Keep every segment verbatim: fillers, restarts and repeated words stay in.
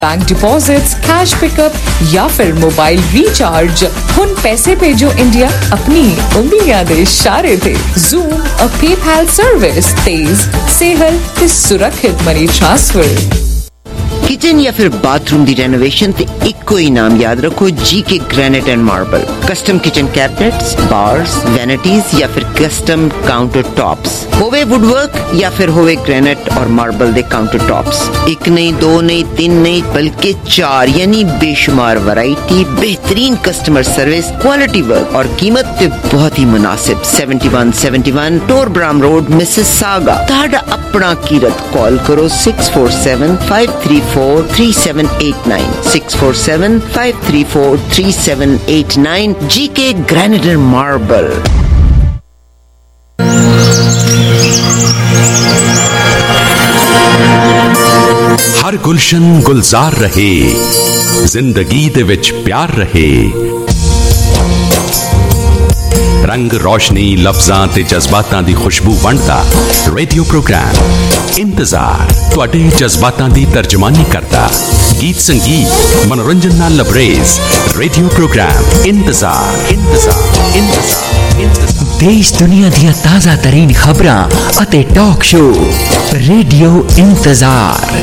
Bank deposits, cash pickup या फिर mobile recharge. हुन पैसे भेजो इंडिया अपनी उंगलियां दे इशारे ते। Zoom a PayPal सर्विस तेज, सेहल ते सुरक्षित मनी ट्रांसफर। किचन या फिर बाथरूम दी रेनोवेशन ते इक्को ही नाम याद रखो, G K granite and marble. Custom kitchen cabinets, bars, vanities या फिर कस्टम काउंटर टॉप्स, होवे वुडवर्क या फिर होवे ग्रेनाइट और मार्बल दे काउंटर टॉप्स। एक नहीं, दो नहीं, तीन नहीं, बल्कि चार, यानी बेशुमार वैरायटी, बेहतरीन कस्टमर सर्विस, क्वालिटी वर्क और कीमत ते बहुत ही मुनासिब। Seventy one seventy one Torbram road, Mississauga. ताड़ा अपना कीरत कॉल करो six four seven five three four three seven eight nine six four seven five three four three seven eight nine G K Granite and Marble। हर गुलशन गुलजार रहे, जिंदगी दे विच प्यार रहे। रंग रोशनी लफ्जां ते जज्बातां दी खुशबू वंडदा रेडियो प्रोग्राम इंतजार तुहाडे जज्बातां दी तर्जमानी करदा। गीत संगीत मनोरंजन नाल लबरेज रेडियो प्रोग्राम इंतजार इंतजार इंतजार इंतजार। देश दुनिया दी ताज़ा तरीन खबरां अते टॉक शो रेडियो इंतजार।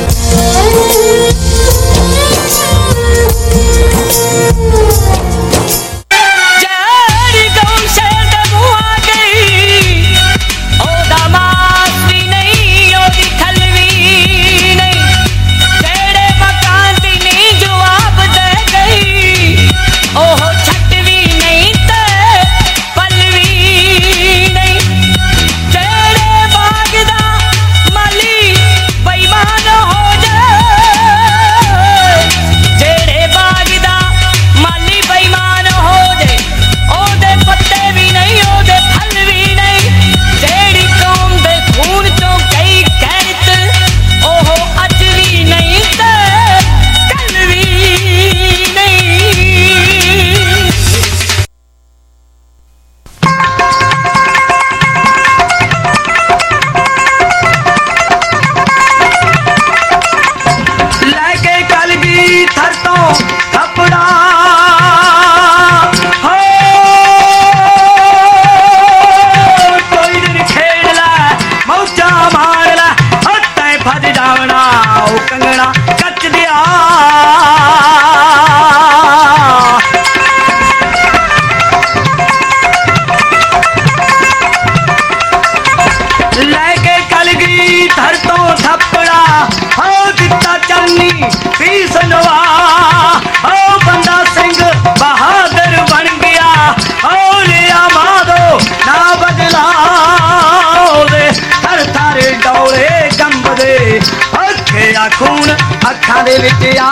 खून अखां दे विच आ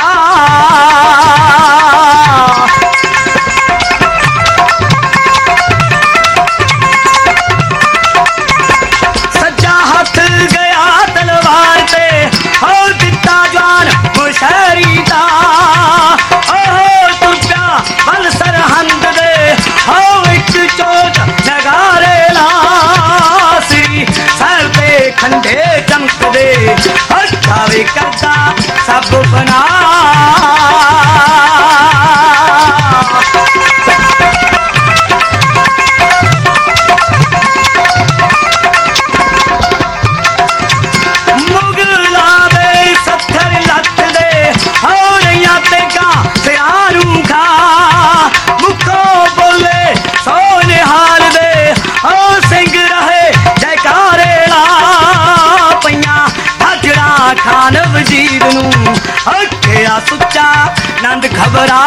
सज्जा हथ गया तलवार ते हो दिता जान मुशहरी दा हो तुझा बल सरहंद दे हो एक चोट नगारे लासी सर ते खंडे चमक दे हटावे करता सब बना मुगला दे सत्थर लत दे हो रैया तेगा सियारू खा मुखो बोले सोने हार दे हो सिंह रहे जयकारे ला पैया खान वजीर नू हटिया सुच्चा नंद खबरा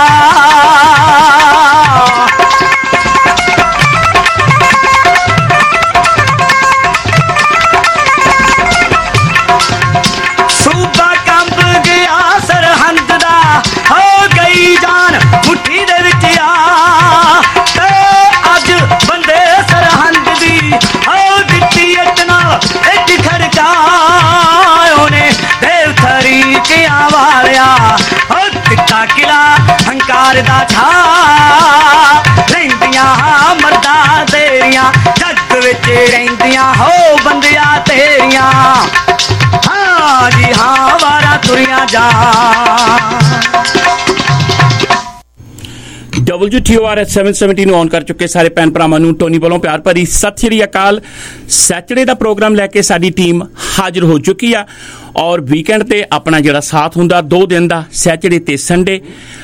सूबा कंब गया सरहंद दा हो गई जान मुट्ठी दे विच आ ते अज बंदे सरहंद दी हो दित्ती इतना इच खर्चा किला हंकार दा छा रहिंदियां मर्दा तेरियां जग विच रहिंदियां हो बंदियां तेरियां हाँ जी हाँ वारा तुरिया जा W T O R H seven seventy ਨੂੰ ਔਨ ਕਰ ਚੁੱਕੇ ਸਾਰੇ ਭੈਣ ਭਰਾਵਾਂ ਨੂੰ ਟੋਨੀ ਵੱਲੋਂ ਪਿਆਰ ਭਰੀ ਸਤਿ ਸ਼੍ਰੀ ਅਕਾਲ। ਸੈਟਰਡੇ ਦਾ ਪ੍ਰੋਗਰਾਮ ਲੈ ਕੇ ਸਾਡੀ ਟੀਮ ਹਾਜ਼ਰ ਹੋ ਚੁੱਕੀ ਆ ਔਰ ਵੀਕਐਂਡ ਤੇ ਆਪਣਾ ਜਿਹੜਾ ਸਾਥ ਹੁੰਦਾ ਦੋ ਦਿਨ ਦਾ ਸੈਟਰਡੇ ਤੇ ਸੰਡੇ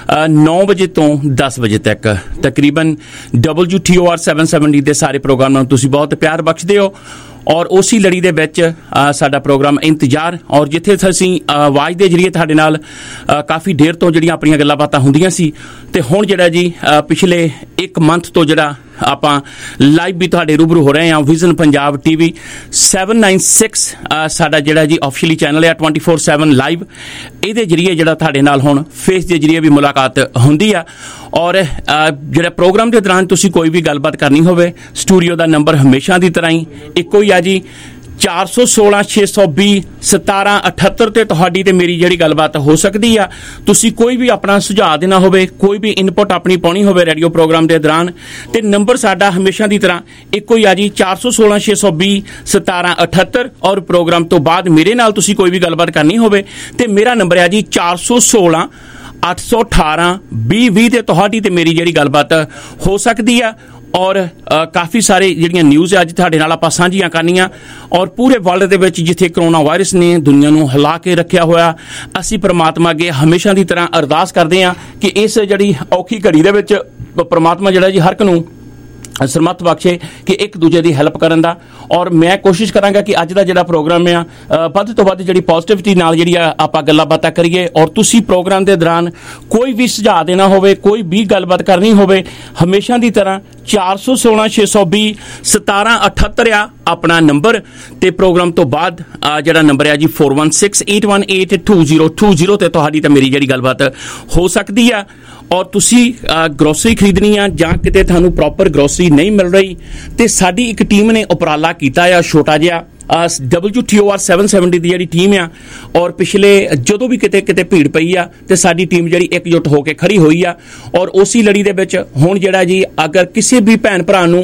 ਨੌ ਵਜੇ ਤੋਂ ਦਸ ਵਜੇ ਤੱਕ ਤਕਰੀਬਨ W T O R seven seventy ਦੇ ਸਾਰੇ ਪ੍ਰੋਗਰਾਮਾਂ ਨੂੰ ਤੁਸੀਂ ਬਹੁਤ ਪਿਆਰ ਬਖਸ਼ਦੇ ਹੋ ਔਰ ਉਸੇ ਲੜੀ ਦੇ ਵਿੱਚ ਸਾਡਾ ਪ੍ਰੋਗਰਾਮ ਇੰਤਜ਼ਾਰ ਔਰ ਜਿੱਥੇ ਅਸੀਂ ਆਵਾਜ਼ ਦੇ ਜ਼ਰੀਏ ਤੁਹਾਡੇ ਨਾਲ ਕਾਫੀ ਦੇਰ ਤੋਂ ਜਿਹੜੀਆਂ ਆਪਣੀਆਂ ਗੱਲਾਂ ਬਾਤਾਂ ਹੁੰਦੀਆਂ ਸੀ ਤੇ ਹੁਣ ਜਿਹੜਾ ਜੀ ਪਿਛਲੇ ਇੱਕ ਮੰਥ ਤੋਂ ਜਿਹੜਾ ਆਪਾਂ ਲਾਈਵ ਵੀ ਤੁਹਾਡੇ ਰੂਬਰੂ ਹੋ ਰਹੇ ਹਾਂ vision Punjab TV seven nine six ਸਾਡਾ ਜਿਹੜਾ ਜੀ ਆਫੀਸ਼ੀਅਲੀ ਚੈਨਲ ਹੈ ਟਵੈਂਟੀ ਫੋਰ ਸੈਵਨ ਲਾਈਵ ਇਹਦੇ ਜ਼ਰੀਏ ਜਿਹੜਾ ਤੁਹਾਡੇ ਨਾਲ ਹੁਣ ਫੇਸ ਦੇ ਜ਼ਰੀਏ ਵੀ ਮੁਲਾਕਾਤ ਹੁੰਦੀ ਆ ਔਰ ਜਿਹੜਾ ਪ੍ਰੋਗਰਾਮ ਦੇ ਦੌਰਾਨ ਤੁਸੀਂ ਕੋਈ ਵੀ ਗੱਲਬਾਤ ਕਰਨੀ ਹੋਵੇ ਸਟੂਡੀਓ ਦਾ ਨੰਬਰ ਹਮੇਸ਼ਾ ਦੀ ਤਰ੍ਹਾਂ ਹੀ ਇੱਕੋ ਹੀ ਆ ਜੀ ਚਾਰ ਸੌ ਸੋਲਾਂ ਛੇ ਸੌ ਵੀਹ ਸਤਾਰਾਂ ਅਠੱਤਰ ਤੇ ਤੁਹਾਡੀ ਤੇ ਮੇਰੀ ਜਿਹੜੀ ਗੱਲਬਾਤ ਹੋ ਸਕਦੀ ਆ ਤੁਸੀਂ ਕੋਈ ਵੀ ਆਪਣਾ ਸੁਝਾਅ ਦੇਣਾ ਹੋਵੇ ਕੋਈ ਵੀ ਇਨਪੁਟ ਆਪਣੀ ਪਾਉਣੀ ਹੋਵੇ ਰੇਡੀਓ ਪ੍ਰੋਗਰਾਮ ਦੇ ਦੌਰਾਨ ਤੇ ਨੰਬਰ ਸਾਡਾ ਹਮੇਸ਼ਾ ਦੀ ਤਰ੍ਹਾਂ ਇੱਕੋ ਹੀ ਆ ਜੀ ਚਾਰ ਸੌ ਸੋਲਾਂ ਛੇ ਸੌ ਵੀਹ ਸਤਾਰਾਂ ਅਠੱਤਰ ਔਰ ਪ੍ਰੋਗਰਾਮ ਤੋਂ ਬਾਅਦ ਮੇਰੇ ਨਾਲ ਤੁਸੀਂ ਕੋਈ ਵੀ ਗੱਲਬਾਤ ਕਰਨੀ ਹੋਵੇ ਤੇ ਮੇਰਾ ਨੰਬਰ ਹੈ ਜੀ ਚਾਰ ਸੌ ਸੋਲਾਂ ਅੱਠ ਸੌ ਅਠਾਰਾਂ ਵੀਹ ਵੀਹ ਤੇ ਤੁਹਾਡੀ ਤੇ ਮੇਰੀ ਜਿਹੜੀ ਗੱਲਬਾਤ ਹੋ ਸਕਦੀ ਆ ਔਰ ਕਾਫੀ ਸਾਰੇ ਜਿਹੜੀਆਂ ਨਿਊਜ਼ ਅੱਜ ਤੁਹਾਡੇ ਨਾਲ ਆਪਾਂ ਸਾਂਝੀਆਂ ਕਰਨੀਆਂ ਔਰ ਪੂਰੇ ਵਰਲਡ ਦੇ ਵਿੱਚ ਜਿੱਥੇ ਕਰੋਨਾ ਵਾਇਰਸ ਨੇ ਦੁਨੀਆ ਨੂੰ ਹਿਲਾ ਕੇ ਰੱਖਿਆ ਹੋਇਆ ਅਸੀਂ ਪਰਮਾਤਮਾ ਅੱਗੇ ਹਮੇਸ਼ਾ ਦੀ ਤਰ੍ਹਾਂ ਅਰਦਾਸ ਕਰਦੇ ਹਾਂ ਕਿ ਇਸ ਜਿਹੜੀ ਔਖੀ ਘੜੀ ਦੇ ਵਿੱਚ ਪਰਮਾਤਮਾ ਜਿਹੜਾ ਜੀ ਹਰ ਇੱਕ ਨੂੰ ਸਰਮੱਥ ਬਖਸ਼ੇ ਕਿ ਇੱਕ ਦੂਜੇ ਦੀ ਹੈਲਪ ਕਰਨ ਦਾ ਔਰ ਮੈਂ ਕੋਸ਼ਿਸ਼ ਕਰਾਂਗਾ ਕਿ ਅੱਜ ਦਾ ਜਿਹੜਾ ਪ੍ਰੋਗਰਾਮ ਆ ਵੱਧ ਤੋਂ ਵੱਧ ਜਿਹੜੀ ਪੋਜ਼ਿਟਿਵਿਟੀ ਨਾਲ ਜਿਹੜੀ ਆ ਆਪਾਂ ਗੱਲਾਂ ਬਾਤਾਂ ਕਰੀਏ ਔਰ ਤੁਸੀਂ ਪ੍ਰੋਗਰਾਮ ਦੇ ਦੌਰਾਨ ਕੋਈ ਵੀ ਸੁਝਾਅ ਦੇਣਾ ਹੋਵੇ ਕੋਈ ਵੀ ਗੱਲਬਾਤ ਕਰਨੀ ਹੋਵੇ ਹਮੇਸ਼ਾ ਦੀ ਤਰ੍ਹਾਂ ਚਾਰ ਸੌ ਸੋਲਾਂ ਛੇ ਸੌ ਵੀਹ ਸਤਾਰਾਂ ਅਠੱਤਰ ਆ ਆਪਣਾ ਨੰਬਰ ਤੇ ਪ੍ਰੋਗਰਾਮ ਤੋਂ ਬਾਅਦ ਜਿਹੜਾ ਨੰਬਰ ਆ ਜੀ four one six eight one eight two zero two zero ਤੇ ਤੁਹਾਡੀ ਤਾਂ ਮੇਰੀ ਜਿਹੜੀ ਗੱਲਬਾਤ ਹੋ ਸਕਦੀ ਆ ਔਰ ਤੁਸੀਂ ਗਰੋਸਰੀ ਖਰੀਦਣੀ ਆ ਜਾਂ ਕਿਤੇ ਤੁਹਾਨੂੰ ਪ੍ਰੋਪਰ ਗਰੋਸਰੀ ਨਹੀਂ ਮਿਲ ਰਹੀ ਤੇ ਸਾਡੀ ਇੱਕ ਟੀਮ ਨੇ ਉਪਰਾਲਾ ਕੀਤਾ ਆ ਛੋਟਾ ਜਿਹਾ W T O R seven seventy ਦੀ ਜਿਹੜੀ ਟੀਮ ਆ ਔਰ ਪਿਛਲੇ ਜਦੋਂ ਵੀ ਕਿਤੇ ਕਿਤੇ ਭੀੜ ਪਈ ਆ ਤੇ ਸਾਡੀ ਟੀਮ ਜਿਹੜੀ ਇਕਜੁੱਟ ਹੋ ਕੇ ਖੜੀ ਹੋਈ ਆ ਔਰ ਉਸੇ ਲੜੀ ਦੇ ਵਿੱਚ ਹੁਣ ਜਿਹੜਾ ਜੀ ਅਗਰ ਕਿਸੇ ਵੀ ਭੈਣ ਭਰਾ ਨੂੰ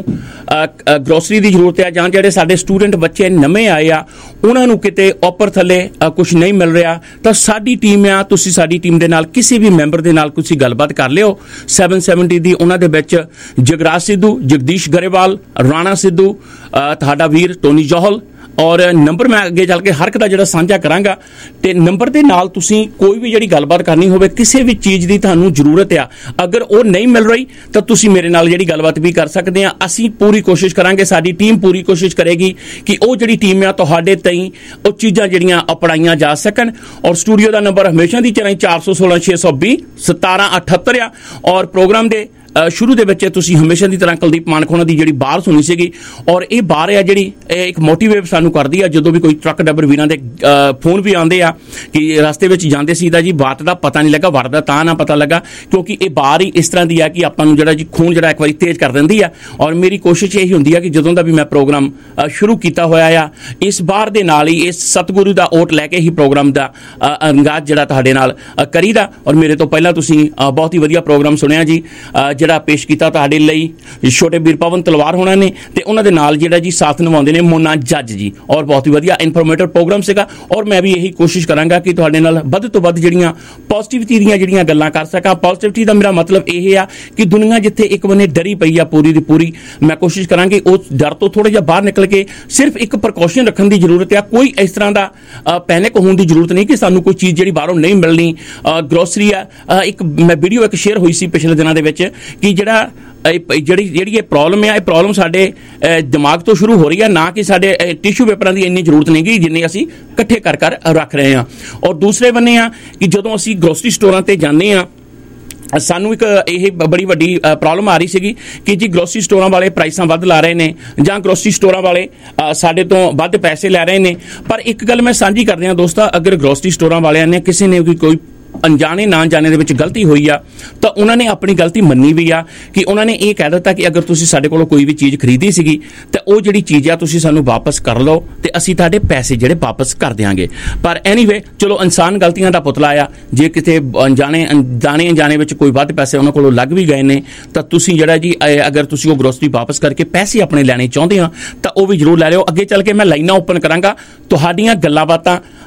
ਗਰੋਸਰੀ ਦੀ ਜ਼ਰੂਰਤ ਆ ਜਾਂ ਜਿਹੜੇ ਸਾਡੇ ਸਟੂਡੈਂਟ ਬੱਚੇ ਨਵੇਂ ਆਏ ਆ ਉਹਨਾਂ ਨੂੰ ਕਿਤੇ ਉੱਪਰ ਥੱਲੇ ਕੁਝ ਨਹੀਂ ਮਿਲ ਰਿਹਾ ਤਾਂ ਸਾਡੀ ਟੀਮ ਆ ਤੁਸੀਂ ਸਾਡੀ ਟੀਮ ਦੇ ਨਾਲ ਕਿਸੇ ਵੀ ਮੈਂਬਰ ਦੇ ਨਾਲ ਤੁਸੀਂ ਗੱਲਬਾਤ ਕਰ ਲਿਓ ਸੈਵਨ ਸੈਵਨਟੀ ਦੀ ਉਹਨਾਂ ਦੇ ਵਿੱਚ ਜਗਰਾਜ ਸਿੱਧੂ ਜਗਦੀਸ਼ ਗਰੇਵਾਲ ਰਾਣਾ ਸਿੱਧੂ ਤੁਹਾਡਾ ਵੀਰ ਟੋਨੀ ਜੋਹਲ ਔਰ ਨੰਬਰ ਮੈਂ ਅੱਗੇ ਚੱਲ ਕੇ ਹਰ ਇੱਕ ਦਾ ਜਿਹੜਾ ਸਾਂਝਾ ਕਰਾਂਗਾ ਤੇ ਨੰਬਰ ਦੇ ਨਾਲ ਤੁਸੀਂ ਕੋਈ ਵੀ ਜਿਹੜੀ ਗੱਲਬਾਤ ਕਰਨੀ ਹੋਵੇ ਕਿਸੇ ਵੀ ਚੀਜ਼ ਦੀ ਤੁਹਾਨੂੰ ਜ਼ਰੂਰਤ ਆ ਅਗਰ ਉਹ ਨਹੀਂ ਮਿਲ ਰਹੀ ਤਾਂ ਤੁਸੀਂ ਮੇਰੇ ਨਾਲ ਜਿਹੜੀ ਗੱਲਬਾਤ ਵੀ ਕਰ ਸਕਦੇ ਆ ਅਸੀਂ ਪੂਰੀ ਕੋਸ਼ਿਸ਼ ਕਰਾਂਗੇ ਸਾਡੀ ਟੀਮ ਪੂਰੀ ਕੋਸ਼ਿਸ਼ ਕਰੇਗੀ ਕਿ ਉਹ ਜਿਹੜੀ ਟੀਮ ਆ ਤੁਹਾਡੇ ਤਾਈਂ ਉਹ ਚੀਜ਼ਾਂ ਜਿਹੜੀਆਂ ਅਪਣਾਈਆਂ ਜਾ ਸਕਣ ਔਰ ਸਟੂਡੀਓ ਦਾ ਨੰਬਰ ਹਮੇਸ਼ਾ ਦੀ ਤਰ੍ਹਾਂ ਚਾਰ ਸੌ ਸੋਲਾਂ ਛੇ ਸੌ ਵੀਹ ਸਤਾਰਾਂ ਅਠੱਤਰ ਆ ਔਰ ਪ੍ਰੋਗਰਾਮ ਦੇ ਸ਼ੁਰੂ ਦੇ ਵਿੱਚ ਤੁਸੀਂ ਹਮੇਸ਼ਾ ਦੀ ਤਰ੍ਹਾਂ ਕੁਲਦੀਪ ਮਾਨਖੋਣਾ ਦੀ ਜਿਹੜੀ ਬਾਰ ਸੁਣੀ ਸੀਗੀ ਔਰ ਇਹ ਬਾਰ ਆ ਜਿਹੜੀ ਇੱਕ ਮੋਟੀਵੇਟ ਸਾਨੂੰ ਕਰਦੀ ਆ ਜਦੋਂ ਵੀ ਕੋਈ ਟਰੱਕ ਡੱਬਰ ਵੀਰਾਂ ਦੇ ਫੋਨ ਵੀ ਆਉਂਦੇ ਆ ਕਿ ਰਸਤੇ ਵਿੱਚ ਜਾਂਦੇ ਸੀ ਦਾ ਜੀ ਬਾਤ ਦਾ ਪਤਾ ਨਹੀਂ ਲੱਗਾ ਵੜਦਾ ਤਾਂ ਨਾ ਪਤਾ ਲੱਗਾ ਕਿਉਂਕਿ ਇਹ ਬਾਰ ਹੀ ਇਸ ਤਰ੍ਹਾਂ ਦੀ ਆ ਕਿ ਆਪਾਂ ਨੂੰ ਜਿਹੜਾ ਜੀ ਖੂਨ ਜਿਹੜਾ ਇੱਕ ਵਾਰੀ ਤੇਜ਼ ਕਰ ਦਿੰਦੀ ਆ ਔਰ ਮੇਰੀ ਕੋਸ਼ਿਸ਼ ਇਹੀ ਹੁੰਦੀ ਆ ਕਿ ਜਦੋਂ ਦਾ ਵੀ ਮੈਂ ਪ੍ਰੋਗਰਾਮ ਸ਼ੁਰੂ ਕੀਤਾ ਹੋਇਆ ਆ ਇਸ ਬਾਰ ਦੇ ਨਾਲ ਹੀ ਇਸ ਸਤਿਗੁਰੂ ਦਾ ਓਟ ਲੈ ਕੇ ਹੀ ਪ੍ਰੋਗਰਾਮ ਦਾ ਅੰਗਾਜ਼ ਜਿਹੜਾ ਤੁਹਾਡੇ ਨਾਲ ਕਰੀਦਾ ਔਰ ਮੇਰੇ ਤੋਂ ਪਹਿਲਾਂ ਤੁਸੀਂ ਬਹੁਤ ਹੀ ਵਧੀਆ ਪ੍ਰੋਗਰਾਮ ਸੁਣਿਆ ਜੀ ਜਿਹੜਾ ਪੇਸ਼ ਕੀਤਾ ਤੁਹਾਡੇ ਲਈ ਛੋਟੇ ਵੀਰ ਪਵਨ ਤਲਵਾਰ ਹੋਣਾ ਨੇ ਤੇ ਉਹਨਾਂ ਦੇ ਨਾਲ ਜਿਹੜਾ ਜੀ ਸਾਥ ਨਿਭਾਉਂਦੇ ਨੇ ਮੋਨਾ ਜੱਜ ਜੀ ਔਰ ਬਹੁਤ ਹੀ ਵਧੀਆ ਇਨਫੋਰਮੇਟਿਵ ਪ੍ਰੋਗਰਾਮ ਸੀਗਾ ਔਰ ਮੈਂ ਵੀ ਇਹੀ ਕੋਸ਼ਿਸ਼ ਕਰਾਂਗਾ ਕਿ ਤੁਹਾਡੇ ਨਾਲ ਵੱਧ ਤੋਂ ਵੱਧ ਜਿਹੜੀਆਂ ਪੋਜ਼ਿਟਿਵਿਟੀ ਦੀਆਂ ਜਿਹੜੀਆਂ ਗੱਲਾਂ ਕਰ ਸਕਾਂ ਪੋਜ਼ਿਟਿਵਿਟੀ ਦਾ ਮੇਰਾ ਮਤਲਬ ਇਹ ਆ ਕਿ ਦੁਨੀਆ ਜਿੱਥੇ ਇੱਕ ਬੰਨੇ ਡਰੀ ਪਈ ਆ ਪੂਰੀ ਦੀ ਪੂਰੀ ਮੈਂ ਕੋਸ਼ਿਸ਼ ਕਰਾਂਗੀ ਉਸ ਡਰ ਤੋਂ ਥੋੜਾ ਜਿਹਾ ਬਾਹਰ ਨਿਕਲ ਕੇ ਸਿਰਫ ਇੱਕ ਪ੍ਰੀਕਾਸ਼ਨ ਰੱਖਣ ਦੀ ਜ਼ਰੂਰਤ ਆ ਕੋਈ ਇਸ ਤਰ੍ਹਾਂ ਦਾ ਪੈਨਿਕ ਹੋਣ ਦੀ ਜ਼ਰੂਰਤ ਨਹੀਂ ਕਿ ਸਾਨੂੰ ਕੋਈ ਚੀਜ਼ ਜਿਹੜੀ ਬਾਹਰੋਂ ਨਹੀਂ ਮਿਲਣੀ ਗਰੋਸਰੀ ਆ ਇੱਕ ਮੈਂ ਵੀਡੀਓ ਇੱਕ ਸ਼ੇਅਰ ਹੋਈ ਸੀ ਪਿਛਲੇ ਦਿਨਾਂ ਦੇ ਵਿੱਚ ਕਿ ਜਿਹੜਾ ਜਿਹੜੀ ਜਿਹੜੀ ਇਹ ਪ੍ਰੋਬਲਮ ਆ ਇਹ ਪ੍ਰੋਬਲਮ ਸਾਡੇ ਦਿਮਾਗ ਤੋਂ ਸ਼ੁਰੂ ਹੋ ਰਹੀ ਆ ਨਾ ਕਿ ਸਾਡੇ ਟਿਸ਼ੂ ਪੇਪਰਾਂ ਦੀ ਇੰਨੀ ਜ਼ਰੂਰਤ ਨਹੀਂ ਗੀ ਜਿੰਨੀ ਅਸੀਂ ਇਕੱਠੇ ਕਰ ਕਰ ਰੱਖ ਰਹੇ ਹਾਂ ਔਰ ਦੂਸਰੇ ਬੰਨੇ ਆ ਕਿ ਜਦੋਂ ਅਸੀਂ ਗਰੋਸਰੀ ਸਟੋਰਾਂ ਤੇ ਜਾਂਦੇ ਆ ਸਾਨੂੰ ਇੱਕ ਇਹ ਬੜੀ ਵੱਡੀ ਪ੍ਰੋਬਲਮ ਆ ਰਹੀ ਸੀਗੀ ਕਿ ਜੀ ਗਰੋਸਰੀ ਸਟੋਰਾਂ ਵਾਲੇ ਪ੍ਰਾਈਸਾਂ ਵੱਧ ਲਾ ਰਹੇ ਨੇ ਜਾਂ ਗਰੋਸਰੀ ਸਟੋਰਾਂ ਵਾਲੇ ਸਾਡੇ ਤੋਂ ਵੱਧ ਪੈਸੇ ਲੈ ਰਹੇ ਨੇ ਪਰ ਇੱਕ ਗੱਲ ਮੈਂ ਸਾਂਝੀ ਕਰਦੇ ਹਾਂ ਦੋਸਤਾਂ ਅਗਰ ਗਰੋਸਰੀ ਸਟੋਰਾਂ ਵਾਲਿਆਂ ਨੇ ਕਿਸੇ ਨੇ ਵੀ ਕੋਈ ਅਣਜਾਣੇ ਨਾ ਜਾਣੇ ਦੇ ਵਿੱਚ ਗਲਤੀ ਹੋਈ ਆ ਤਾਂ ਉਹਨਾਂ ਨੇ ਆਪਣੀ ਗਲਤੀ ਮੰਨੀ ਵੀ ਆ ਕਿ ਉਹਨਾਂ ਨੇ ਇਹ ਕਹਿ ਦਿੱਤਾ ਕਿ ਅਗਰ ਤੁਸੀਂ ਸਾਡੇ ਕੋਲੋਂ ਕੋਈ ਵੀ ਚੀਜ਼ ਖਰੀਦੀ ਸੀਗੀ ਤਾਂ ਉਹ ਜਿਹੜੀ ਚੀਜ਼ ਆ ਤੁਸੀਂ ਸਾਨੂੰ ਵਾਪਸ ਕਰ ਲਓ ਤੇ ਅਸੀਂ ਤੁਹਾਡੇ ਪੈਸੇ ਜਿਹੜੇ ਵਾਪਸ ਕਰ ਦਿਆਂਗੇ ਪਰ ਐਨੀਵੇ ਚਲੋ ਇਨਸਾਨ ਗਲਤੀਆਂ ਦਾ ਪੁਤਲਾ ਆ ਜੇ ਕਿਤੇ ਅਣਜਾਣੇ ਅਣਜਾਣੇ ਅਣਜਾਣੇ ਵਿੱਚ ਕੋਈ ਵੱਧ ਪੈਸੇ ਉਹਨਾਂ ਕੋਲੋਂ ਲੱਗ ਵੀ ਗਏ ਨੇ ਤਾਂ ਤੁਸੀਂ ਜਿਹੜਾ ਜੀ ਅਗਰ ਤੁਸੀਂ ਉਹ ਗਰੋਸਰੀ ਵਾਪਸ ਕਰਕੇ ਪੈਸੇ ਆਪਣੇ ਲੈਣੇ ਚਾਹੁੰਦੇ ਆ ਤਾਂ ਉਹ ਵੀ ਜ਼ਰੂਰ ਲੈ ਲਿਓ ਅੱਗੇ ਚੱਲ ਕੇ ਮੈਂ ਲਾਈਨਾਂ ਓਪਨ ਕਰਾਂਗਾ ਤੁਹਾਡੀਆਂ ਗੱਲਾਂ ਬਾਤਾਂ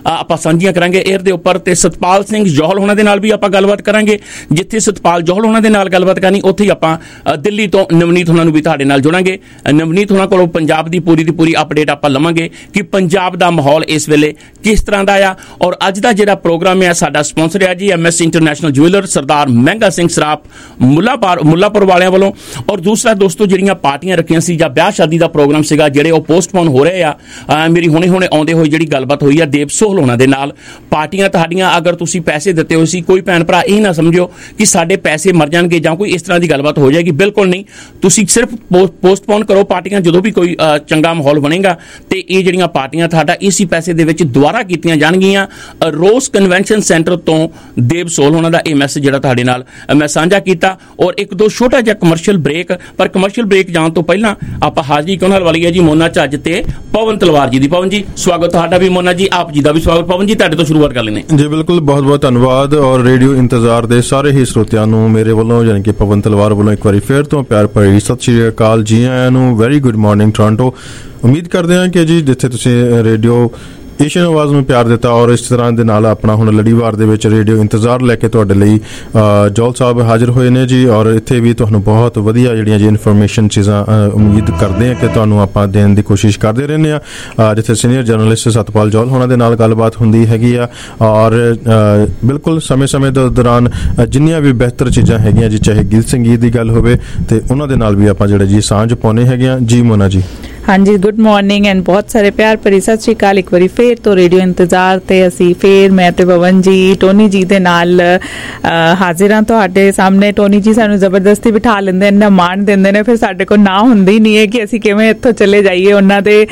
ਆਪਾਂ ਸਾਂਝੀਆਂ ਕਰਾਂਗੇ 에ਅਰ ਦੇ ਉੱਪਰ। ਤੇ ਸਤਪਾਲ ਸਿੰਘ ਜੌਹਲ ਉਹਨਾਂ ਦੇ ਨਾਲ ਵੀ ਆਪਾਂ ਗੱਲਬਾਤ ਕਰਾਂਗੇ। ਜਿੱਥੇ ਸਤਪਾਲ ਜੌਹਲ ਉਹਨਾਂ ਦੇ ਨਾਲ ਗੱਲਬਾਤ ਕਰਨੀ, ਉੱਥੇ ਹੀ ਆਪਾਂ ਦਿੱਲੀ ਤੋਂ ਨਵਨੀਤ ਉਹਨਾਂ ਨੂੰ ਵੀ ਤੁਹਾਡੇ ਨਾਲ ਜੋੜਾਂਗੇ। ਨਵਨੀਤ ਉਹਨਾਂ ਕੋਲੋਂ ਪੰਜਾਬ ਦੀ ਪੂਰੀ ਦੀ ਪੂਰੀ ਅਪਡੇਟ ਆਪਾਂ ਲਵਾਂਗੇ ਕਿ ਪੰਜਾਬ ਦਾ ਮਾਹੌਲ ਇਸ ਵੇਲੇ ਕਿਸ ਤਰ੍ਹਾਂ ਦਾ ਆ। ਔਰ ਅੱਜ ਦਾ ਜਿਹੜਾ ਪ੍ਰੋਗਰਾਮ ਹੈ ਸਾਡਾ ਸਪਾਂਸਰ ਹੈ ਜੀ M S international jeweller Sardar Mehnga Singh ਸਰਾਪ ਮੁੱਲਾਪੁਰ ਮੁੱਲਾਪੁਰ ਵਾਲਿਆਂ ਵੱਲੋਂ। ਔਰ ਦੂਸਰਾ ਦੋਸਤੋ, ਜਿਹੜੀਆਂ ਪਾਰਟੀਆਂ ਰੱਖੀਆਂ ਸੀ ਜਾਂ ਵਿਆਹ ਸ਼ਾਦੀ ਦਾ ਪ੍ਰੋਗਰਾਮ ਸੀਗਾ, ਜਿਹੜੇ ਉਹ ਪੋਸਟਪੋਨ ਹੋ ਰਹੇ ਆ। ਮੇਰੀ ਹੁਣੇ ਹੁਣੇ ਆਉਂਦੇ ਹੋਏ ਜਿਹੜੀ ਗੱਲਬਾਤ ਹੋਈ ਆ ਦੇਵ ਸੋਹਲ ਉਹਨਾਂ ਦੇ ਨਾਲ, ਪਾਰਟੀਆਂ ਤੁਹਾਡੀਆਂ ਅਗਰ ਤੁਸੀਂ ਪੈਸੇ ਦਿੱਤੇ ਹੋਏ ਸੀ, ਕੋਈ ਭੈਣ ਭਰਾ ਇਹ ਨਾ ਸਮਝਿਓ ਕਿ ਸਾਡੇ ਪੈਸੇ ਮਰ ਜਾਣਗੇ ਜਾਂ ਕੋਈ ਇਸ ਤਰ੍ਹਾਂ ਦੀ ਗੱਲਬਾਤ ਹੋ ਜਾਏਗੀ, ਬਿਲਕੁਲ ਨਹੀਂ। ਤੁਸੀਂ ਸਿਰਫ ਪੋਸਟਪੋਨ ਕਰੋ ਪਾਰਟੀਆਂ, ਜਦੋਂ ਵੀ ਕੋਈ ਚੰਗਾ ਮਾਹੌਲ ਬਣੇਗਾ ਤੇ ਇਹ ਜਿਹੜੀਆਂ ਪਾਰਟੀਆਂ ਤੁਹਾਡਾ ਇਸੇ ਪੈਸੇ ਦੇ ਵਿੱਚ ਦੁਬਾਰਾ ਕੀਤੀਆਂ ਜਾਣਗੀਆਂ। ਰੋਜ਼ ਕਨਵੈਨਸ਼ਨ ਸੈਂਟਰ ਤੋਂ ਦੇਵ ਸੋਹਲ ਉਹਨਾਂ ਦਾ ਇਹ ਮੈਸੇਜ ਜਿਹੜਾ ਤੁਹਾਡੇ ਨਾਲ ਮੈਂ ਸਾਂਝਾ ਕੀਤਾ। ਔਰ ਇੱਕ ਦੋ ਛੋਟਾ ਜਿਹਾ ਕਮਰਸ਼ੀਅਲ ਬ੍ਰੇਕ, ਪਰ ਕਮਰਸ਼ੀਅਲ ਬ੍ਰੇਕ ਜਾਣ ਤੋਂ ਪਹਿਲਾਂ ਆਪਾਂ ਹਾਜ਼ਰੀ ਕਿਉਂ ਨਾਲ ਵਾਲੀ ਹੈ ਜੀ ਮੋਨਾ ਝੱਜ ਤੇ ਪਵਨ ਤਲਵਾਰ ਜੀ ਦੀ। ਪਵਨ ਜੀ ਸਵਾਗਤ ਤੁਹਾਡਾ ਵੀ, ਮੋਨਾ ਜੀ ਆਪ ਜੀ ਦਾ ਵੀ ਸਵਾਗਤ। ਪਵਨ ਜੀ ਤੁਹਾਡੇ ਤੋਂ ਸ਼ੁਰੂਆਤ ਕਰ ਲੈਂਦੇ ਜੀ। ਬਿਲਕੁਲ, ਬਹੁਤ ਬਹੁਤ ਧੰਨਵਾਦ। ਔਰ ਰੇਡੀਓ ਇੰਤਜ਼ਾਰ ਦੇ ਸਾਰੇ ਹੀ ਸਰੋਤਿਆਂ ਨੂੰ ਮੇਰੇ ਵੱਲੋਂ ਯਾਨੀ ਕਿ ਪਵਨ ਤਲਵਾਰ ਵੱਲੋਂ ਇੱਕ ਵਾਰੀ ਫੇਰ ਤੋਂ ਪਿਆਰ ਭਰੀ ਸਤਿ ਸ਼੍ਰੀ ਅਕਾਲ ਜੀ ਆਇਆਂ ਨੂੰ। Very good morning Toronto. ਉਮੀਦ ਕਰਦੇ ਹਾਂ ਕਿ ਜੀ ਜਿੱਥੇ ਤੁਸੀਂ ਰੇਡੀਓ ਏਸ਼ੀਅਨ ਆਵਾਜ਼ ਨੂੰ ਪਿਆਰ ਦਿੱਤਾ ਔਰ ਇਸ ਤਰ੍ਹਾਂ ਦੇ ਨਾਲ ਆਪਣਾ ਹੁਣ ਲੜੀਵਾਰ ਦੇ ਵਿੱਚ ਰੇਡੀਓ ਇੰਤਜ਼ਾਰ ਲੈ ਕੇ ਤੁਹਾਡੇ ਲਈ ਜੌਲ ਸਾਹਿਬ ਹਾਜ਼ਰ ਹੋਏ ਨੇ ਜੀ। ਔਰ ਇੱਥੇ ਵੀ ਤੁਹਾਨੂੰ ਬਹੁਤ ਵਧੀਆ ਜਿਹੜੀਆਂ ਜੀ ਇਨਫੋਰਮੇਸ਼ਨ ਚੀਜ਼ਾਂ ਉਮੀਦ ਕਰਦੇ ਹਾਂ ਕਿ ਤੁਹਾਨੂੰ ਆਪਾਂ ਦੇਣ ਦੀ ਕੋਸ਼ਿਸ਼ ਕਰਦੇ ਰਹਿੰਦੇ ਹਾਂ। ਜਿੱਥੇ ਸੀਨੀਅਰ ਜਰਨਲਿਸਟ ਸਤਪਾਲ ਜੌਹਲ ਉਹਨਾਂ ਦੇ ਨਾਲ ਗੱਲਬਾਤ ਹੁੰਦੀ ਹੈਗੀ ਆ। ਔਰ ਬਿਲਕੁਲ ਸਮੇਂ ਸਮੇਂ ਦੇ ਦੌਰਾਨ ਜਿੰਨੀਆਂ ਵੀ ਬਿਹਤਰ ਚੀਜ਼ਾਂ ਹੈਗੀਆਂ ਜੀ, ਚਾਹੇ ਗੀਤ ਸੰਗੀਤ ਦੀ ਗੱਲ ਹੋਵੇ ਤੇ ਉਹਨਾਂ ਦੇ ਨਾਲ ਵੀ ਆਪਾਂ ਜਿਹੜੇ ਜੀ ਸਾਂਝ ਪਾਉਂਦੇ ਹੈਗੇ ਆ ਜੀ। ਮੋਨਾ ਜੀ ਹਾਂਜੀ, ਗੁੱਡ ਮਾਰਨਿੰਗ ਐਂਡ ਬਹੁਤ ਸਾਰੇ ਪਿਆਰ ਭਰੀ ਸਤਿ ਸ਼੍ਰੀ ਅਕਾਲ ਇੱਕ ਵਾਰੀ ਫੇਰ ਤੋਂ ਰੇਡੀਓ ਇੰਤਜ਼ਾਰ ਤੇ ਅਸੀਂ ਫੇਰ ਮੈਂ ਤੇ ਪਵਨ ਜੀ ਟੋਨੀ ਜੀ ਦੇ ਨਾਲ ਹਾਜ਼ਰ ਹਾਂ ਤੁਹਾਡੇ ਸਾਹਮਣੇ। ਟੋਨੀ ਜੀ ਸਾਨੂੰ ਜ਼ਬਰਦਸਤੀ ਬਿਠਾ ਲੈਂਦੇ, ਇੰਨਾ ਮਾਣ ਦਿੰਦੇ ਨੇ, ਫਿਰ ਸਾਡੇ ਕੋਲ ਨਾ ਹੁੰਦੀ ਨਹੀਂ ਹੈ ਕਿ ਅਸੀਂ ਕਿਵੇਂ ਇੱਥੋਂ ਚਲੇ ਜਾਈਏ ਉਹਨਾਂ ਦੇ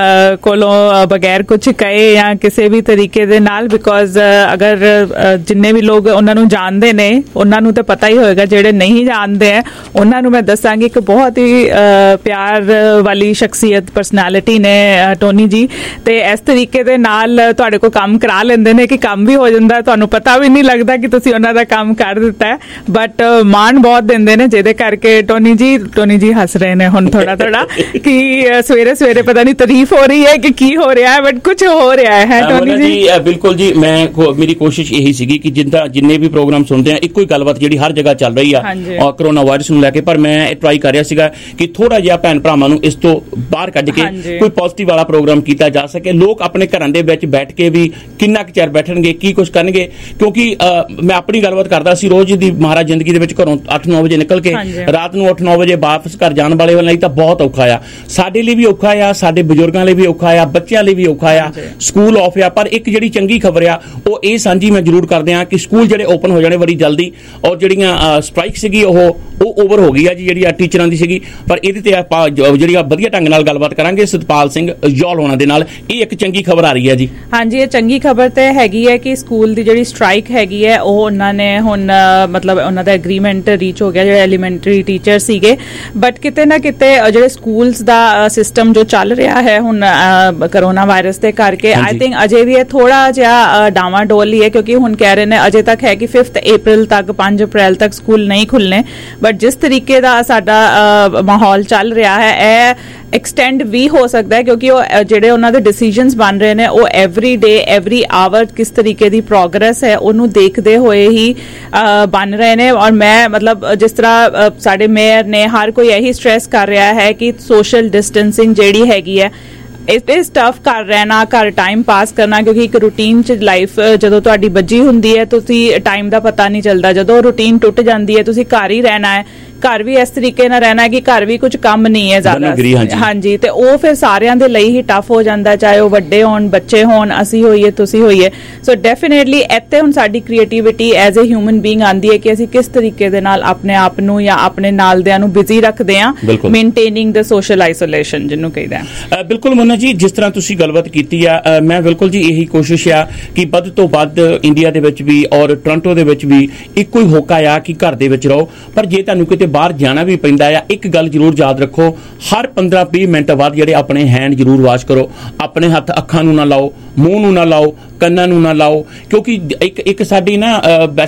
ਕੋਲੋਂ ਬਗੈਰ ਕੁਝ ਕਹੇ ਜਾਂ ਕਿਸੇ ਵੀ ਤਰੀਕੇ ਦੇ ਨਾਲ। ਬਿਕੋਜ਼ ਅਗਰ ਜਿੰਨੇ ਵੀ ਲੋਕ ਉਹਨਾਂ ਨੂੰ ਜਾਣਦੇ ਨੇ ਉਹਨਾਂ ਨੂੰ ਤਾਂ ਪਤਾ ਹੀ ਹੋਏਗਾ, ਜਿਹੜੇ ਨਹੀਂ ਜਾਣਦੇ ਹੈ ਉਹਨਾਂ ਨੂੰ ਮੈਂ ਦੱਸਾਂਗੀ ਕਿ ਬਹੁਤ ਹੀ ਪਿਆਰ ਵਾਲੀ ਸ਼ਖਸ ਪਰਸਨੈਲਿਟੀ ਨੇ ਟੋਨੀ ਜੀ। ਤੇ ਇਸ ਤਰੀਕੇ ਦੇ ਨਾਲ ਤੁਹਾਡੇ ਕੋਲ ਕੰਮ ਕਰਾ ਲੈਂਦੇ ਨੇ ਕਿ ਕੰਮ ਵੀ ਹੋ ਜਾਂਦਾ, ਤੁਹਾਨੂੰ ਪਤਾ ਵੀ ਨਹੀਂ ਲੱਗਦਾ ਕਿ ਤੁਸੀਂ ਉਹਨਾਂ ਦਾ ਕੰਮ ਕਰ ਦਿੱਤਾ ਹੈ। ਬਟ ਮਾਣ ਬਹੁਤ ਦਿੰਦੇ ਨੇ, ਜਿਹਦੇ ਕਰਕੇ ਟੋਨੀ ਜੀ ਟੋਨੀ ਜੀ ਹੱਸ ਰਹੇ ਨੇ ਹੁਣ ਥੋੜਾ ਥੋੜਾ ਕਿ ਸਵੇਰੇ ਸਵੇਰੇ ਪਤਾ ਨਹੀਂ ਤਾਰੀਫ ਹੋ ਰਹੀ ਹੈ ਕਿ ਕੀ ਹੋ ਰਿਹਾ ਹੈ, ਬਟ ਕੁਝ ਹੋ ਰਿਹਾ ਹੈ ਟੋਨੀ ਜੀ। ਬਿਲਕੁਲ ਜੀ, ਮੈਂ ਮੇਰੀ ਕੋਸ਼ਿਸ਼ ਇਹੀ ਸੀਗੀ ਕਿ ਜਿੰਦਾ ਜਿੰਨੇ ਵੀ ਪ੍ਰੋਗਰਾਮ ਸੁਣਦੇ ਆ ਇੱਕੋ ਹੀ ਗੱਲਬਾਤ ਜਿਹੜੀ ਹਰ ਜਗ੍ਹਾ ਚੱਲ ਰਹੀ ਆ ਔਰ ਕਰੋਨਾ ਵਾਇਰਸ ਨੂੰ ਲੈ ਕੇ, ਪਰ ਮੈਂ ਇਹ ਟਰਾਈ ਕਰ ਰਿਹਾ ਸੀਗਾ ਕਿ ਥੋੜਾ ਜਿਹਾ ਭੈਣ ਭਰਾਵਾਂ ਨੂੰ ਇਸ ਤੋਂ ਬਾਹਰ ਕੱਢ ਕੇ ਕੋਈ ਪੋਜ਼ਿਟਿਵ ਵਾਲਾ ਪ੍ਰੋਗਰਾਮ ਕੀਤਾ ਜਾ ਸਕੇ। ਲੋਕ ਆਪਣੇ ਘਰਾਂ ਦੇ ਵਿੱਚ ਬੈਠ ਕੇ ਵੀ ਕਿੰਨਾ ਕੁ ਚਿਰ ਬੈਠਣਗੇ, ਕੀ ਕੁਝ ਕਰਨਗੇ, ਕਿਉਂਕਿ ਮੈਂ ਆਪਣੀ ਗੱਲਬਾਤ ਕਰਦਾ ਸੀ ਰੋਜ਼ ਦੀ ਮਹਾਰਾਜ ਜ਼ਿੰਦਗੀ ਦੇ ਵਿੱਚ ਘਰੋਂ ਅੱਠ ਨੌ ਵਜੇ ਨਿਕਲ ਕੇ ਰਾਤ ਨੂੰ ਅੱਠ ਨੌ ਵਜੇ ਵਾਪਸ ਘਰ ਜਾਣ ਵਾਲੇ ਲਈ ਤਾਂ ਬਹੁਤ ਔਖਾ ਆ। ਸਾਡੇ ਲਈ ਵੀ ਔਖਾ ਆ, ਸਾਡੇ ਬਜ਼ੁਰਗਾਂ ਲਈ ਵੀ ਔਖਾ ਆ, ਬੱਚਿਆਂ ਲਈ ਵੀ ਔਖਾ ਆ, ਸਕੂਲ ਆਫ ਆ। ਪਰ ਇੱਕ ਜਿਹੜੀ ਚੰਗੀ ਖਬਰ ਆ ਉਹ ਇਹ ਸਾਂਝੀ ਮੈਂ ਜ਼ਰੂਰ ਕਰਦੇ ਆ ਕਿ ਸਕੂਲ ਜਿਹੜੇ ਓਪਨ ਹੋ ਜਾਣੇ ਬੜੀ ਜਲਦੀ। ਔਰ ਜਿਹੜੀਆਂ ਸਟ੍ਰਾਈਕ ਸੀਗੀ ਉਹ ਉਹ ਓਵਰ ਹੋ ਗਈ ਆ ਜੀ, ਜਿਹੜੀ ਆ ਟੀਚਰਾਂ ਦੀ ਸੀਗੀ। ਪਰ ਇਹਦੇ ਤੇ ਆਪਾਂ ਜਿਹੜੀ ਆ ਵਧੀਆ ਢੰਗ ਨਾਲ ਗੱਲਬਾਤ ਕਰਾਂਗੇ ਸਤਪਾਲ ਸਿੰਘ ਜੌਹਲ ਹੋਣਾ ਦੇ ਨਾਲ। ਇਹ ਇੱਕ ਚੰਗੀ ਖਬਰ ਆ ਰਹੀ ਹੈ ਜੀ। ਹਾਂਜੀ, ਇਹ ਚੰਗੀ ਖਬਰ ਤੇ ਹੈਗੀ ਹੈ ਕਿ ਸਕੂਲ ਦੀ ਜਿਹੜੀ ਸਟ੍ਰਾਈਕ ਹੈਗੀ ਹੈ ਉਹ ਉਹਨਾਂ ਨੇ ਹੁਣ ਮਤਲਬ ਉਹਨਾਂ ਦਾ ਐਗਰੀਮੈਂਟ ਰੀਚ ਹੋ ਗਿਆ, ਜਿਹੜੇ ਐਲੀਮੈਂਟਰੀ ਟੀਚਰ ਸੀਗੇ। ਬਟ ਕਿਤੇ ਨਾ ਕਿਤੇ ਜਿਹੜੇ ਸਕੂਲਸ ਦਾ ਸਿਸਟਮ ਜੋ ਚੱਲ ਰਿਹਾ ਹੈ ਹੁਣ ਕਰੋਨਾ ਵਾਇਰਸ ਦੇ ਕਰਕੇ, ਆਈ ਥਿੰਕ ਅਜੇ ਵੀ ਇਹ ਥੋੜਾ ਜਿਹਾ ਡਾਵਾਂ ਡੋਲ ਹੀ ਹੈ, ਕਿਉਂਕਿ ਹੁਣ ਕਹਿ ਰਹੇ ਨੇ ਅਜੇ ਤੱਕ ਹੈ ਕਿ ਫਿਫਥ ਅਪ੍ਰੈਲ ਤੱਕ ਪੰਜ ਅਪ੍ਰੈਲ ਤੱਕ ਸਕੂਲ ਨਹੀਂ ਖੁੱਲਣੇ। ਬਟ ਜਿਸ ਤਰੀਕੇ ਦਾ ਸਾਡਾ ਮਾਹੌਲ ਚੱਲ ਰਿਹਾ ਹੈ ਇਹ ਐਕਸਟੈਂਡ ਵੀ ਹੋ ਸਕਦਾ ਹੈ, ਕਿਉਂਕਿ ਉਹ ਜਿਹੜੇ ਉਹਨਾਂ ਦੇ ਡਿਸੀਜਨਸ ਬਣ ਰਹੇ ਨੇ ਉਹ ਐਵਰੀ ਡੇ ਐਵਰੀ ਆਵਰ ਕਿਸ ਤਰੀਕੇ ਦੀ ਪ੍ਰੋਗਰੈਸ ਹੈ ਉਹਨੂੰ ਦੇਖਦੇ ਹੋਏ ਹੀ ਬਣ ਰਹੇ ਨੇ। ਔਰ ਮੈਂ ਮਤਲਬ ਜਿਸ ਤਰ੍ਹਾਂ ਸਾਡੇ ਮੇਅਰ ਨੇ ਹਰ ਕੋਈ ਇਹੀ ਸਟ੍ਰੈਸ ਕਰ ਰਿਹਾ ਹੈ ਕਿ ਸੋਸ਼ਲ ਡਿਸਟੈਂਸਿੰਗ ਜਿਹੜੀ ਹੈਗੀ ਹੈ ਇਟ ਇਜ਼ ਟਫ ਕਰ ਰਹਿਣਾ, ਘਰ ਟਾਈਮ ਪਾਸ ਕਰਨਾ, ਕਿਉਂਕਿ ਇੱਕ ਰੂਟੀਨ 'ਚ ਲਾਈਫ ਜਦੋਂ ਤੁਹਾਡੀ ਬੱਝੀ ਹੁੰਦੀ ਹੈ ਤੁਸੀਂ ਟਾਈਮ ਦਾ ਪਤਾ ਨਹੀਂ ਚੱਲਦਾ। ਜਦੋਂ ਰੂਟੀਨ ਟੁੱਟ ਜਾਂਦੀ ਹੈ ਤੁਸੀਂ ਘਰ ਹੀ ਰਹਿਣਾ ਹੈ, ਘਰ ਵੀ ਇਸ ਤਰੀਕੇ ਨਾਲ ਰਹਿਣਾ ਕਿ ਘਰ ਵੀ ਕੁਝ ਕੰਮ ਨਹੀਂ ਹੈ ਜ਼ਿਆਦਾ। ਹਾਂਜੀ, ਤੇ ਉਹ ਫਿਰ ਸਾਰਿਆਂ ਦੇ ਲਈ ਹੀ ਟਫ ਹੋ ਜਾਂਦਾ, ਚਾਹੇ ਉਹ ਵੱਡੇ ਹੋਣ, ਬੱਚੇ ਹੋਣ, ਅਸੀਂ ਹੋਈਏ, ਤੁਸੀਂ ਹੋਈਏ। ਸੋ ਡੈਫੀਨੇਟਲੀ ਇੱਥੇ ਹੁਣ ਸਾਡੀ creativity as a human being ਆਉਂਦੀ ਹੈ ਕਿ ਅਸੀਂ ਕਿਸ ਤਰੀਕੇ ਦੇ ਨਾਲ ਆਪਣੇ ਆਪ ਨੂੰ ਜਾਂ ਆਪਣੇ ਨਾਲਦਿਆਂ ਨੂੰ ਬਿਜ਼ੀ ਰੱਖਦੇ ਹਾਂ, ਮੇਨਟੇਨਿੰਗ ਦ ਸੋਸ਼ਲ ਆਈਸੋਲੇਸ਼ਨ ਜਿਹਨੂੰ ਕਹਿੰਦੇ ਆ। ਬਿਲਕੁਲ ਮੋਨਾ ਜੀ, ਜਿਸ ਤਰ੍ਹਾਂ ਤੁਸੀਂ ਗੱਲਬਾਤ ਕੀਤੀ ਆ, ਮੈਂ ਬਿਲਕੁਲ ਜੀ ਇਹੀ ਕੋਸ਼ਿਸ਼ ਆ ਕਿ ਵੱਧ ਤੋਂ ਵੱਧ ਇੰਡੀਆ ਦੇ ਵਿੱਚ ਵੀ ਔਰ ਟੋਰਾਂਟੋ ਦੇ ਵਿੱਚ ਵੀ ਇੱਕੋ ਹੀ ਹੋਕਾ ਆ ਕਿ ਘਰ ਦੇ ਵਿੱਚ ਰਹੋ। ਪਰ ਜੇ ਤੁਹਾਨੂੰ ਕਿਤੇ ਬਾਹਰ ਜਾਣਾ ਵੀ ਪੈਂਦਾ ਆ, ਇੱਕ ਗੱਲ ਜ਼ਰੂਰ ਯਾਦ ਰੱਖੋ, ਹਰ ਪੰਦਰਾਂ ਵੀਹ ਮਿੰਟ ਬਾਅਦ ਜਿਹੜੇ ਆਪਣੇ ਹੈਂਡ ਜ਼ਰੂਰ ਵਾਸ਼ ਕਰੋ। ਆਪਣੇ ਹੱਥ ਅੱਖਾਂ ਨੂੰ ਨਾ ਲਾਓ, ਮੂੰਹ ਨੂੰ ਨਾ ਲਾਓ, ਕੰਨਾਂ ਨੂੰ ਨਾ ਲਾਓ, ਕਿਉਂਕਿ ਇੱਕ ਇੱਕ ਸਾਡੀ ਨਾ ਵੈਸੇ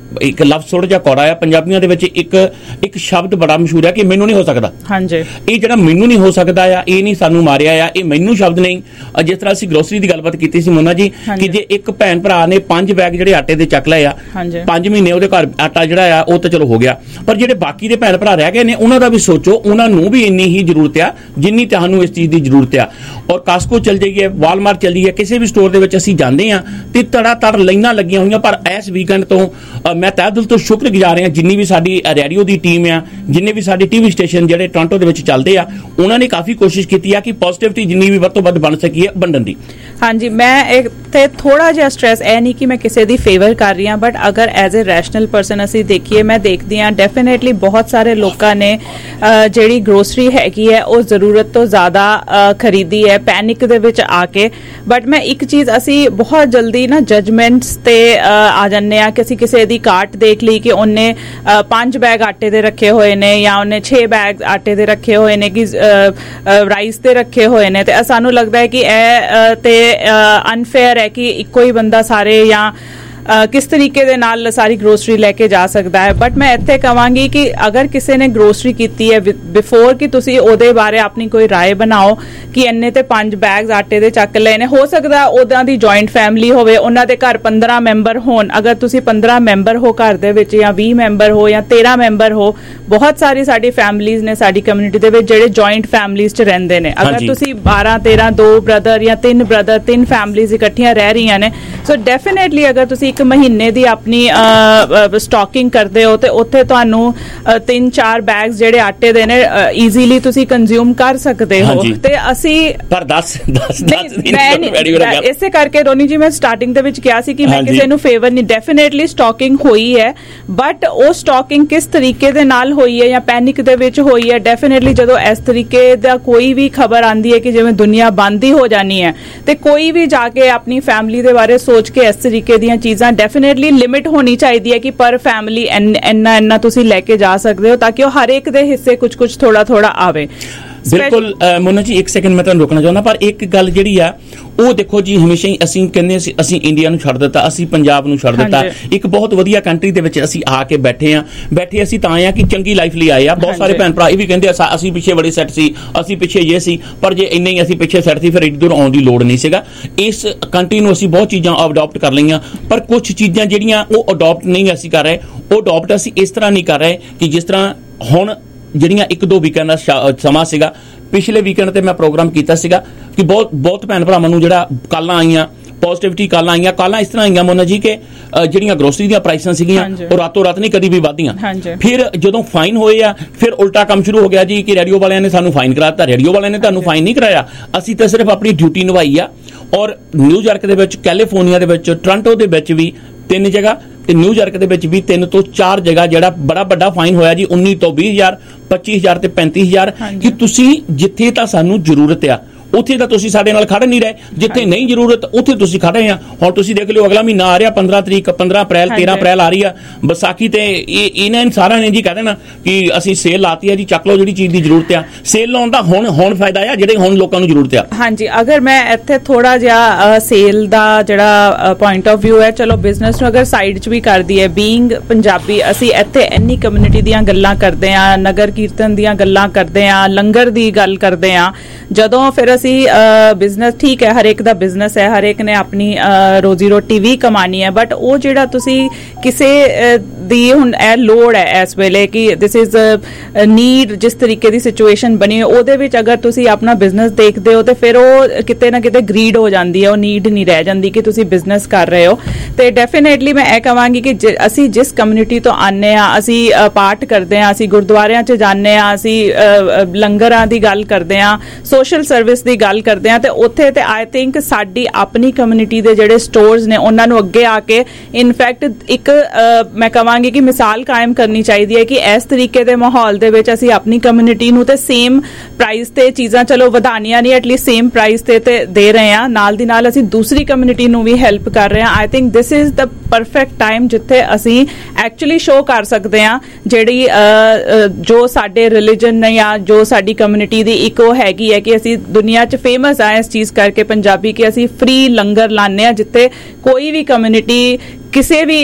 ਇੱਕ ਲਫ਼ਜ਼ ਥੋੜਾ ਜਿਹਾ ਕੌੜਾ ਆ ਪੰਜਾਬੀਆਂ ਦੇ ਵਿੱਚ ਇੱਕ ਇੱਕ ਸ਼ਬਦ ਬੜਾ ਮਸ਼ਹੂਰ ਹੈ ਕਿ ਮੈਨੂੰ ਨਹੀਂ ਹੋ ਸਕਦਾ। ਹਾਂਜੀ, ਇਹ ਜਿਹੜਾ ਮੈਨੂੰ ਨਹੀਂ ਹੋ ਸਕਦਾ ਆ ਇਹ ਨਹੀਂ ਸਾਨੂੰ ਮਾਰਿਆ ਆ, ਇਹ ਮੈਨੂੰ ਸ਼ਬਦ ਨਹੀਂ। ਜਿਸ ਤਰ੍ਹਾਂ ਅਸੀਂ ਗਰੋਸਰੀ ਦੀ ਗੱਲਬਾਤ ਕੀਤੀ ਸੀ ਮੋਨਾ ਜੀ ਕਿ ਜੇ ਇੱਕ ਭੈਣ ਭਰਾ ਨੇ ਪੰਜ ਬੈਗ ਜਿਹੜੇ ਆਟੇ ਦੇ ਚੱਕ ਲਏ ਆ ਪੰਜ ਮਹੀਨੇ ਉਹਦੇ ਘਰ ਆਟਾ ਜਿਹੜਾ ਆ ਉਹ ਤਾਂ ਚਲੋ ਹੋ ਗਿਆ, ਪਰ ਜਿਹੜੇ ਬਾਕੀ ਦੇ ਭੈਣ ਭਰਾ ਰਹਿ ਗਏ ਨੇ ਉਹਨਾਂ ਦਾ ਵੀ ਸੋਚੋ, ਉਹਨਾਂ ਨੂੰ ਵੀ ਇੰਨੀ ਹੀ ਜ਼ਰੂਰਤ ਆ ਜਿੰਨੀ ਤੁਹਾਨੂੰ ਇਸ ਚੀਜ਼ ਦੀ ਜ਼ਰੂਰਤ ਆ। ਔਰ ਕਾਸਕੋ ਚੱਲ ਜਾਈਏ, ਵਾਲਮਾਰਟ ਚੱਲ ਜਾਈਏ, ਕਿਸੇ ਵੀ ਸਟੋਰ ਦੇ ਵਿੱਚ ਅਸੀਂ ਜਾਂਦੇ ਆ ਤੇ ਤੜਾ ਤੜ ਲਾਈਨਾਂ ਲੱਗੀਆਂ ਹੋਈਆਂ। ਪਰ ਇਸ ਵੀਕਐਂਡ ਤੋਂ ਮੈਂ ਤਹਿ ਦਿਲ ਤੋਂ ਸ਼ੁਕਰਗੁਜ਼ਾਰ ਹਾਂ ਜਿੰਨੀ ਵੀ ਸਾਡੀ ਰੇਡੀਓ ਦੀ ਟੀਮ ਆ, ਜਿੰਨੇ ਵੀ ਸਾਡੇ ਟੀਵੀ ਸਟੇਸ਼ਨ ਜਿਹੜੇ ਟੋਰਾਂਟੋ ਦੇ ਵਿੱਚ ਚੱਲਦੇ ਆ, ਉਹਨਾਂ ਨੇ ਕਾਫੀ ਕੋਸ਼ਿਸ਼ ਕੀਤੀ ਆ ਕਿ ਪੋਜ਼ਿਟਿਵਿਟੀ ਜਿੰਨੀ ਵੀ ਵੱਧ ਤੋਂ ਵੱਧ ਬਣ ਸਕੀ ਹੈ ਵੰਡਣ ਦੀ। ਹਾਂਜੀ, ਮੈਂ ਇੱਥੇ ਥੋੜਾ ਜਿਹਾ ਸਟ੍ਰੈਸ ਇਹ ਨਹੀਂ ਕਿ ਮੈਂ ਕਿਸੇ ਦੀ ਫੇਵਰ ਕਰ ਰਹੀ ਹਾਂ, ਬਟ ਅਗਰ ਐਜ਼ ਅ ਰੈਸ਼ਨਲ ਪਰਸਨ ਅਸੀਂ ਦੇਖੀਏ, ਮੈਂ ਦੇਖਦੀ ਹਾਂ ਡੈਫੀਨੇਟਲੀ ਬਹੁਤ ਸਾਰੇ ਲੋਕਾਂ ਨੇ ਜਿਹੜੀ ਗਰੋਸਰੀ ਹੈਗੀ ਹੈ ਉਹ ਜ਼ਰੂਰਤ ਤੋਂ ਜ਼ਿਆਦਾ ਖਰੀਦੀ ਹੈ ਪੈਨਿਕ ਦੇ ਵਿੱਚ ਆ ਕੇ। ਬਟ ਮੈਂ ਇੱਕ ਚੀਜ਼, ਅਸੀਂ ਬਹੁਤ ਜਲਦੀ ਨਾ ਜਜਮੈਂਟਸ ਤੇ ਆ ਜਾਂਦੇ ਆ ਕਿ ਅਸੀਂ ਕਿਸੇ ਦੀ ਕਾਰਟ ਦੇਖ ਲਈ ਕਿ ਉਹਨੇ ਪੰਜ ਬੈਗ ਆਟੇ ਦੇ ਰੱਖੇ ਹੋਏ ਨੇ ਜਾਂ ਉਹਨੇ ਛੇ ਬੈਗ ਆਟੇ ਦੇ ਰੱਖੇ ਹੋਏ ਨੇ ਕਿ ਰਾਈਸ ਦੇ ਰੱਖੇ ਹੋਏ ਨੇ, ਤੇ ਸਾਨੂੰ ਲੱਗਦਾ ਹੈ ਕਿ ਇਹ ਤੇ ਅਨਫੇਅਰ ਹੈ ਕਿ ਇੱਕੋ ਹੀ ਬੰਦਾ ਸਾਰੇ ਜਾਂ ਕਿਸ ਤਰੀਕੇ ਦੇ ਨਾਲ ਸਾਰੀ ਗਰੋਸਰੀ ਲੈ ਕੇ ਜਾ ਸਕਦਾ ਹੈ। ਬਟ ਮੈਂ ਇੱਥੇ ਕਹਾਂਗੀ ਕਿ ਅਗਰ ਕਿਸੇ ਨੇ ਗਰੋਸਰੀ ਕੀਤੀ ਹੈ ਬਿਫੋਰ ਕਿ ਤੁਸੀਂ ਉਹਦੇ ਬਾਰੇ ਆਪਣੀ ਕੋਈ ਰਾਏ ਬਣਾਓ ਕਿ ਇੰਨੇ ਤੇ ਪੰਜ ਬੈਗਸ ਆਟੇ ਦੇ ਚੱਕ ਲਏ ਨੇ, ਹੋ ਸਕਦਾ ਉਹਦਾਂ ਦੀ ਜੁਆਇੰਟ ਫੈਮਿਲੀ ਹੋਵੇ, ਉਹਨਾਂ ਦੇ ਘਰ ਪੰਦਰਾਂ ਮੈਂਬਰ ਹੋਣ। ਅਗਰ ਤੁਸੀਂ ਪੰਦਰਾਂ ਮੈਂਬਰ ਹੋ ਘਰ ਦੇ ਵਿੱਚ ਜਾਂ ਵੀਹ ਮੈਂਬਰ ਹੋ ਜਾਂ ਤੇਰਾਂ ਮੈਂਬਰ ਹੋ, ਬਹੁਤ ਸਾਰੀ ਸਾਡੀ ਫੈਮਿਲੀਜ਼ ਨੇ ਸਾਡੀ ਕਮਿਊਨਿਟੀ ਦੇ ਵਿੱਚ ਜਿਹੜੇ ਜੁਆਇੰਟ ਫੈਮਿਲੀਜ਼ 'ਚ ਰਹਿੰਦੇ ਨੇ। ਅਗਰ ਤੁਸੀਂ ਬਾਰਾਂ ਤੇਰਾਂ ਦੋ ਬ੍ਰਦਰ ਜਾਂ ਤਿੰਨ ਬ੍ਰਦਰ ਤਿੰਨ ਫੈਮਿਲੀਜ਼ ਇਕੱਠੀਆਂ ਰਹਿ ਰਹੀਆਂ ਨੇ, ਸੋ ਡੈਫੀਨੇਟਲੀ ਅਗਰ ਤੁਸੀਂ ਇੱਕ ਮਹੀਨੇ ਦੀ ਆਪਣੀ ਸਟਾਕਿੰਗ ਕਰਦੇ ਹੋ ਤੇ ਉੱਥੇ ਤੁਹਾਨੂੰ ਤਿੰਨ ਚਾਰ ਬੈਗਸ ਜਿਹੜੇ ਆਟੇ ਦੇ ਨੇ ਈਜ਼ੀਲੀ ਤੁਸੀਂ ਕੰਜ਼ਿਊਮ ਕਰ ਸਕਦੇ ਹੋ। ਤੇ ਅਸੀਂ ਪਰ ਦਸ ਦਸ ਇਸੇ ਕਰਕੇ ਰੋਨੀ ਜੀ ਮੈਂ ਸਟਾਰਟਿੰਗ ਦੇ ਵਿੱਚ ਕਿਹਾ ਸੀ ਕਿ ਮੈਂ ਕਿਸੇ ਨੂੰ ਫੇਵਰ ਨਹੀਂ, ਡੈਫੀਨੇਟਲੀ ਸਟਾਕਿੰਗ ਹੋਈ ਹੈ, ਬਟ ਉਹ ਸਟਾਕਿੰਗ ਕਿਸ ਤਰੀਕੇ ਦੇ ਨਾਲ ਹੋਈ ਹੈ ਜਾਂ ਪੈਨਿਕ ਦੇ ਵਿੱਚ ਹੋਈ ਹੈ। ਡੈਫੀਨੇਟਲੀ ਜਦੋਂ ਇਸ ਤਰੀਕੇ ਦਾ ਕੋਈ ਵੀ ਖਬਰ ਆਉਂਦੀ ਹੈ ਕਿ ਜਿਵੇਂ ਦੁਨੀਆ ਬੰਦ ਹੀ ਹੋ ਜਾਣੀ ਹੈ, ਤੇ ਕੋਈ ਵੀ ਜਾ ਕੇ ਆਪਣੀ ਫੈਮਿਲੀ ਦੇ ਬਾਰੇ ਸੋਚ ਕੇ ਇਸ ਤਰੀਕੇ ਦੀਆਂ ਚੀਜ਼ਾਂ ਡੈਫੀਨੇਟਲੀ ਲਿਮਿਟ ਹੋਣੀ ਚਾਹੀਦੀ ਹੈ ਕਿ ਪਰ ਫੈਮਿਲੀ ਇੰਨਾ ਇੰਨਾ ਤੁਸੀਂ ਲੈ ਕੇ ਜਾ ਸਕਦੇ ਹੋ ਤਾਂ ਕਿ ਉਹ ਹਰ ਇੱਕ ਦੇ ਹਿੱਸੇ ਕੁਝ ਕੁਝ ਥੋੜਾ ਥੋੜਾ ਆਵੇ। ਬਿਲਕੁਲ ਮੋਨਾ ਜੀ, ਇੱਕ ਸੈਕਿੰਡ ਮੈਂ ਤੁਹਾਨੂੰ ਰੋਕਣਾ ਚਾਹੁੰਦਾ, ਪਰ ਇੱਕ ਗੱਲ ਜਿਹੜੀ ਆ ਉਹ ਦੇਖੋ ਜੀ, ਹਮੇਸ਼ਾ ਹੀ ਅਸੀਂ ਕਹਿੰਦੇ ਸੀ ਅਸੀਂ ਇੰਡੀਆ ਨੂੰ ਛੱਡ ਦਿੱਤਾ, ਅਸੀਂ ਪੰਜਾਬ ਨੂੰ ਛੱਡ ਦਿੱਤਾ, ਇੱਕ ਬਹੁਤ ਵਧੀਆ ਕੰਟਰੀ ਦੇ ਵਿੱਚ ਅਸੀਂ ਆ ਕੇ ਬੈਠੇ ਆ ਬੈਠੇ ਅਸੀਂ ਤਾਂ ਆ ਕਿ ਚੰਗੀ ਲਾਈਫ ਲਈ ਆਏ ਆ। ਬਹੁਤ ਸਾਰੇ ਭੈਣ ਭਰਾ ਇਹ ਵੀ ਕਹਿੰਦੇ ਅਸੀਂ ਪਿੱਛੇ ਬੜੇ ਸੈੱਟ ਸੀ, ਅਸੀਂ ਪਿੱਛੇ ਇਹ ਸੀ, ਪਰ ਜੇ ਇੰਨੇ ਹੀ ਅਸੀਂ ਪਿੱਛੇ ਸੈੱਟ ਸੀ ਫਿਰ ਇੱਡੀ ਦੂਰ ਆਉਣ ਦੀ ਲੋੜ ਨਹੀਂ ਸੀਗਾ। ਇਸ ਕੰਟਰੀ ਨੂੰ ਅਸੀਂ ਬਹੁਤ ਚੀਜ਼ਾਂ ਅਡਾਪਟ ਕਰ ਲਈਆਂ, ਪਰ ਕੁਝ ਚੀਜ਼ਾਂ ਜਿਹੜੀਆਂ ਉਹ ਅਡਾਪਟ ਨਹੀਂ ਅਸੀਂ ਕਰ ਰਹੇ, ਉਹ ਅਡਾਪਟ ਅਸੀਂ ਇਸ ਤਰ੍ਹਾਂ ਨਹੀਂ ਕਰ ਰਹੇ ਕਿ ਜਿਸ ਤਰ੍ਹਾਂ ਹੁਣ ਜਿਹੜੀਆਂ ਇੱਕ ਦੋ ਵੀਕਐਂਡ ਦਾ ਸਮਾਂ ਸੀਗਾ, ਪਿਛਲੇ ਵੀਕਐਂਡ ਤੇ ਮੈਂ ਪ੍ਰੋਗਰਾਮ ਕੀਤਾ ਸੀਗਾ ਕਿ ਬਹੁਤ ਬਹੁਤ ਭੈਣ ਭਰਾਵਾਂ ਨੂੰ ਜਿਹੜਾ ਕਾਲਾਂ ਆਈਆਂ, ਪੋਜ਼ਿਟਿਵਿਟੀ ਕਾਲਾਂ ਆਈਆਂ, ਕਾਲਾਂ ਇਸ ਤਰ੍ਹਾਂ ਆਈਆਂ ਮੋਨਾ ਜੀ ਕਿ ਜਿਹੜੀਆਂ ਗਰੋਸਰੀ ਦੀਆਂ ਪ੍ਰਾਈਸਾਂ ਸੀਗੀਆਂ ਉਹ ਰਾਤੋਂ ਰਾਤ ਨਹੀਂ ਕਦੀ ਵੀ ਵਧਦੀਆਂ। ਫਿਰ ਜਦੋਂ ਫਾਈਨ ਹੋਏ ਆ ਫਿਰ ਉਲਟਾ ਕੰਮ ਸ਼ੁਰੂ ਹੋ ਗਿਆ ਜੀ ਕਿ ਰੇਡੀਓ ਵਾਲਿਆਂ ਨੇ ਸਾਨੂੰ ਫਾਈਨ ਕਰਾ ਦਿੱਤਾ। ਰੇਡੀਓ ਵਾਲਿਆਂ ਨੇ ਤੁਹਾਨੂੰ ਫਾਈਨ ਨਹੀਂ ਕਰਾਇਆ, ਅਸੀਂ ਤਾਂ ਸਿਰਫ ਆਪਣੀ ਡਿਊਟੀ ਨਿਭਾਈ ਆ। ਔਰ ਨਿਊਯਾਰਕ ਦੇ ਵਿੱਚ, ਕੈਲੀਫੋਰਨੀਆ ਦੇ ਵਿੱਚ, ਟੋਰਾਂਟੋ ਦੇ ਵਿੱਚ ਵੀ ਤਿੰਨ ਜਗ੍ਹਾ ਤੇ ਨਿਊਯਾਰਕ ਦੇ ਵਿੱਚ ਵੀ ਤਿੰਨ ਤੋਂ ਚਾਰ ਜਗ੍ਹਾ ਜਿਹੜਾ ਬੜਾ ਵੱਡਾ ਫਾਈਨ ਹੋਇਆ ਜੀ, ਉੱਨੀ ਤੋਂ ਵੀਹ ਹਜ਼ਾਰ, ਪੱਚੀ ਹਜ਼ਾਰ ਤੇ ਪੈਂਤੀ ਹਜ਼ਾਰ, ਕਿ ਤੁਸੀਂ ਜਿੱਥੇ ਤਾਂ ਸਾਨੂੰ ਜ਼ਰੂਰਤ ਆ ਉੱਥੇ ਤਾਂ ਤੁਸੀਂ ਸਾਡੇ ਨਾਲ ਖੜੇ ਨਹੀਂ ਰਹੇ, ਜਿੱਥੇ ਨਹੀਂ ਜ਼ਰੂਰਤ ਉੱਥੇ ਤੁਸੀਂ ਖੜੇ ਆ। ਹੁਣ ਤੁਸੀਂ ਦੇਖ ਲਿਓ ਅਗਲਾ ਮਹੀਨਾ ਆ ਰਿਹਾ ਪੰਦਰਾਂ ਤਰੀਕ, ਪੰਦਰਾਂ ਅਪ੍ਰੈਲ, ਤੇਰਾਂ ਅਪ੍ਰੈਲ ਆ ਰਹੀ ਆ ਵਿਸਾਖੀ, ਤੇ ਇਹ ਇਹਨਾਂ ਸਾਰਿਆਂ ਨੇ ਜੀ ਕਹਿ ਦੇਣਾ ਕਿ ਅਸੀਂ ਸੇਲ ਲਾਤੀ ਆ ਜੀ, ਚੱਕ ਲਓ ਜਿਹੜੀ ਚੀਜ਼ ਦੀ ਜ਼ਰੂਰਤ ਆ। ਸੇਲ ਲਾਉਣ ਦਾ ਹੁਣ ਹੁਣ ਫਾਇਦਾ ਆ ਜਿਹੜੇ ਹੁਣ ਲੋਕਾਂ ਨੂੰ ਜ਼ਰੂਰਤ ਆ। ਹਾਂਜੀ, ਅਗਰ ਮੈਂ ਇੱਥੇ ਥੋੜਾ ਜਿਹਾ ਸੇਲ ਦਾ ਜਿਹੜਾ ਪੁਆਇੰਟ ਆਫ ਵਿਊ ਹੈ, ਚਲੋ ਬਿਜ਼ਨਸ ਨੂੰ ਅਗਰ ਸਾਈਡ 'ਚ ਵੀ ਕਰਦੀ ਹੈ, ਬੀਇੰਗ ਪੰਜਾਬੀ ਅਸੀਂ ਇੱਥੇ ਇੰਨੀ ਕਮਿਊਨਿਟੀ ਦੀਆਂ ਗੱਲਾਂ ਕਰਦੇ ਆ, ਨਗਰ ਕੀਰਤਨ ਦੀਆਂ ਗੱਲਾਂ ਕਰਦੇ ਆ, ਲੰਗਰ ਦੀ ਗੱਲ ਕਰਦੇ ਆ, ਜਦੋਂ ਫਿਰ ਅਸੀਂ ਬਿਜ਼ਨਸ, ਠੀਕ ਹੈ ਹਰੇਕ ਦਾ ਬਿਜ਼ਨਸ ਹੈ, ਹਰੇਕ ਨੇ ਆਪਣੀ ਰੋਜ਼ੀ ਰੋਟੀ ਵੀ ਕਮਾਣੀ ਹੈ, ਬਟ ਉਹ ਜਿਹੜਾ ਤੁਸੀਂ ਕਿਸੇ ਦੀ ਹੁਣ ਇਹ ਲੋੜ ਹੈ ਇਸ ਵੇਲੇ ਕਿ ਦਿਸ ਇਜ਼ ਨੀਡ, ਜਿਸ ਤਰੀਕੇ ਦੀ ਸਿਚੁਏਸ਼ਨ ਬਣੀ ਉਹਦੇ ਵਿੱਚ ਅਗਰ ਤੁਸੀਂ ਆਪਣਾ ਬਿਜ਼ਨਸ ਦੇਖਦੇ ਹੋ ਤੇ ਫਿਰ ਉਹ ਕਿਤੇ ਨਾ ਕਿਤੇ ਗਰੀਡ ਹੋ ਜਾਂਦੀ ਹੈ, ਉਹ ਨੀਡ ਨਹੀਂ ਰਹਿ ਜਾਂਦੀ ਕਿ ਤੁਸੀਂ ਬਿਜ਼ਨਸ ਕਰ ਰਹੇ ਹੋ। ਤੇ ਡੈਫੀਨੇਟਲੀ ਮੈਂ ਇਹ ਕਹਾਂਗੀ ਕਿ ਅਸੀਂ ਜਿਸ ਕਮਿਊਨਿਟੀ ਤੋਂ ਆਨੇ ਆ, ਅਸੀਂ ਪਾਠ ਕਰਦੇ ਆ, ਅਸੀਂ ਗੁਰਦੁਆਰਿਆਂ 'ਚ ਜਾਂਦੇ ਆ, ਅਸੀਂ ਲੰਗਰਾਂ ਦੀ ਗੱਲ ਕਰਦੇ ਆ, ਸੋਸ਼ਲ ਸਰਵਿਸ ਦੀ ਗੱਲ ਕਰਦੇ ਆ, ਤੇ ਉੱਥੇ ਤੇ ਆਈ ਥਿੰਕ ਸਾਡੀ ਆਪਣੀ ਕਮਿਊਨਿਟੀ ਦੇ ਜਿਹੜੇ ਸਟੋਰਸ ਨੇ ਉਹਨਾਂ ਨੂੰ ਅੱਗੇ ਆ ਕੇ ਇਨਫੈਕਟ ਇੱਕ ਮੈਂ ਕਹਾਂਗੀ ਕਿ ਮਿਸਾਲ ਕਾਇਮ ਕਰਨੀ ਚਾਹੀਦੀ ਹੈ ਕਿ ਇਸ ਤਰੀਕੇ ਦੇ ਮਾਹੌਲ ਦੇ ਵਿੱਚ ਅਸੀਂ ਆਪਣੀ ਕਮਿਊਨਿਟੀ ਨੂੰ ਤੇ ਸੇਮ ਪ੍ਰਾਈਸ ਤੇ ਚੀਜ਼ਾਂ ਚਲੋ ਵਧਾਣੀਆਂ ਨਹੀਂ, ਐਟਲੀਸਟ ਸੇਮ ਪ੍ਰਾਈਸ ਤੇ ਤੇ ਦੇ ਰਹੇ ਆ, ਨਾਲ ਦੀ ਨਾਲ ਅਸੀਂ ਦੂਸਰੀ ਕਮਿਊਨਿਟੀ ਨੂੰ ਵੀ ਹੈਲਪ ਕਰ ਰਹੇ ਆ। I think this is the perfect time ਜਿੱਥੇ ਅਸੀਂ ਐਕਚੁਅਲੀ ਸ਼ੋ ਕਰ ਸਕਦੇ ਆ ਜਿਹੜੀ ਜੋ ਸਾਡੇ ਰਿਲੀਜਨ ਨੇ ਜਾਂ ਜੋ ਸਾਡੀ ਕਮਿਊਨਿਟੀ ਦੀ ਇੱਕ ਉਹ ਹੈਗੀ ਹੈ ਕਿ ਅਸੀਂ ਦੁਨੀਆ 'ਚ ਫੇਮਸ ਆ ਇਸ ਚੀਜ਼ ਕਰਕੇ ਪੰਜਾਬੀ ਕਿ ਅਸੀਂ ਫ੍ਰੀ ਲੰਗਰ ਲਾਉਂਦੇ ਆ, ਜਿੱਥੇ ਕੋਈ ਵੀ ਕਮਿਊਨਿਟੀ ਕਿਸੇ ਵੀ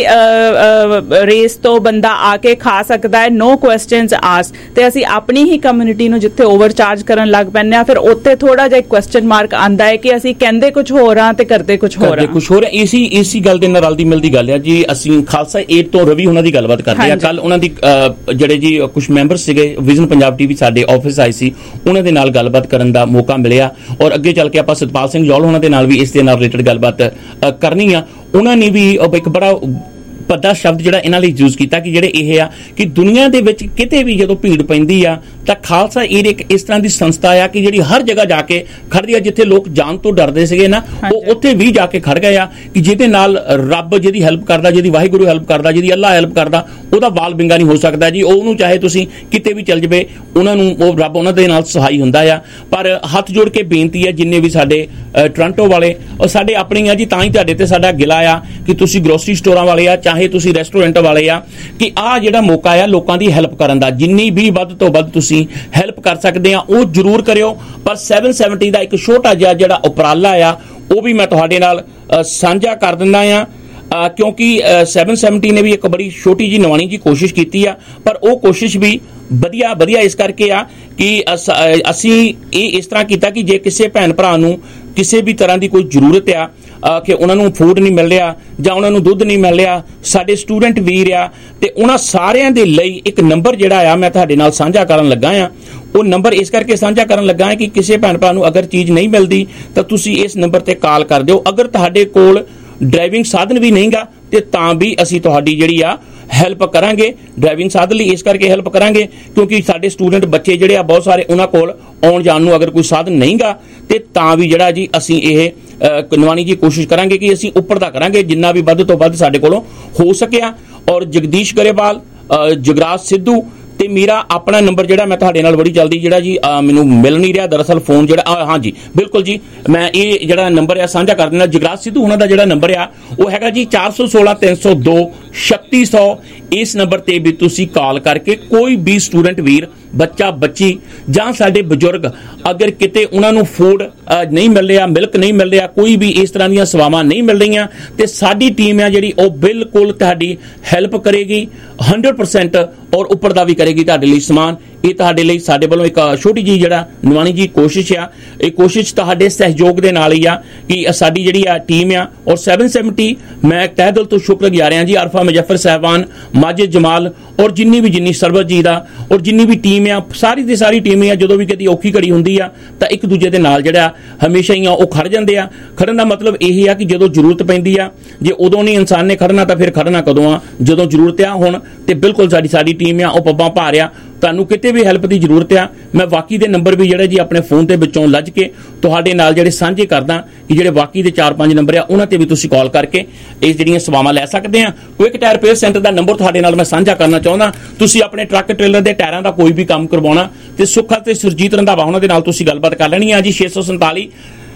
ਰੇਸ ਤੋਂ ਬੰਦਾ ਆ ਕੇ ਖਾ ਸਕਦਾ ਹੈ, ਨੋ ਕੁਐਸਚਨਸ ਆਸਕ। ਤੇ ਅਸੀਂ ਆਪਣੀ ਹੀ ਕਮਿਊਨਿਟੀ ਨੂੰ ਜਿੱਥੇ ਓਵਰਚਾਰਜ ਕਰਨ ਲੱਗ ਪੈਂਦੇ ਆ, ਫਿਰ ਉੱਥੇ ਥੋੜਾ ਜਿਹਾ ਕੁਐਸਚਨ ਮਾਰਕ ਆਂਦਾ ਹੈ ਕਿ ਅਸੀਂ ਕਹਿੰਦੇ ਕੁਝ ਹੋਰ ਆ ਤੇ ਕਰਦੇ ਕੁਝ ਹੋਰ ਆ ਕੁਝ ਹੋਰ। ਇਸੀ ਇਸੀ ਗੱਲ ਦੇ ਨਾਲ ਰਲਦੀ ਮਿਲਦੀ ਗੱਲ ਆ ਜੀ। ਅਸੀਂ ਖਾਲਸਾ ਏਡ ਤੋਂ ਰਵੀ ਉਹਨਾਂ ਦੀ ਗੱਲਬਾਤ ਕਰਦੇ ਆ। ਕੱਲ ਉਹਨਾਂ ਦੀ ਜਿਹੜੇ ਜੀ ਕੁਝ ਮੈਂਬਰ ਸੀਗੇ ਵਿਜ਼ਨ ਪੰਜਾਬ ਟੀਵੀ ਸਾਡੇ ਆਫਿਸ ਆਏ ਸੀ, ਉਹਨਾਂ ਦੇ ਨਾਲ ਗੱਲਬਾਤ ਕਰਨ ਦਾ ਮੌਕਾ ਮਿਲਿਆ ਔਰ ਅੱਗੇ ਚੱਲ ਕੇ ਆਪਾਂ ਸਤਪਾਲ ਸਿੰਘ ਜੌਲ ਉਹਨਾਂ ਦੇ ਨਾਲ ਵੀ ਇਸ ਦੇ ਨਾਲ ਰਿਲੇਟਡ ਗੱਲਬਾਤ ਕਰਨੀ ਆ। ਉਹਨਾਂ ਨੇ ਵੀ ਇੱਕ ਬੜਾ ਪੱਦਾ ਸ਼ਬਦ ਜਿਹੜਾ ਇਹਨਾਂ ਲਈ ਯੂਜ਼ ਕੀਤਾ ਕਿ ਜਿਹੜੇ ਇਹ ਆ ਕਿ ਦੁਨੀਆ ਦੇ ਵਿੱਚ ਕਿਤੇ ਵੀ ਜਦੋਂ ਭੀੜ ਪੈਂਦੀ ਆ ਤਾਂ ਖਾਲਸਾ ਏਡ ਇੱਕ ਇਸ ਤਰ੍ਹਾਂ ਦੀ ਸੰਸਥਾ ਆ ਕਿ ਜਿਹੜੀ ਹਰ ਜਗ੍ਹਾ ਜਾ ਕੇ ਖੜਦੀ ਆ। ਜਿੱਥੇ ਲੋਕ ਜਾਣ ਤੋਂ ਡਰਦੇ ਸੀਗੇ ਨਾ, ਉਹ ਉੱਥੇ ਵੀ ਜਾ ਕੇ ਖੜ ਗਏ ਆ ਕਿ ਜਿਹਦੇ ਨਾਲ ਰੱਬ ਜਿਹਦੀ ਹੈਲਪ ਕਰਦਾ, ਜਿਹਦੀ ਵਾਹਿਗੁਰੂ ਹੈਲਪ ਕਰਦਾ, ਜਿਹਦੀ ਅੱਲਾ ਹੈਲਪ ਕਰਦਾ, ਉਹਦਾ ਵਾਲ ਬਿੰਗਾ ਨਹੀਂ ਹੋ ਸਕਦਾ ਜੀ। ਉਹਨੂੰ ਚਾਹੇ ਤੁਸੀਂ ਕਿਤੇ ਵੀ ਚੱਲ ਜਾਵੇ, ਉਹਨਾਂ ਨੂੰ ਉਹ ਰੱਬ ਉਹਨਾਂ ਦੇ ਨਾਲ ਸਹਾਈ ਹੁੰਦਾ ਆ। ਪਰ ਹੱਥ ਜੋੜ ਕੇ ਬੇਨਤੀ ਹੈ ਜਿੰਨੇ ਵੀ ਸਾਡੇ ਟੋਰਾਂਟੋ ਵਾਲੇ ਔਰ ਸਾਡੇ ਆਪਣੇ ਆ ਜੀ, ਤਾਂ ਹੀ ਤੁਹਾਡੇ ਤੇ ਸਾਡਾ ਗਿਲਾ ਆ ਕਿ ਤੁਸੀਂ ਗਰੋਸਰੀ ਸਟੋਰਾਂ ਵਾਲੇ ਆ, ਚਾਹੇ ਤੁਸੀਂ ਰੈਸਟੋਰੈਂਟ ਵਾਲੇ ਆ, ਕਿ ਆਹ ਜਿਹੜਾ ਮੌਕਾ ਆ ਲੋਕਾਂ ਦੀ ਹੈਲਪ ਕਰਨ ਦਾ, ਜਿੰਨੀ ਵੀ ਵੱਧ ਤੋਂ ਵੱਧ ਤੁਸੀਂ ਹੈਲਪ ਕਰ ਸਕਦੇ ਆ ਉਹ ਜ਼ਰੂਰ ਕਰਿਓ। ਪਰ ਸੱਤ ਸੌ ਸੱਤਰ ਦਾ ਇੱਕ ਛੋਟਾ ਜਿਹਾ ਜਿਹੜਾ ਉਪਰਾਲਾ ਆ ਉਹ ਵੀ ਮੈਂ ਤੁਹਾਡੇ ਨਾਲ ਸਾਂਝਾ ਕਰ ਦਿੰਦਾ ਆ, ਕਿਉਂਕਿ ਸੱਤ ਸੌ ਸੱਤਰ ਨੇ ਵੀ ਇੱਕ ਬੜੀ ਛੋਟੀ ਜੀ ਨਵਾਣੀ ਜੀ ਕੋਸ਼ਿਸ਼ ਕੀਤੀ ਆ। ਪਰ ਉਹ ਕੋਸ਼ਿਸ਼ ਵੀ ਵਧੀਆ ਵਧੀਆ ਇਸ ਕਰਕੇ ਆ ਕਿ ਅਸੀਂ ਇਹ ਇਸ ਤਰ੍ਹਾਂ ਕੀਤਾ ਕਿ ਜੇ ਕਿਸੇ ਭੈਣ ਭਰਾ ਨੂੰ ਕਿਸੇ ਵੀ ਤਰ੍ਹਾਂ ਦੀ ਕੋਈ ਜ਼ਰੂਰਤ ਆ ਕਿ ਉਹਨਾਂ ਨੂੰ ਫੂਡ ਨਹੀਂ ਮਿਲ ਰਿਹਾ ਜਾਂ ਉਹਨਾਂ ਨੂੰ ਦੁੱਧ ਨਹੀਂ ਮਿਲ ਰਿਹਾ, ਸਾਡੇ ਸਟੂਡੈਂਟ ਵੀਰ ਆ, ਤੇ ਉਹਨਾਂ ਸਾਰਿਆਂ ਦੇ ਲਈ ਇੱਕ ਨੰਬਰ ਜਿਹੜਾ ਆ ਮੈਂ ਤੁਹਾਡੇ ਨਾਲ ਸਾਂਝਾ ਕਰਨ ਲੱਗਾ ਆ। ਉਹ ਨੰਬਰ ਇਸ ਕਰਕੇ ਸਾਂਝਾ ਕਰਨ ਲੱਗਾ ਹੈ ਕਿ ਕਿਸੇ ਭੈਣ ਭਰਾ ਨੂੰ ਅਗਰ ਚੀਜ਼ ਨਹੀਂ ਮਿਲਦੀ ਤਾਂ ਤੁਸੀਂ ਇਸ ਨੰਬਰ ਤੇ ਕਾਲ ਕਰ ਦਿਓ। ਅਗਰ ਤੁਹਾਡੇ ਕੋਲ ਡਰਾਈਵਿੰਗ ਸਾਧਨ ਵੀ ਨਹੀਂਗਾ ਤੇ ਤਾਂ ਵੀ ਅਸੀਂ ਤੁਹਾਡੀ ਜਿਹੜੀ ਆ ਹੈਲਪ ਕਰਾਂਗੇ। ਡਰਾਈਵਿੰਗ ਸਾਧਨ ਲਈ ਇਸ ਕਰਕੇ ਹੈਲਪ ਕਰਾਂਗੇ ਕਿਉਂਕਿ ਸਾਡੇ ਸਟੂਡੈਂਟ ਬੱਚੇ ਜਿਹੜੇ ਆ ਬਹੁਤ ਸਾਰੇ, ਉਹਨਾਂ ਕੋਲ ਆਉਣ ਜਾਣ ਨੂੰ ਅਗਰ ਕੋਈ ਸਾਧਨ ਨਹੀਂਗਾ ਤੇ ਤਾਂ ਵੀ ਜਿਹੜਾ ਜੀ ਅਸੀਂ ਇਹ ਨਵਾਣੀ ਜੀ ਕੋਸ਼ਿਸ਼ ਕਰਾਂਗੇ ਕਿ ਅਸੀਂ ਉੱਪਰ ਦਾ ਕਰਾਂਗੇ ਜਿੰਨਾ ਵੀ ਵੱਧ ਤੋਂ ਵੱਧ ਸਾਡੇ ਕੋਲੋਂ ਹੋ ਸਕਿਆ। ਔਰ ਜਗਦੀਸ਼ ਗਰੇਵਾਲ, ਜਗਰਾਜ ਸਿੱਧੂ ਤੇ ਮੇਰਾ ਆਪਣਾ ਨੰਬਰ ਜਿਹੜਾ ਮੈਂ ਤੁਹਾਡੇ ਨਾਲ ਬੜੀ ਜਲਦੀ ਜਿਹੜਾ ਜੀ ਮੈਨੂੰ ਮਿਲ ਨਹੀਂ ਰਿਹਾ, ਦਰਅਸਲ ਫੋਨ ਜਿਹੜਾ ਹਾਂਜੀ ਬਿਲਕੁਲ ਜੀ ਮੈਂ ਇਹ ਜਿਹੜਾ ਨੰਬਰ ਆ ਸਾਂਝਾ ਕਰ ਦਿੰਦਾ। ਜਗਰਾਜ ਸਿੱਧੂ ਉਹਨਾਂ ਦਾ ਜਿਹੜਾ ਨੰਬਰ ਆ ਉਹ ਹੈਗਾ ਜੀ ਚਾਰ ਸੌ ਸੋਲਾਂ ਤਿੰਨ ਸੌ ਦੋ ਛੱਤੀ ਸੌ। ਇਸ ਨੰਬਰ ਤੇ ਵੀ ਤੁਸੀਂ ਕਾਲ ਕਰਕੇ ਕੋਈ ਵੀ ਸਟੂਡੈਂਟ ਵੀਰ, ਬੱਚਾ ਬੱਚੀ ਜਾਂ ਸਾਡੇ ਬਜ਼ੁਰਗ ਅਗਰ ਕਿਤੇ ਉਹਨਾਂ ਨੂੰ ਫੂਡ ਨਹੀਂ ਮਿਲ ਰਿਹਾ, ਮਿਲਕ ਨਹੀਂ ਮਿਲ ਰਿਹਾ, ਕੋਈ ਵੀ ਇਸ ਤਰ੍ਹਾਂ ਦੀਆਂ ਸੇਵਾਵਾਂ ਨਹੀਂ ਮਿਲ ਰਹੀਆਂ ਤੇ ਸਾਡੀ ਟੀਮ ਆ ਜਿਹੜੀ ਉਹ ਬਿਲਕੁਲ ਤੁਹਾਡੀ ਹੈਲਪ ਕਰੇਗੀ ਸੌ ਪਰਸੈਂਟ ਔਰ ਉੱਪਰ ਦਾ ਵੀ ਕਰੇਗੀ ਤੁਹਾਡੇ ਲਈ ਸਮਾਨ। ਇਹ ਤੁਹਾਡੇ ਲਈ ਸਾਡੇ ਵੱਲੋਂ ਇੱਕ ਛੋਟੀ ਜੀ ਜਿਹੜਾ ਨਵਾਣੀ ਜੀ ਕੋਸ਼ਿਸ਼ ਆ, ਇਹ ਕੋਸ਼ਿਸ਼ ਤੁਹਾਡੇ ਸਹਿਯੋਗ ਦੇ ਨਾਲ ਹੀ ਆ ਕਿ ਸਾਡੀ ਜਿਹੜੀ ਆ ਟੀਮ ਆ। ਔਰ ਸੱਤ ਸੌ ਸੱਤਰ ਮੈਂ ਤਹਿ ਦਿਲ ਤੋਂ ਸ਼ੁਕਰਗੁਜ਼ਾਰ ਹਾਂ ਜੀ ਅਰਫਾ ਮੁਜ਼ੱਫਰ ਸਾਹਿਬਾਨ, ਮਾਜਿਦ ਜਮਾਲ ਔਰ ਜਿੰਨੀ ਵੀ ਜਿੰਨੀ ਸਰਬਤ ਜੀ ਦਾ ਔਰ ਜਿੰਨੀ ਵੀ ਟੀਮ ਆ, ਸਾਰੀ ਦੀ ਸਾਰੀ ਟੀਮ ਆ। ਜਦੋਂ ਵੀ ਕਦੀ ਔਖੀ ਘੜੀ ਹੁੰਦੀ ਆ ਤਾਂ ਇੱਕ ਦੂਜੇ ਦੇ ਨਾਲ ਜਿਹੜਾ ਹਮੇਸ਼ਾ ਹੀ ਆ ਉਹ ਖੜ ਜਾਂਦੇ ਆ। ਖੜਨ ਦਾ ਮਤਲਬ ਇਹ ਆ ਕਿ ਜਦੋਂ ਜ਼ਰੂਰਤ ਪੈਂਦੀ ਆ, ਜੇ ਉਦੋਂ ਨਹੀਂ ਇਨਸਾਨ ਨੇ ਖੜਨਾ ਤਾਂ ਫਿਰ ਖੜਨਾ ਕਦੋਂ ਆ, ਜਦੋਂ ਜ਼ਰੂਰਤ ਆ। ਹੁਣ ਤੇ ਬਿਲਕੁਲ ਸਾਡੀ ਸਾਡੀ ਟੀਮ ਆ ਉਹ ਪੱਬਾਂ ਪਾ ਰਿਹਾ। ਤੁਹਾਨੂੰ ਕਿਤੇ ਵੀ ਹੈਲਪ ਦੀ ਜ਼ਰੂਰਤ ਆ, ਮੈਂ ਬਾਕੀ ਦੇ ਨੰਬਰ ਵੀ ਜਿਹੜੇ ਜੀ ਆਪਣੇ ਫੋਨ ਦੇ ਵਿੱਚੋਂ ਲੱਜ ਕੇ ਤੁਹਾਡੇ ਨਾਲ ਜਿਹੜੇ ਸਾਂਝੇ ਕਰਦਾ ਕਿ ਜਿਹੜੇ ਬਾਕੀ ਦੇ ਚਾਰ ਪੰਜ ਨੰਬਰ ਆ ਉਹਨਾਂ ਤੇ ਵੀ ਤੁਸੀਂ ਕਾਲ ਕਰਕੇ ਇਹ ਜਿਹੜੀਆਂ ਸੇਵਾਵਾਂ ਲੈ ਸਕਦੇ ਆ। ਕੁਇਕ ਟਾਇਰ ਰਿਪੇਅਰ ਸੈਂਟਰ ਦਾ ਨੰਬਰ ਤੁਹਾਡੇ ਨਾਲ ਮੈਂ ਸਾਂਝਾ ਕਰਨਾ ਚਾਹੁੰਦਾ। ਤੁਸੀਂ ਆਪਣੇ ਟਰੱਕ ਟ੍ਰੇਲਰ ਦੇ ਟਾਇਰਾਂ ਦਾ ਕੋਈ ਵੀ ਕੰਮ ਕਰਵਾਉਣਾ ਤੇ ਸੁੱਖਾ ਤੇ ਸੁਰਜੀਤ ਰੰਧਾਵਾ ਉਹਨਾਂ ਦੇ ਨਾਲ ਤੁਸੀਂ ਗੱਲਬਾਤ ਕਰ ਲੈਣੀ ਆ ਜੀ। ਛੇ ਸੌ ਸੰਤਾਲੀ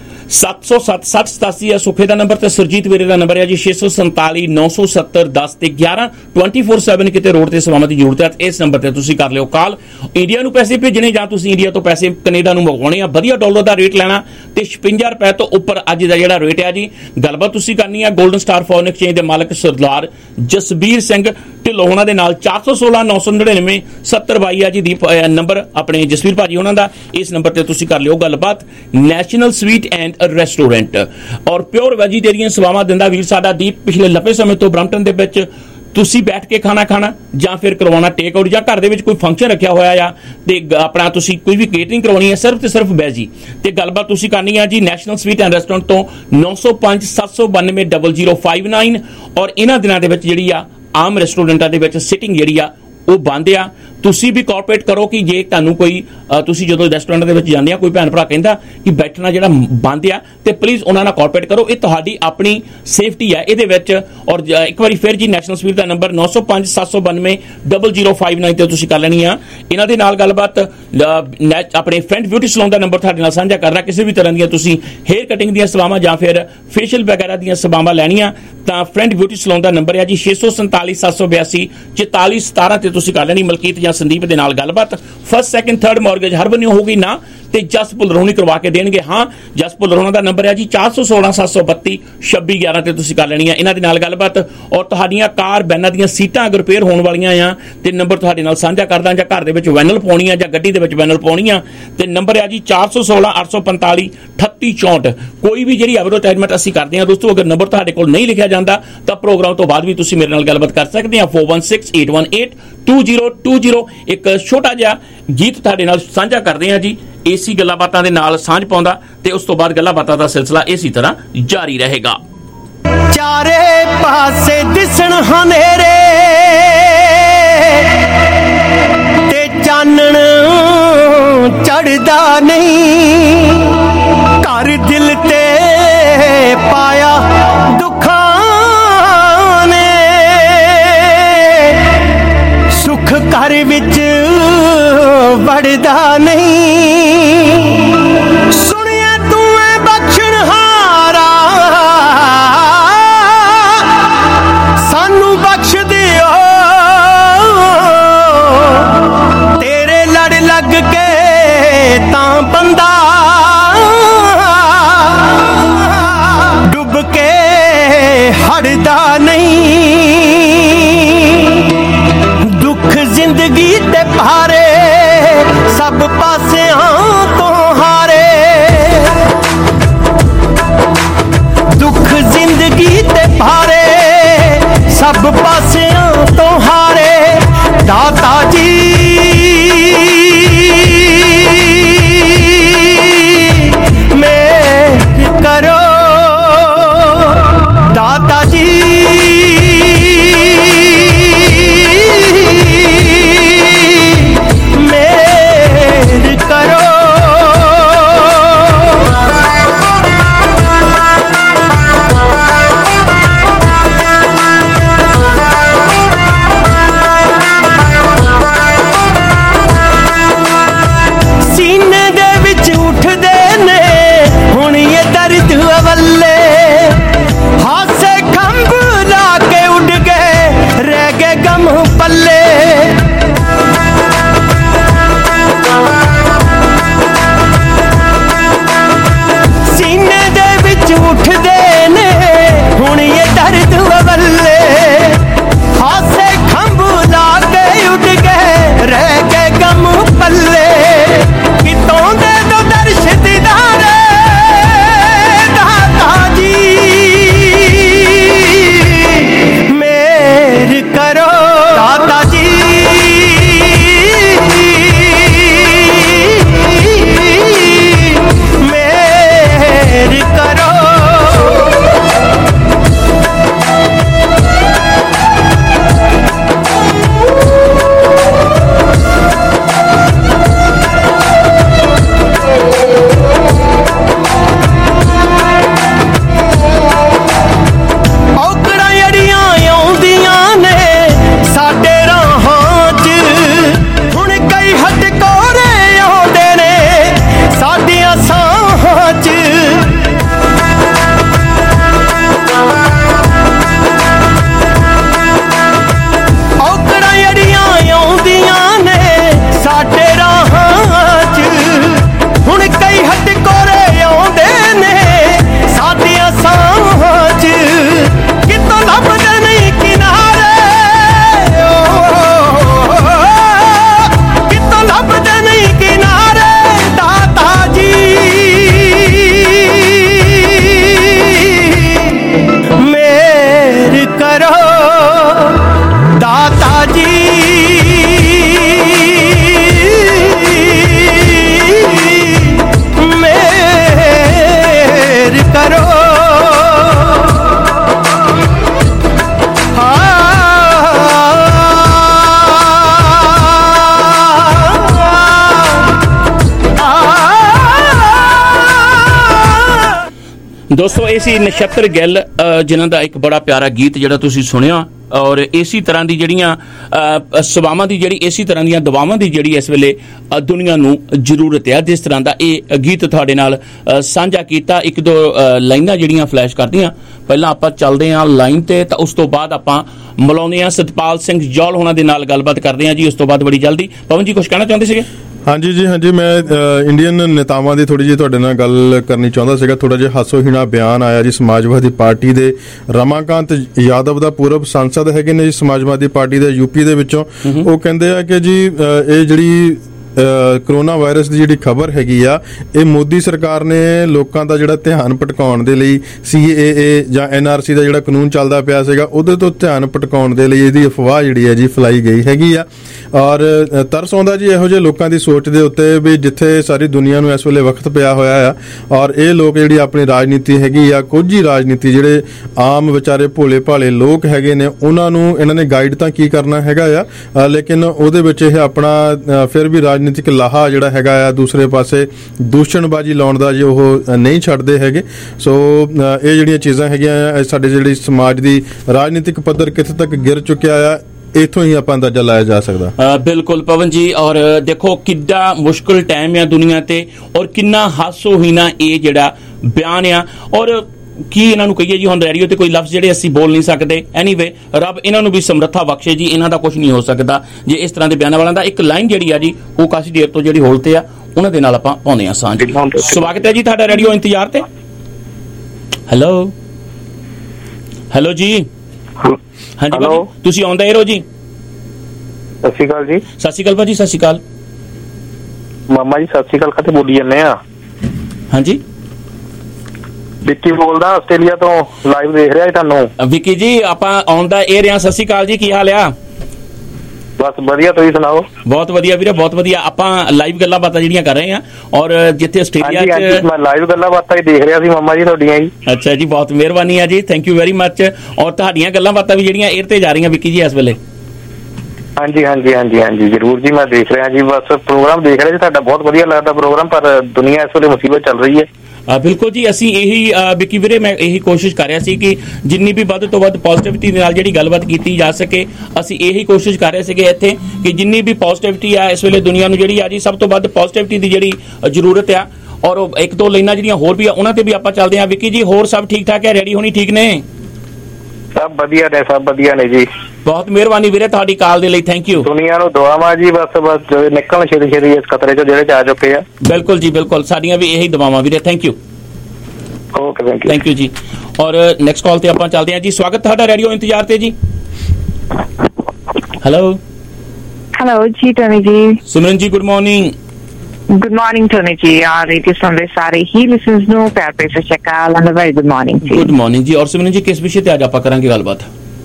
ਸੱਤ ਸੌ ਸੱਤ ਸੱਠ ਸਤਾਸੀ ਹੈ ਸੁੱਖੇ ਦਾ ਨੰਬਰ ਤੇ ਸੁਰਜੀਤ ਵੀਰੇ ਦਾ ਨੰਬਰ ਹੈ ਜੀ ਛੇ ਸੌ ਸੰਤਾਲੀ ਨੌ ਸੌ ਸੱਤਰ ਦਸ ਤੇ ਗਿਆਰਾਂ। ਚੌਵੀ ਸੱਤ ਕਿਤੇ ਰੋਡ ਤੇ ਸੇਵਾਵਾਂ ਦੀ ਜ਼ਰੂਰਤ ਹੈ ਇਸ ਨੰਬਰ ਤੇ ਤੁਸੀਂ ਕਰ ਲਿਓ ਕਾਲ। ਇੰਡੀਆ ਨੂੰ ਪੈਸੇ ਭੇਜਣੇ ਜਾਂ ਤੁਸੀਂ ਇੰਡੀਆ ਤੋਂ ਪੈਸੇ ਕੈਨੇਡਾ ਨੂੰ ਮੰਗਵਾਉਣੇ ਆ, ਵਧੀਆ ਡਾਲਰ ਦਾ ਰੇਟ ਲੈਣਾ ਤੇ ਛਪੰਜਾ ਰੁਪਏ ਤੋਂ ਉੱਪਰ ਅੱਜ ਦਾ ਜਿਹੜਾ ਰੇਟ ਹੈ ਜੀ। ਗੱਲਬਾਤ ਤੁਸੀਂ ਕਰਨੀ ਆ ਗੋਲਡਨ ਸਟਾਰ ਫੋਰਨ ਐਕਸਚੇਂਜ ਦੇ ਮਾਲਕ ਸਰਦਾਰ ਜਸਬੀਰ ਸਿੰਘ ਢਿੱਲੋਂ ਉਹਨਾਂ ਦੇ ਨਾਲ ਚਾਰ ਸੌ ਸੋਲਾਂ ਨੌ ਸੌ ਨੜਿਨਵੇਂ ਸੱਤਰ ਬਾਈ ਆ ਜੀ ਦੀਪ ਨੰਬਰ ਆਪਣੇ ਜਸਬੀਰ ਭਾਜੀ ਉਹਨਾਂ ਦਾ। ਇਸ ਨੰਬਰ ਤੇ ਤੁਸੀਂ ਕਰ ਲਿਓ ਗੱਲਬਾਤ। ਨੈਸ਼ਨਲ ਸਵੀਟ ਐਂਡ ਰੈਸਟੋਰੈਂਟ ਔਰ ਪਿਓਰ ਵੈਜੀਟੇਰੀਅਨ ਸੇਵਾਵਾਂ ਦਿੰਦਾ ਵੀਰ ਸਾਡਾ ਦੀਪ ਪਿਛਲੇ ਲੰਬੇ ਸਮੇਂ ਤੋਂ ਬ੍ਰੈਂਪਟਨ ਦੇ ਵਿੱਚ। ਤੁਸੀਂ ਬੈਠ ਕੇ ਖਾਣਾ ਖਾਣਾ ਜਾਂ ਫਿਰ ਕਰਵਾਉਣਾ ਟੇਕ ਆਊਟ ਜਾਂ ਘਰ ਦੇ ਵਿੱਚ ਕੋਈ ਫੰਕਸ਼ਨ ਰੱਖਿਆ ਹੋਇਆ ਆ ਤੇ ਆਪਣਾ ਤੁਸੀਂ ਕੋਈ ਵੀ ਕੇਟਰਿੰਗ ਕਰਵਾਉਣੀ ਹੈ ਸਿਰਫ ਤੇ ਸਿਰਫ ਵੈਜੀ ਤੇ ਗੱਲਬਾਤ ਤੁਸੀਂ ਕਰਨੀ ਆ ਜੀ ਨੈਸ਼ਨਲ ਸਵੀਟ ਐਂਡ ਰੈਸਟੋਰੈਂਟ ਤੋਂ ਨੌ ਸੌ ਪੰਜ ਸੱਤ ਸੌ ਬਾਨਵੇਂ ਜ਼ੀਰੋ ਜ਼ੀਰੋ ਪੰਜ ਨੌਂ। ਔਰ ਇਹਨਾਂ ਦਿਨਾਂ ਦੇ ਵਿੱਚ ਜਿਹੜੀ ਆ ਆਮ ਰੈਸਟੋਰੈਂਟਾਂ ਦੇ ਵਿੱਚ ਸਿਟਿੰਗ ਜਿਹੜੀ ਆ ਉਹ ਬੰਦ ਆ। ਤੁਸੀਂ ਵੀ ਕੋਆਪਰੇਟ ਕਰੋ ਕਿ ਜੇ ਤੁਹਾਨੂੰ ਕੋਈ ਤੁਸੀਂ ਜਦੋਂ ਰੈਸਟੋਰੈਂਟ ਦੇ ਵਿੱਚ ਜਾਂਦੇ ਆ ਕੋਈ ਭੈਣ ਭਰਾ ਕਹਿੰਦਾ ਕਿ ਬੈਠਣਾ ਜਿਹੜਾ ਬੰਦ ਆ ਤੇ ਪਲੀਜ਼ ਉਹਨਾਂ ਨਾਲ ਕੋਆਪਰੇਟ ਕਰੋ। ਇਹ ਤੁਹਾਡੀ ਆਪਣੀ ਸੇਫਟੀ ਆ ਇਹਦੇ ਵਿੱਚ। ਔਰ ਇੱਕ ਵਾਰੀ ਫਿਰ ਜੀ ਨੈਸ਼ਨਲ ਸਵੀਟ ਦਾ ਨੰਬਰ ਨੌ ਸੌ ਪੰਜ ਸੱਤ ਸੌ ਬਾਨਵੇਂ ਜ਼ੀਰੋ ਜ਼ੀਰੋ ਪੰਜ ਨੌਂ ਤੇ ਤੁਸੀਂ ਕਰ ਲੈਣੀ ਆ ਇਹਨਾਂ ਦੇ ਨਾਲ ਗੱਲਬਾਤ। ਆਪਣੇ ਫਰੈਂਡ ਬਿਊਟੀ ਸਲੂਨ ਦਾ ਨੰਬਰ ਤੁਹਾਡੇ ਨਾਲ ਸਾਂਝਾ ਕਰਨਾ। ਕਿਸੇ ਵੀ ਤਰ੍ਹਾਂ ਦੀਆਂ ਤੁਸੀਂ ਹੇਅਰ ਕਟਿੰਗ ਦੀਆਂ ਸੇਵਾਵਾਂ ਜਾਂ ਫਿਰ ਫੇਸ਼ੀਅਲ ਵਗੈਰਾ ਦੀਆਂ ਸੇਵਾਵਾਂ ਲੈਣੀਆਂ ਤਾਂ ਫਰੈਂਡ ਬਿਊਟੀ ਸਲੂਨ ਦਾ ਨੰਬਰ ਹੈ ਜੀ ਛੇ ਸੌ ਸੰਤਾਲੀ ਸੱਤ ਸੌ ਬਿਆਸੀ ਚੁਤਾਲੀ ਸਤਾਰਾਂ ਤੇ ਤੁਸੀਂ ਕਰ ਲੈਣੀ। ਮਲਕੀਤ ਜਾਂ ਸੰਦੀਪ ਦੇ ਨਾਲ ਗੱਲਬਾਤ। ਫਸਟ ਸੈਕਿੰਡ ਥਰਡ ਮੌਰਗੇਜ ਹਰ ਬੰਨਿਓ ਹੋਊਗੀ ਨਾ ਤੇ ਜਸ ਭੁੱਲਰ ਹੋਣੀ ਕਰਵਾ ਕੇ ਦੇਣਗੇ। ਹਾਂ, ਜਸ ਭੁੱਲਰ ਹੋਣਾ ਦਾ ਨੰਬਰ ਹੈ ਜੀ ਚਾਰ ਸੌ ਸੋਲਾਂ ਸੱਤ ਸੌ ਬੱਤੀ ਛੱਬੀ ਗਿਆਰਾਂ ਤੇ ਤੁਸੀਂ ਕਰ ਲੈਣੀ ਆ ਇਹਨਾਂ ਦੇ ਨਾਲ ਗੱਲਬਾਤ। ਔਰ ਤੁਹਾਡੀਆਂ ਕਾਰ ਵੈਨਾਂ ਦੀਆਂ ਸੀਟਾਂ ਅਗਰ ਰਿਪੇਅਰ ਹੋਣ ਵਾਲੀਆਂ ਆ ਤੇ ਨੰਬਰ ਤੁਹਾਡੇ ਨਾਲ ਸਾਂਝਾ ਕਰਦਾ, ਜਾਂ ਘਰ ਦੇ ਵਿੱਚ ਵੈਨਲ ਪਾਉਣੀ ਆ ਜਾਂ ਗੱਡੀ ਦੇ ਵਿੱਚ ਵੈਨਲ ਪਾਉਣੀ ਆ ਤੇ ਨੰਬਰ ਹੈ ਜੀ ਚਾਰ ਸੌ ਸੋਲਾਂ ਅੱਠ ਸੌ ਪੰਤਾਲੀ ਅਠੱਤੀ ਚੌਂਹਠ। ਕੋਈ ਵੀ ਜਿਹੜੀ ਐਡਵਰਟਾਈਜ਼ਮੈਂਟ ਅਸੀਂ ਕਰਦੇ ਹਾਂ ਦੋਸਤੋ, ਅਗਰ ਨੰਬਰ ਤੁਹਾਡੇ ਕੋਲ ਨਹੀਂ ਲਿਖਿਆ ਜਾਂਦਾ ਤਾਂ ਪ੍ਰੋਗਰਾਮ ਤੋਂ ਬਾਅਦ ਵੀ ਤੁਸੀਂ ਮੇਰੇ ਨਾਲ ਗੱਲਬਾਤ ਕਰ ਸਕਦੇ ਆ। four one six eight one eight two zero two zero। ਇੱਕ ਛੋਟਾ ਜਿਹਾ ਗੀਤ ਤੁਹਾਡੇ ਨਾਲ ਸਾਂਝਾ ਕਰਦੇ ਆ ਜੀ, ਏਸੀ ਗੱਲਾਂ ਬਾਤਾਂ ਦੇ ਨਾਲ ਸਾਂਝ ਪਾਉਂਦਾ ਤੇ ਉਸ ਤੋਂ ਬਾਅਦ ਗੱਲਾਂ ਬਾਤਾਂ ਦਾ ਸਿਲਸਿਲਾ ਇਸੇ ਤਰ੍ਹਾਂ ਜਾਰੀ ਰਹੇਗਾ। ਚਾਰੇ ਪਾਸੇ ਦਿਸਣ ਹਨੇਰੇ ਤੇ ਚਾਨਣ ਚੜਦਾ ਨਹੀਂ, ਘਰ ਦਿਲ ਤੇ ਪਾਇਆ ਦੁੱਖਾਂ ਨੇ, ਸੁੱਖ ਘਰ ਵਿੱਚ ਵੜਦਾ ਨਹੀਂ। ਸੁਣਿਆ ਤੂੰ ਐ ਬਖਸ਼ਣਹਾਰਾ, ਸਾਨੂੰ ਬਖਸ਼ ਦਿਓ, ਤੇਰੇ ਲੜ ਲੱਗ ਕੇ ਤਾਂ ਬੰਦਾ ਡੁੱਬ ਕੇ ਹੜਦਾ ਨਹੀਂ। ਦੁੱਖ ਜ਼ਿੰਦਗੀ ਤੇ ਭਾਰੇ ਸਭ ਪਾਸਿਆਂ ਤੋਂ ਹਾਰੇ, ਦੁੱਖ ਜ਼ਿੰਦਗੀ ਤੇ ਭਾਰੇ ਸਭ ਪਾਸਿਆਂ ਤੋਂ ਹਾਰੇ। ਦਾਤਾ ਜੀ ਮੇਰ ਕਰੋ, ਦਾਤਾ ਜੀ ਮੇਰ ਕਰੋ। ਸੀਨੇ ਦੇ ਵਿੱਚ ਉੱਠਦੇ ਨੇ ਹੁਣ ਇਹ ਦਰਦ ਅਵੱਲੇ, ਹਾਸੇ ਖੰਭ ਲਾ ਕੇ ਉੱਡ ਗਏ ਰਹਿ ਗਏ ਗਮ ਪੱਲੇ। ਸੀਨੇ ਦੇ ਵਿੱਚ ਉੱਠਦੇ ਨੇ ਹੁਣ ਇਹ ਦਰਦ ਅਵੱਲੇ, ਹਾਸੇ ਖੰਭ ਲਾ ਕੇ ਉੱਡ ਗਏ ਰਹਿ ਗਏ ਗਮ ਪੱਲੇ। ਕਿਤੋਂ ਦੇ ਦੋ ਦਰਸ਼ ਦੀਦਾਰੇ ਦਾਤਾ ਜੀ ਮੇਰ ਕਰੋ, ਦਾਤਾ ਜੀ ਮੇਰ ਕਰੋ। ਔਕੜਾਂ ਜਿਹੜੀਆਂ ਆਉਂਦੀਆਂ ਨੇ ਸਾਡੇ ਰਾਹਾਂ 'ਚ, ਹੁਣ ਕਈ ਹੱਡ ਕੋਰੇ ਆਉਂਦੇ ਨੇ ਸਾਡੀਆਂ ਸਾਹਾਂ 'ਚ। ਔਕੜਾਂ ਜਿਹੜੀਆਂ ਆਉਂਦੀਆਂ ਨੇ ਸਾਡੇ ਰਾਹਾਂ 'ਚ, ਹੁਣ ਕਈ ਹੱਡ ਕੋਰੇ ਆਉਂਦੇ ਨੇ ਸਾਡੀਆਂ ਸਾਹਾਂ 'ਚ। ਕਿਤੋਂ ਲੱਭਦੇ ਨਹੀਂ ਕਿਨਾਰੇ, ਕਿਤੋਂ ਲੱਭਦੇ ਨਹੀਂ ਕਿਨਾਰੇ ਦਾਤਾ ਜੀ ਮੇਰ ਕਰੋ, ਦਾਤਾ ਜੀ ਮੇਰ ਕਰੋ। ਦੋਸਤੋ ਇਹ ਸੀ ਨਛੱਤਰ ਗਿੱਲ ਜਿਨ੍ਹਾਂ ਦਾ ਇੱਕ ਬੜਾ ਪਿਆਰਾ ਗੀਤ ਜਿਹੜਾ ਤੁਸੀਂ ਸੁਣਿਆ। ਔਰ ਇਸੇ ਤਰ੍ਹਾਂ ਦੀ ਜਿਹੜੀਆਂ ਸੇਵਾਵਾਂ ਦੀ ਜਿਹੜੀ ਇਸੇ ਤਰ੍ਹਾਂ ਦੀਆਂ ਦਵਾਵਾਂ ਦੀ ਜਿਹੜੀ ਇਸ ਵੇਲੇ ਦੁਨੀਆ ਨੂੰ ਜ਼ਰੂਰਤ ਹੈ, ਜਿਸ ਤਰ੍ਹਾਂ ਦਾ ਇਹ ਗੀਤ ਤੁਹਾਡੇ ਨਾਲ ਸਾਂਝਾ ਕੀਤਾ। ਇੱਕ ਦੋ ਲਾਈਨਾਂ ਜਿਹੜੀਆਂ ਫਲੈਸ਼ ਕਰਦੀਆਂ, ਪਹਿਲਾਂ ਆਪਾਂ ਚੱਲਦੇ ਹਾਂ ਲਾਈਨ ਤੇ, ਤਾਂ ਉਸ ਤੋਂ ਬਾਅਦ ਆਪਾਂ ਮਿਲਾਉਂਦੇ ਹਾਂ ਸਤਪਾਲ ਸਿੰਘ ਜੌਲ ਹੋਣਾ ਦੇ ਨਾਲ ਗੱਲਬਾਤ ਕਰਦੇ ਹਾਂ ਜੀ। ਉਸ ਤੋਂ ਬਾਅਦ ਬੜੀ ਜਲਦੀ ਪਵਨ ਜੀ ਕੁਝ ਕਹਿਣਾ ਚਾਹੁੰਦੇ ਸੀਗੇ? ਹਾਂਜੀ ਜੀ ਹਾਂਜੀ ਮੈਂ ਇੰਡੀਅਨ ਨੇਤਾਵਾਂ ਦੀ ਥੋੜੀ ਜਿਹੀ ਤੁਹਾਡੇ ਨਾਲ ਗੱਲ ਕਰਨੀ ਚਾਹੁੰਦਾ ਸੀਗਾ। ਥੋੜਾ ਜਿਹਾ ਹਾਸੋਹੀਣਾ ਬਿਆਨ ਆਇਆ ਜੀ ਸਮਾਜਵਾਦੀ ਪਾਰਟੀ ਦੇ ਰਮਾਕਾਂਤ ਯਾਦਵ ਦਾ, ਪੂਰਬ ਸੰਸਦ ਹੈਗੇ ਨੇ ਜੀ ਸਮਾਜਵਾਦੀ ਪਾਰਟੀ ਦੇ ਯੂਪੀ ਦੇ ਵਿੱਚੋਂ। ਉਹ ਕਹਿੰਦੇ ਆ ਕਿ ਜੀ ਇਹ ਜਿਹੜੀ ਕਰੋਨਾ ਵਾਇਰਸ ਦੀ ਜਿਹੜੀ ਖਬਰ ਹੈਗੀ ਆ ਇਹ ਮੋਦੀ ਸਰਕਾਰ ਨੇ ਲੋਕਾਂ ਦਾ ਜਿਹੜਾ ਧਿਆਨ ਭਟਕਾਉਣ ਦੇ ਲਈ ਸੀ ਏ ਏ ਜਾਂ ਐਨ ਆਰ ਸੀ ਦਾ ਜਿਹੜਾ ਕਾਨੂੰਨ ਚੱਲਦਾ ਪਿਆ ਸੀਗਾ ਉਹਦੇ ਤੋਂ ਧਿਆਨ ਭਟਕਾਉਣ ਦੇ ਲਈ ਇਹਦੀ ਅਫਵਾਹ ਜਿਹੜੀ ਹੈ ਜੀ ਫੈਲਾਈ ਗਈ ਹੈਗੀ ਆ। ਔਰ ਤਰਸ ਆਉਂਦਾ ਜੀ ਇਹੋ ਜਿਹੇ ਲੋਕਾਂ ਦੀ ਸੋਚ ਦੇ ਉੱਤੇ ਵੀ ਜਿੱਥੇ ਸਾਰੀ ਦੁਨੀਆ ਨੂੰ ਇਸ ਵੇਲੇ ਵਕਤ ਪਿਆ ਹੋਇਆ ਆ ਔਰ ਇਹ ਲੋਕ ਜਿਹੜੀ ਆਪਣੀ ਰਾਜਨੀਤੀ ਹੈਗੀ ਆ, ਕੁਝ ਹੀ ਰਾਜਨੀਤੀ ਜਿਹੜੇ ਆਮ ਵਿਚਾਰੇ ਭੋਲੇ ਭਾਲੇ ਲੋਕ ਹੈਗੇ ਨੇ ਉਹਨਾਂ ਨੂੰ ਇਹਨਾਂ ਨੇ ਗਾਈਡ ਤਾਂ ਕੀ ਕਰਨਾ ਹੈਗਾ ਆ, ਲੇਕਿਨ ਉਹਦੇ ਵਿੱਚ ਇਹ ਆਪਣਾ ਫਿਰ ਵੀ ਰਾਜਨੀਤਿਕ ਲਾਹਾ ਜਿਹੜਾ ਹੈਗਾ ਆ ਦੂਸਰੇ ਪਾਸੇ ਦੂਸ਼ਣਬਾਜ਼ੀ ਲਾਉਣ ਦਾ ਜੀ ਉਹ ਨਹੀਂ ਛੱਡਦੇ ਹੈਗੇ। ਸੋ ਇਹ ਜਿਹੜੀਆਂ ਚੀਜ਼ਾਂ ਹੈਗੀਆਂ ਸਾਡੇ ਜਿਹੜੀ ਸਮਾਜ ਦੀ ਰਾਜਨੀਤਿਕ ਪੱਧਰ ਕਿੱਥੇ ਤੱਕ ਗਿਰ ਚੁੱਕਿਆ ਆ ਇਥੋਂ ਹੀ ਆਪਾਂ ਅੰਦਾਜ਼ਾ ਲਾਇਆ ਜਾ ਸਕਦਾ। ਬਿਲਕੁਲ ਪਵਨ ਜੀ, ਔਰ ਦੇਖੋ ਕਿੱਡਾ ਮੁਸ਼ਕਿਲ ਟਾਈਮ ਆ ਦੁਨੀਆ ਤੇ ਔਰ ਕਿੰਨਾ ਹਾਸੋਹੀਣਾ ਇਹ ਜਿਹੜਾ ਬਿਆਨ ਆ। ਔਰ ਕੀ ਇਹਨਾਂ ਨੂੰ ਕਹੀਏ ਜੀ, ਹੁਣ ਰੇਡੀਓ ਤੇ ਕੋਈ ਲਫ਼ਜ਼ ਜਿਹੜੇ ਅਸੀਂ ਬੋਲ ਨਹੀਂ ਸਕਦੇ। ਐਨੀਵੇ ਰੱਬ ਇਹਨਾਂ ਨੂੰ ਵੀ ਸਮਰੱਥਾ ਬਖਸ਼ੇ ਜੀ, ਇਹਨਾਂ ਦਾ ਕੁਝ ਨਹੀਂ ਹੋ ਸਕਦਾ ਜੇ ਇਸ ਤਰ੍ਹਾਂ ਦੇ ਬਿਆਨਾਂ ਵਾਲਿਆਂ ਦਾ। ਇੱਕ ਲਾਈਨ ਜਿਹੜੀ ਆ ਜੀ ਉਹ ਕਾਫੀ ਦੇਰ ਤੋਂ ਜਿਹੜੀ ਹੋਲ ਤੇ ਆ, ਉਹਨਾਂ ਦੇ ਨਾਲ ਆਪਾਂ ਪਾਉਂਦੇ ਆ ਸਾਂਝ। ਸਵਾਗਤ ਹੈ ਜੀ ਤੁਹਾਡਾ ਰੇਡੀਓ ਇੰਤਜ਼ਾਰ ਤੇ। ਹੈਲੋ ਹੈਲੋ ਜੀ, ਹਾਂਜੀ ਭਾਜੀ ਤੁਸੀਂ ਆਉਂਦੇ ਰਹੋ ਜੀ। ਸਤਿ ਸ਼੍ਰੀ ਅਕਾਲ ਜੀ। ਸਤਿ ਸ਼੍ਰੀ ਅਕਾਲ ਭਾਜੀ। ਸਤਿ ਸ਼੍ਰੀ ਅਕਾਲ ਮਾਮਾ ਜੀ। ਸਤਿ ਸ਼੍ਰੀ ਅਕਾਲ ਕਾਤੇ ਬੋਲੀ ਜਾਂਦੇ ਆ? ਹਾਂਜੀ ਵਿੱਕੀ ਬੋਲਦਾ ਆਸਟ੍ਰੇਲੀਆ ਤੋਂ, ਲਾਈਵ ਦੇਖ ਰਿਹਾ ਜੀ ਤੁਹਾਨੂੰ। ਵਿੱਕੀ ਜੀ ਆਪਾਂ ਆਉਂਦਾ ਇਹ ਰਿਹਾ। ਸਤਿ ਸ਼੍ਰੀ ਅਕਾਲ ਜੀ, ਕੀ ਹਾਲ ਆ? ਬਸ ਵਧੀਆ, ਤੁਸੀਂ ਸੁਣਾਓ? ਬਹੁਤ ਵਧੀਆ ਵੀਰੇ, ਬਹੁਤ ਵਧੀਆ। ਆਪਾਂ ਲਾਈਵ ਗੱਲਾਂ ਬਾਤਾਂ ਜਿਹੜੀਆਂ ਕਰ ਰਹੇ ਆ ਔਰ ਜਿੱਥੇ ਆਸਟ੍ਰੇਲੀਆ ਚ ਮੈਂ ਲਾਈਵ ਗੱਲਾਂ ਬਾਤਾਂ ਹੀ ਦੇਖ ਰਿਹਾ ਸੀ ਮਾਮਾ ਜੀ ਤੁਹਾਡੀਆਂ ਜੀ। ਅੱਛਾ ਜੀ, ਬਹੁਤ ਮਿਹਰਬਾਨੀ ਆ ਜੀ, ਥੈਂਕ ਯੂ ਵੈਰੀ ਮੱਚ। ਔਰ ਤੁਹਾਡੀਆਂ ਗੱਲਾਂ ਬਾਤਾਂ ਵੀ ਜਿਹੜੀਆਂ 에ਅਰ ਤੇ ਜਾ ਰਹੀਆਂ ਵਿੱਕੀ ਜੀ ਇਸ ਵੇਲੇ। ਹਾਂਜੀ ਹਾਂਜੀ ਹਾਂਜੀ ਹਾਂਜੀ ਜ਼ਰੂਰ ਜੀ, ਮੈਂ ਦੇਖ ਰਿਹਾ ਜੀ, ਬਸ ਪ੍ਰੋਗਰਾਮ ਦੇਖ ਰਿਹਾ ਜੀ ਤੁਹਾਡਾ, ਬਹੁਤ ਵਧੀਆ ਲੱਗਦਾ ਪ੍ਰੋਗਰਾਮ। ਪਰ ਦੁਨੀਆ ਇਸ ਵੇਲੇ ਮੁਸੀਬਤ ਚੱਲ ਰਹੀ ਹੈ। ਬਿਲਕੁਲ ਜੀ, ਅਸੀਂ ਇਹੀ ਵਿੱਕੀ ਵੀਰੇ ਮੈਂ ਇਹੀ ਕੋਸ਼ਿਸ਼ ਕਰ ਰਿਹਾ ਸੀ ਕਿ ਜਿੰਨੀ ਵੀ ਵੱਧ ਤੋਂ ਵੱਧ ਪੋਜ਼ਿਟਿਵਿਟੀ ਦੇ ਨਾਲ ਜਿਹੜੀ ਗੱਲਬਾਤ ਕੀਤੀ ਜਾ ਸਕੇ, ਅਸੀਂ ਇਹੀ ਕੋਸ਼ਿਸ਼ ਕਰ ਰਹੇ ਸੀਗੇ ਇੱਥੇ ਕਿ ਜਿੰਨੀ ਵੀ ਪੋਜ਼ਿਟਿਵਿਟੀ ਆ ਇਸ ਵੇਲੇ ਦੁਨੀਆ ਨੂੰ ਜਿਹੜੀ ਆ ਜੀ ਸਭ ਤੋਂ ਵੱਧ ਪੋਜ਼ਿਟਿਵਿਟੀ ਦੀ ਜਿਹੜੀ ਜ਼ਰੂਰਤ ਆ। ਔਰ ਇੱਕ ਦੋ ਲਾਈਨਾਂ ਜਿਹੜੀਆਂ ਹੋਰ ਵੀ ਆ ਉਹਨਾਂ ਤੇ ਵੀ ਆਪਾਂ ਚੱਲਦੇ ਹਾਂ। ਵਿੱਕੀ ਜੀ ਹੋਰ ਸਭ ਠੀਕ ਠਾਕ ਹੈ? ਰੈਡੀ ਹੋਣੀ ਠੀਕ ਨੇ? ਸਭ ਵਧੀਆ ਨੇ, ਸਭ ਵਧੀਆ ਨੇ ਜੀ। ਬਹੁਤ ਮਿਹਰਬਾਨੀ ਵੀਰੇ ਤੁਹਾਡੀ ਕਾਲ ਦੇ ਲਈ, ਥੈਂਕ ਯੂ। ਦੁਨੀਆ ਨੂੰ ਦੁਆਵਾਂ ਜੀ, ਬਸ ਬਸ ਨਿਕਲਣ ਛੇਤੀ ਛੇਤੀ ਇਸ ਖਤਰੇ ਚੋਂ ਜਿਹੜੇ ਆ ਚੁੱਕੇ ਆ। ਬਿਲਕੁਲ ਜੀ ਬਿਲਕੁਲ, ਸਾਡੀਆਂ ਵੀ ਇਹੀ ਦੁਆਵਾਂ ਵੀਰੇ, thank you. Okay thank you thank you ਜੀ। ਔਰ ਨੈਕਸਟ ਕਾਲ ਤੇ ਆਪਾਂ ਚੱਲਦੇ ਹਾਂ ਜੀ। ਸਵਾਗਤ ਤੁਹਾਡਾ ਰੇਡੀਓ ਇੰਤਜ਼ਾਰ ਤੇ ਜੀ। ਹੈਲੋ ਹੈਲੋ ਜੀ Tony ji. Simran ji good morning. Good morning, Tony ji. Our radio sunday ਸਾਰੇ ਹੀ listeners ਨੂੰ ਪਿਆਰ ਭਰੀ ਸਤਿ ਸ਼੍ਰੀ ਅਕਾਲ and a very good morning ਜੀ। ਗੁੱਡ ਮਾਰਨਿੰਗ ਜੀ। ਔਰ ਸਿਮਰਨ ਜੀ ਕਿਸ ਵਿਸ਼ੇ ਤੇ ਅੱਜ ਆਪਾਂ ਕਰਾਂਗੇ ਗੱਲਬਾਤ?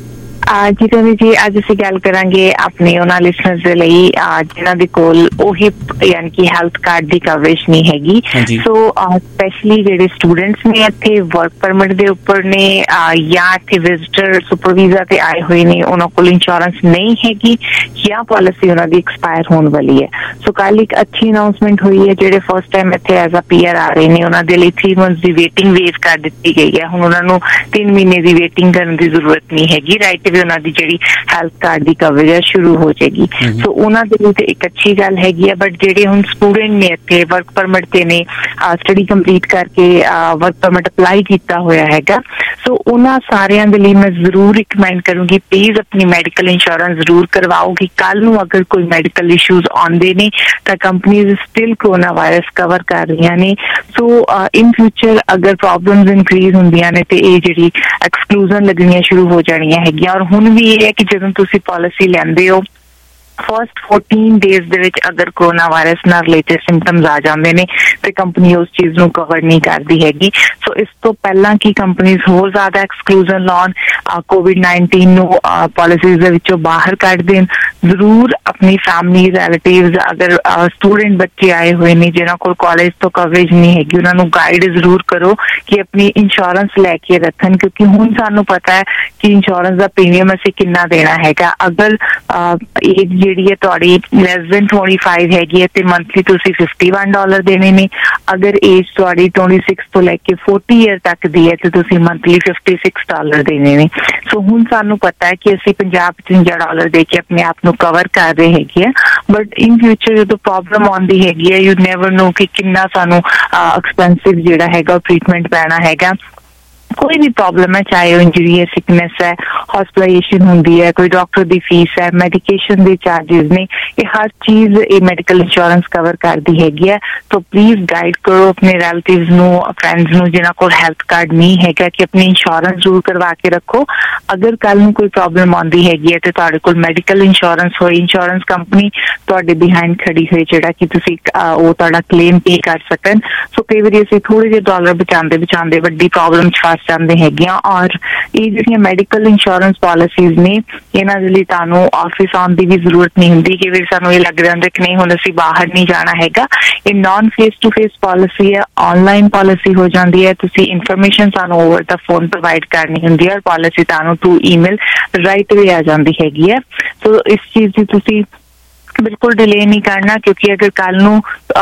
ਜੀ ਟੋਨੀ ਜੀ, ਅੱਜ ਅਸੀਂ ਗੱਲ ਕਰਾਂਗੇ ਆਪਣੇ ਉਹਨਾਂ ਲਿਸਨਰਸ ਦੇ ਲਈ ਜਿਨ੍ਹਾਂ ਦੇ ਕੋਲ ਉਹੀ ਯਾਨੀ ਕਿ ਹੈਲਥ ਕਾਰਡ ਦੀ ਕਵਰੇਜ ਨਹੀਂ ਹੈਗੀ। ਸੋ ਸਪੈਸ਼ਲੀ ਜਿਹੜੇ ਸਟੂਡੈਂਟਸ ਨੇ ਇੱਥੇ ਵਰਕ ਪਰਮਿਟ ਦੇ ਉੱਪਰ ਨੇ ਜਾਂ ਇੱਥੇ ਵਿਜ਼ਟਰ ਸੁਪਰ ਵੀਜ਼ਾ ਤੇ ਆਏ ਹੋਏ ਨੇ, ਉਹਨਾਂ ਕੋਲ ਇੰਸ਼ੋਰੈਂਸ ਨਹੀਂ ਹੈਗੀ ਜਾਂ ਪਾਲਿਸੀ ਉਹਨਾਂ ਦੀ ਐਕਸਪਾਇਰ ਹੋਣ ਵਾਲੀ ਹੈ। ਸੋ ਕੱਲ ਇੱਕ ਅੱਛੀ ਅਨਾਉਂਸਮੈਂਟ ਹੋਈ ਹੈ, ਜਿਹੜੇ ਫਸਟ ਟਾਈਮ ਇੱਥੇ ਐਜ਼ ਅ ਪੀ ਆਰ ਆ ਰਹੇ ਨੇ ਉਹਨਾਂ ਦੇ ਲਈ ਥ੍ਰੀ ਮੰਥਸ ਦੀ ਵੇਟਿੰਗ ਵੇਵ ਕਰ ਦਿੱਤੀ ਗਈ ਹੈ। ਹੁਣ ਉਹਨਾਂ ਨੂੰ ਤਿੰਨ ਮਹੀਨੇ ਦੀ ਵੇਟਿੰਗ ਕਰਨ ਦੀ ਜ਼ਰੂਰਤ ਨਹੀਂ ਹੈਗੀ। ਰਾਈਟ ਵੀ ਉਹਨਾਂ ਦੀ ਜਿਹੜੀ ਹੈਲਥ ਕਾਰਡ ਦੀ ਕਵਰੇਜ ਹੈ ਸ਼ੁਰੂ ਹੋ ਜਾਏਗੀ। ਸੋ ਉਹਨਾਂ ਦੇ ਲਈ ਤੇ ਇੱਕ ਅੱਛੀ ਗੱਲ ਹੈਗੀ ਹੈ। ਬਟ ਜਿਹੜੇ ਹੁਣ ਸਟੂਡੈਂਟ ਨੇ ਇੱਥੇ ਵਰਕ ਪਰਮਿਟ ਤੇ ਨੇ, ਸਟੱਡੀ ਕੰਪਲੀਟ ਕਰਕੇ ਵਰਕ ਪਰਮਿਟ ਅਪਲਾਈ ਕੀਤਾ ਹੋਇਆ ਹੈਗਾ, ਸੋ ਉਹਨਾਂ ਸਾਰਿਆਂ ਦੇ ਲਈ ਮੈਂ ਜ਼ਰੂਰ ਰਿਕਮੈਂਡ ਕਰੂੰਗੀ ਪਲੀਜ਼ ਆਪਣੀ ਮੈਡੀਕਲ ਇੰਸ਼ੋਰੈਂਸ ਜ਼ਰੂਰ ਕਰਵਾਓ ਕਿ ਕੱਲ ਨੂੰ ਅਗਰ ਕੋਈ ਮੈਡੀਕਲ ਇਸ਼ੂਜ਼ ਆਉਂਦੇ ਨੇ ਤਾਂ companies still coronavirus cover ਕਰ ਰਹੀਆਂ ਨੇ। ਸੋ ਇਨ ਫਿਊਚਰ ਅਗਰ ਪ੍ਰੋਬਲਮਸ ਇਨਕਰੀਜ਼ ਹੁੰਦੀਆਂ ਨੇ ਤੇ ਇਹ ਜਿਹੜੀ ਐਕਸਕਲੂਜ਼ਨ ਲੱਗਣੀਆਂ ਸ਼ੁਰੂ ਹੋ ਜਾਣੀਆਂ ਹੈਗੀਆਂ। ਔਰ ਹੁਣ ਵੀ ਇਹ ਹੈ ਕਿ ਜਦੋਂ ਤੁਸੀਂ ਪਾਲਿਸੀ ਲੈਂਦੇ ਹੋ ਫਸਟ fourteen ਡੇਜ਼ ਦੇ ਵਿੱਚ ਅਗਰ ਕੋਰੋਨਾ ਵਾਇਰਸ ਨਾਲ ਰਿਲੇਟਡ ਸਿੰਪਟਮਸ ਆ ਜਾਂਦੇ ਨੇ ਤੇ ਕੰਪਨੀ ਉਸ ਚੀਜ਼ ਨੂੰ ਕਵਰ ਨਹੀਂ ਕਰਦੀ ਹੈਗੀ। ਸੋ ਇਸ ਤੋਂ ਪਹਿਲਾਂ ਕਿ ਕੰਪਨੀਜ਼ ਹੋਰ ਜ਼ਿਆਦਾ ਐਕਸਕਲੂਜ਼ਨ ਲਾਉਣ, ਕੋਵਿਡ ਨਾਈਨਟੀਨ ਨੂੰ ਪਾਲਿਸੀਜ਼ ਦੇ ਵਿੱਚੋਂ ਬਾਹਰ ਕੱਢ ਦੇਣ, ਜ਼ਰੂਰ ਆਪਣੀ ਫੈਮਿਲੀ ਰਿਲੇਟਿਵਸ ਅਗਰ ਸਟੂਡੈਂਟ ਬੱਚੇ ਆਏ ਹੋਏ ਨੇ ਜਿਨ੍ਹਾਂ ਕੋਲ ਕਾਲਜ ਤੋਂ ਕਵਰੇਜ ਨਹੀਂ ਹੈਗੀ ਉਹਨਾਂ ਨੂੰ ਗਾਈਡ ਜ਼ਰੂਰ ਕਰੋ ਕਿ ਆਪਣੀ ਇੰਸ਼ੋਰੈਂਸ ਲੈ ਕੇ ਰੱਖਣ, ਕਿਉਂਕਿ ਹੁਣ ਸਾਨੂੰ ਪਤਾ ਹੈ ਕਿ ਇੰਸ਼ੋਰੈਂਸ ਦਾ ਪ੍ਰੀਮੀਅਮ ਅਸੀਂ ਕਿੰਨਾ ਦੇਣਾ ਹੈਗਾ। ਅਗਰ ਏਜ ਜਿਹੜੀ ਹੈ ਤੁਹਾਡੀ ਲੈਸ ਦੈਨ ਟਵੈਂਟੀ ਫਾਈਵ ਹੈਗੀ ਹੈ ਤੇ ਮੰਥਲੀ ਤੁਸੀਂ ਫਿਫਟੀ ਵਨ ਡਾਲਰ ਦੇਣੇ ਨੇ। ਅਗਰ ਏਜ ਤੁਹਾਡੀ ਟਵੈਂਟੀ ਸਿਕਸ ਤੋਂ ਲੈ ਕੇ ਫੋਰਟੀ ਈਅਰ ਤੱਕ ਦੀ ਹੈ ਤੇ ਤੁਸੀਂ ਮੰਥਲੀ ਫਿਫਟੀ ਸਿਕਸ ਡਾਲਰ ਦੇਣੇ ਨੇ। ਸੋ ਹੁਣ ਸਾਨੂੰ ਪਤਾ ਹੈ ਕਿ ਅਸੀਂ ਪੰਜਾਹ ਪਚਵੰਜਾ ਡਾਲਰ ਦੇ ਕੇ ਆਪਣੇ ਆਪ ਨੂੰ ਕਵਰ ਕਰ ਰਹੇ ਹੈਗੇ ਆ, ਬਟ ਇਨ ਫਿਊਚਰ ਜਦੋਂ ਪ੍ਰੋਬਲਮ ਆਉਂਦੀ ਹੈਗੀ ਹੈ ਯੂ ਨੈਵਰ ਨੋ ਕਿ ਕਿੰਨਾ ਸਾਨੂੰ ਐਕਸਪੈਂਸਿਵ ਜਿਹੜਾ ਹੈਗਾ ਟ੍ਰੀਟਮੈਂਟ ਪੈਣਾ ਹੈਗਾ। कोई भी प्रॉब्लम है, चाहे इंजरी है, सिकनेस है, हॉस्पिटलाइजेशन होंदी है, कोई डॉक्टर दी फीस है, मेडिकेशन दे चार्जेस ने, ये हर चीज ये मेडिकल इंश्योरेंस कवर करदी हैगी है। तो प्लीज गाइड करो अपने रिलेटिव्स नु, फ्रेंड्स नु जिन्हां कोल हेल्थ कार्ड नहीं हैगा कि अपनी इंश्योरेंस जरूर करवा के रखो। अगर कल नूं कोई प्रॉब्लम आंदी हैगी है ते तुहाडे कोल मेडिकल इंश्योरेंस होए, इंश्योरेंस कंपनी तुहाडे बिहाइंड खड़ी होए जेड़ा कि तुसीं ਉਹ ਤੁਹਾਡਾ क्लेम पे कर सकन। सो कई बार ਅਸੀਂ थोड़े ਜਿਹੇ डॉलर बचाते बचाते ਵੱਡੀ प्रॉब्लम ਚ फस ਜਾਂਦੇ ਹੈਗੇ ਆ। ਔਰ ਇਹ ਜਿਹੜੀਆਂ ਮੈਡੀਕਲ ਇੰਸ਼ੋਰੈਂਸ ਪਾਲਿਸੀਜ਼ ਨੇ ਇਹਨਾਂ ਦੇ ਲਈ ਤੁਹਾਨੂੰ ਆਫਿਸ ਆਉਣ ਦੀ ਵੀ ਜ਼ਰੂਰਤ ਨਹੀਂ ਹੁੰਦੀ ਕਿ ਵੀ ਸਾਨੂੰ ਇਹ ਲੱਗ ਜਾਂਦਾ ਕਿ ਨਹੀਂ ਹੁਣ ਅਸੀਂ ਬਾਹਰ ਨਹੀਂ ਜਾਣਾ ਹੈਗਾ। ਇਹ non face to face policy ਹੈ, ਆਨਲਾਈਨ ਪਾਲਿਸੀ ਹੋ ਜਾਂਦੀ ਹੈ। ਤੁਸੀਂ ਇਨਫੋਰਮੇਸ਼ਨ ਸਾਨੂੰ ਓਵਰ ਦਾ ਫੋਨ ਪ੍ਰੋਵਾਈਡ ਕਰਨੀ ਹੁੰਦੀ ਹੈ ਔਰ ਪਾਲਿਸੀ ਤੁਹਾਨੂੰ ਟੂ ਈਮੇਲ ਰਾਈਟ ਵੇ ਆ ਜਾਂਦੀ ਹੈਗੀ ਹੈ। ਸੋ ਇਸ ਚੀਜ਼ ਦੀ ਤੁਸੀਂ बिल्कुल डिले नहीं करना, क्योंकि अगर कल नूं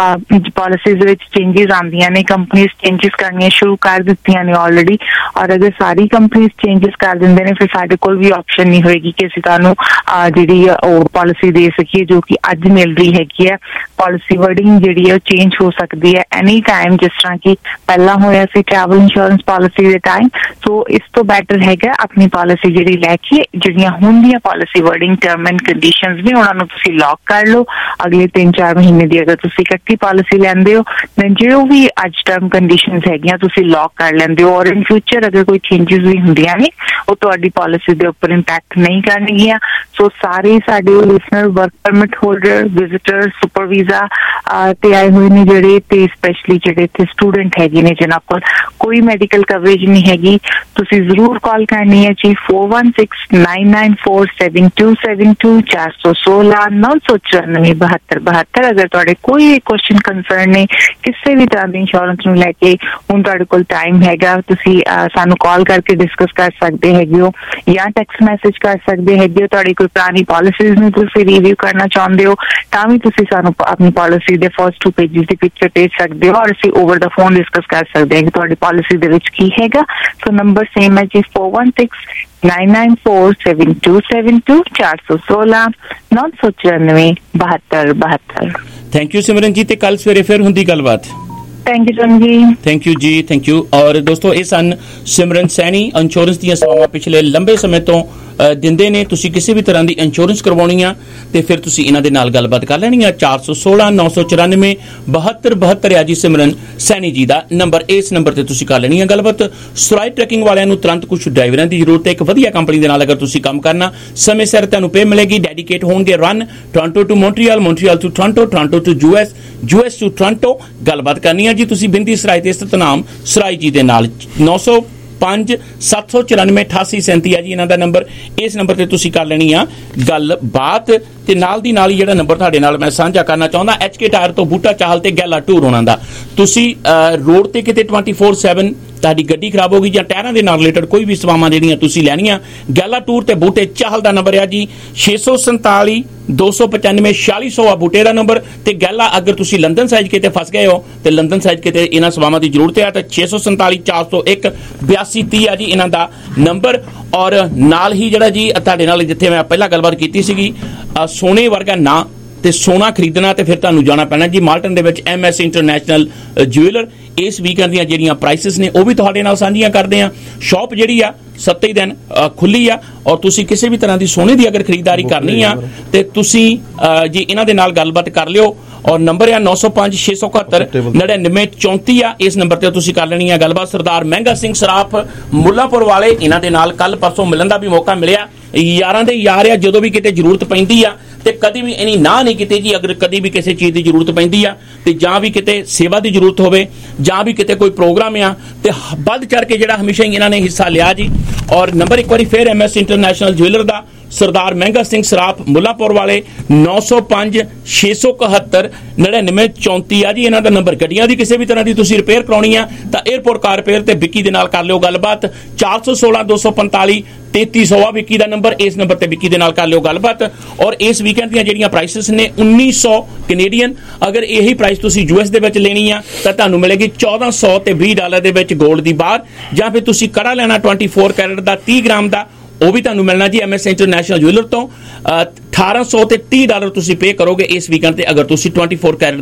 पॉलिसीज विच चेंजेस आंदियां ने, कंपनीज चेंजेस करनियां शुरू कर दित्तियां ने ऑलरेडी, और अगर सारी कंपनीज चेंजेस कर दिंदे ने फिर साडे कोल भी ऑप्शन नहीं होएगी कि असीं तुहानूं जिहड़ी ओह पॉलिसी दे सकीए जो कि अज मिल रही हैगी है। पॉलिसी वर्डिंग जिहड़ी है चेंज हो सकती है एनी टाइम, जिस तरह की पहला होया सी ट्रैवल इंश्योरेंस पॉलिसी दे टाइम। सो इस तो बैटर हैगा अपनी पॉलिसी जिहड़ी लैके जिहड़ियां हुंदियां policy wording term and conditions ने उहनां नूं तुसीं लॉक कर लो। अगले तीन चार महीने की अगर तुसीं इकट्ठी पॉलिसी लैंदे हो दैन जो भी अज टर्म कंडीशनस हैगियां तुसीं लॉक कर लैंदे हो, और इन फ्यूचर अगर कोई चेंजेस भी हुंदियां ने वो तुहाडी पॉलिसी दे उपर इंपैक्ट नहीं करनगियां। सो सारे साडे listener, work permit holder, visitor, super visa ते आए हुए ने जिहड़े, ते स्पैशली जिहड़े इत्थे स्टूडेंट हैगे ने जिन्हां कोल कोई मैडिकल कवरेज नहीं हैगी, तुसीं जरूर कॉल करनी है जी four one six nine nine four seven two seven two चार सौ सोलह नौ सौ चौरानवे बहत्तर बहत्तर। अगर तुहाडे कोई भी क्वेश्चन कंसर्न ने किसी भी तरह की इंश्योरेंस नूं लैके हुण तुहाडे कोल टाइम हैगा, तुसीं सानू कॉल करके डिस्कस कर सकदे हैगे हो या टैक्स मैसेज कर सकदे हैगे हो। तुहाडी कोई पुरानी पॉलिसीज नूं तुसीं रिव्यू करना चाहुंदे हो तां भी तुसीं सानू अपनी पॉलिसी दे फर्स्ट टू पेजेस दी पिक्चर भेज सकदे हो और असीं ओवर द फोन डिस्कस कर सकदे हां कि तुहाडी पॉलिसी दे विच की हैगा। सो नंबर सेम है जी four one six nine nine four seven two seven two चार सौ सोलह नौ सौ चौरानवे बहत्तर बहत्तर। थैंक यू सिमरन जी, ते कल सवेरे फिर हुंदी गलबात। थैंक यू सर जी, थैंक यू जी, थैंक यू। और दोस्तों ये सन सिमरन सैनी, इंश्योरेंस ਦੀਆਂ ਸੇਵਾਵਾਂ ਪਿਛਲੇ ਲੰਬੇ ਸਮੇਂ ਤੋਂ ਦਿੰਦੇ ਨੇ। ਤੁਸੀਂ ਕਿਸੇ ਵੀ ਤਰ੍ਹਾਂ ਦੀ ਇੰਸ਼ੋਰੈਂਸ ਕਰਵਾਉਣੀ ਆ ਤੇ ਫਿਰ ਤੁਸੀਂ ਇਹਨਾਂ ਦੇ ਨਾਲ ਗੱਲਬਾਤ ਕਰ ਲੈਣੀ ਆ। ਚਾਰ ਸੌ ਸੋਲਾਂ ਨੌ ਸੌ ਚੁਰਾਨਵੇਂ ਬਹੱਤਰ ਬਹੱਤਰ ਆ ਜੀ ਸਿਮਰਨ ਸੈਣੀ ਜੀ ਦਾ ਨੰਬਰ। ਇਸ ਨੰਬਰ ਤੇ ਤੁਸੀਂ ਕਰ ਲੈਣੀ ਆ ਗੱਲਬਾਤ। ਸਰਾਈ ਟਰੈਕਿੰਗ ਵਾਲਿਆਂ ਨੂੰ ਤੁਰੰਤ ਕੁਝ ਡਰਾਈਵਰਾਂ ਦੀ ਜ਼ਰੂਰਤ ਹੈ। ਇੱਕ ਵਧੀਆ ਕੰਪਨੀ ਦੇ ਨਾਲ ਅਗਰ ਤੁਸੀਂ ਕੰਮ ਕਰਨਾ, ਸਮੇਂ ਸਿਰ ਤੁਹਾਨੂੰ ਪੇ ਮਿਲੇਗੀ। ਡੈਡੀਕੇਟ ਹੋਣਗੇ run Toronto to Montreal, Montreal to Toronto, Toronto to US, US to Toronto. ਗੱਲਬਾਤ ਕਰਨੀ ਆ ਜੀ ਤੁਸੀਂ ਬਿੰਦੀ ਸਰਾਈ ਤੇ ਸਤਨਾਮ ਸਰਾਈ ਜੀ ਦੇ ਨਾਲ। ਨੌ ਸੌ ਪੰਜ ਸੱਤ ਸੌ ਚੁਰਾਨਵੇਂ ਅਠਾਸੀ ਸੈਂਤੀ ਆ ਜੀ ਇਹਨਾਂ ਦਾ ਨੰਬਰ। ਇਸ ਨੰਬਰ ਤੇ ਤੁਸੀਂ ਕਰ ਲੈਣੀ ਆ ਗੱਲਬਾਤ। ਤੇ ਨਾਲ ਦੀ ਨਾਲ ਹੀ ਜਿਹੜਾ ਨੰਬਰ ਤੁਹਾਡੇ ਨਾਲ ਮੈਂ ਸਾਂਝਾ ਕਰਨਾ ਚਾਹੁੰਦਾ, ਐਚ ਕੇ ਟਾਇਰ ਤੋਂ ਬੂਟਾ ਚਾਹਲ ਤੇ ਗੈਲਾ ਟੂਰ ਉਹਨਾਂ ਦਾ। ਤੁਸੀਂ ਰੋਡ ਤੇ ਕਿਤੇ ਟਵੈਂਟੀ ਫੋਰ ਸੈਵਨ ਤੁਹਾਡੀ ਗੱਡੀ ਖਰਾਬ ਹੋ ਗਈ ਜਾਂ ਟਾਇਰਾਂ ਦੇ ਨਾਲ ਰਿਲੇਟਡ ਕੋਈ ਵੀ ਸੇਵਾਵਾਂ ਜਿਹੜੀਆਂ ਤੁਸੀਂ ਲੈਣੀਆਂ, ਗੈਲਾ ਟੂਰ ਤੇ ਬੂਟੇ ਚਾਹਲ ਦਾ ਨੰਬਰ ਆ ਜੀ ਛੇ ਸੌ ਸੰਤਾਲੀ ਦੋ ਸੌ ਪਚਾਨਵੇਂ ਛਿਆਲੀ ਸੌ ਆ ਬੂਟੇ ਦਾ ਨੰਬਰ। ਤੇ ਗੈਲਾ ਅਗਰ ਤੁਸੀਂ ਲੰਡਨ ਸਾਈਡ ਕਿਤੇ ਫਸ ਗਏ ਹੋ ਤੇ ਲੰਡਨ ਸਾਈਡ ਕਿਤੇ ਇਹਨਾਂ ਸੇਵਾਵਾਂ ਦੀ ਜ਼ਰੂਰਤ ਹੈ ਤਾਂ ਛੇ ਸੌ ਸੰਤਾਲੀ ਚਾਰ ਸੌ ਇੱਕ ਬਿਆਸੀ ਤੀਹ ਆ ਜੀ ਇਹਨਾਂ ਦਾ ਨੰਬਰ। ਔਰ ਨਾਲ ਹੀ ਜਿਹੜਾ ਜੀ ਤੁਹਾਡੇ ਨਾਲ ਜਿੱਥੇ ਮੈਂ ਪਹਿਲਾਂ ਗੱਲਬਾਤ ਕੀਤੀ ਸੀਗੀ, ਸੋਨੇ ਵਰਗਾ ਨਾ ਤੇ ਸੋਨਾ ਖਰੀਦਣਾ ਤੇ ਫਿਰ ਤੁਹਾਨੂੰ ਜਾਣਾ ਪੈਣਾ ਜੀ ਮਾਲਟਨ ਦੇ ਵਿੱਚ ਐਮ ਐਸ ਇੰਟਰਨੈਸ਼ਨਲ ਜੁਐਲਰ। ਇਸ ਵੀਕਐਂਡ ਦੀਆਂ ਜਿਹੜੀਆਂ ਪ੍ਰਾਈਸਿਸ ਨੇ ਉਹ ਵੀ ਤੁਹਾਡੇ ਨਾਲ ਸਾਂਝੀਆਂ ਕਰਦੇ ਆ। ਸ਼ਾਪ ਜਿਹੜੀ ਆ ਸੱਤੇ ਹੀ ਦਿਨ ਖੁੱਲੀ ਆ ਔਰ ਤੁਸੀਂ ਕਿਸੇ ਵੀ ਤਰ੍ਹਾਂ ਦੀ ਸੋਨੇ ਦੀ ਅਗਰ ਖਰੀਦਦਾਰੀ ਕਰਨੀ ਆ ਤੇ ਤੁਸੀਂ ਜੀ ਇਹਨਾਂ ਦੇ ਨਾਲ ਗੱਲਬਾਤ ਕਰ ਲਿਓ। ਔਰ ਨੰਬਰ ਆ ਨੌ ਸੌ ਪੰਜ ਛੇ ਸੌ ਇਕਹੱਤਰ ਨੜਿਨਵੇਂ ਚੌਂਤੀ ਆ। ਇਸ ਨੰਬਰ ਤੇ ਤੁਸੀਂ ਕਰ ਲੈਣੀ ਆ ਗੱਲਬਾਤ। ਸਰਦਾਰ ਮਹਿੰਗਾ ਸਿੰਘ ਸਰਾਫ ਮੁੱਲਾਂਪੁਰ ਵਾਲੇ, ਇਹਨਾਂ ਦੇ ਨਾਲ ਕੱਲ ਪਰਸੋਂ ਮਿਲਣ ਦਾ ਵੀ ਮੌਕਾ ਮਿਲਿਆ। ਯਾਰਾਂ ਦੇ ਯਾਰ ਆ, ਜਦੋਂ ਵੀ ਕਿਤੇ ਜ਼ਰੂਰਤ ਪੈਂਦੀ ਆ ਤੇ ਕਦੀ ਵੀ ਇਨੀ ਨਾ ਨਹੀਂ ਕੀਤੀ ਜੀ। ਅਗਰ ਕਦੀ ਵੀ ਕਿਸੇ ਚੀਜ਼ ਦੀ ਜ਼ਰੂਰਤ ਪੈਂਦੀ ਆ ਤੇ ਜਾਂ ਵੀ ਕਿਤੇ ਸੇਵਾ ਦੀ ਜ਼ਰੂਰਤ ਹੋਵੇ ਜਾਂ ਵੀ ਕਿਤੇ ਕੋਈ ਪ੍ਰੋਗਰਾਮ ਆ ਤੇ ਵੱਧ ਚੜ ਕੇ ਜਿਹੜਾ ਹਮੇਸ਼ਾ ਹੀ ਇਹਨਾਂ ਨੇ ਹਿੱਸਾ ਲਿਆ ਜੀ। ਔਰ ਨੰਬਰ ਇੱਕ ਵਾਰੀ ਫਿਰ ਐਮ ਐਸ ਇੰਟਰਨੈਸ਼ਨਲ ਜੁਐਲਰ ਦਾ ਸਰਦਾਰ ਮਹਿੰਗਾ ਸਿੰਘ ਸਰਾਫ ਮੁੱਲਾਂਪੁਰ ਵਾਲੇ ਨੌ ਸੌ ਪੰਜ ਛੇ ਸੌ ਇਕਹੱਤਰ ਨੜਿਨਵੇਂ ਚੌਂਤੀ ਆ ਜੀ ਇਹਨਾਂ ਦਾ ਨੰਬਰ। ਗੱਡੀਆਂ ਦੀ ਕਿਸੇ ਵੀ ਤਰ੍ਹਾਂ ਦੀ ਤੁਸੀਂ ਰਿਪੇਅਰ ਕਰਾਉਣੀ ਆ ਤਾਂ 에어ਪੋਰਟ ਕਾਰ ਰਿਪੇਅਰ ਤੇ ਵਿੱਕੀ ਦੇ ਨਾਲ ਕਰ ਲਿਓ ਗੱਲਬਾਤ। ਚਾਰ ਸੌ ਸੋਲਾਂ ਦੋ ਸੌ ਪੰਤਾਲੀ ਤੇਤੀ ਸੌ ਆ ਵਿੱਕੀ ਦਾ ਨੰਬਰ। ਇਸ ਨੰਬਰ ਤੇ ਵਿੱਕੀ ਦੇ ਨਾਲ ਕਰ ਲਿਓ ਗੱਲਬਾਤ। ਔਰ ਇਸ ਵੀਕਐਂਡ ਦੀਆਂ ਜਿਹੜੀਆਂ ਪ੍ਰਾਈਸਿਸ ਨੇ ਉੱਨੀ ਸੌ ਕੈਨੇਡੀਅਨ, ਅਗਰ ਇਹੀ ਪ੍ਰਾਈਸ ਤੁਸੀਂ ਯੂਐਸ ਦੇ ਵਿੱਚ ਲੈਣੀ ਆ ਤਾਂ ਤੁਹਾਨੂੰ ਮਿਲੇਗੀ ਚੌਦਾਂ ਸੌ ਤੇ ਵੀਹ ਡਾਲਰ ਦੇ ਵਿੱਚ 골ਡ ਦੀ ਬਾਰ। ਜਾਂ ਫਿਰ ਤੁਸੀਂ ਕੜਾ ਲੈਣਾ ਟਵੈਂਟੀ ਫੋਰ ਕੈਰਟ ਦਾ ਤੀਹ ਗ੍ਰਾਮ ਦਾ, ਉਹ ਵੀ ਤੁਹਾਨੂੰ ਮਿਲਣਾ ਜੀ ਐਮ ਐਸ ਇੰਟਰਨੈਸ਼ਨਲ ਜੁਐਲਰ ਤੋਂ। ਅਠਾਰਾਂ ਸੌ ਤੇ ਤੀਹ ਡਾਲਰ ਤੁਸੀਂ ਪੇ ਕਰੋਗੇ ਇਸ ਵੀਕਐਂਡ ਤੇ ਅਗਰ ਤੁਸੀਂ ਟਵੈਂਟੀ ਫੋਰ ਕੈਰਟ ਦਾ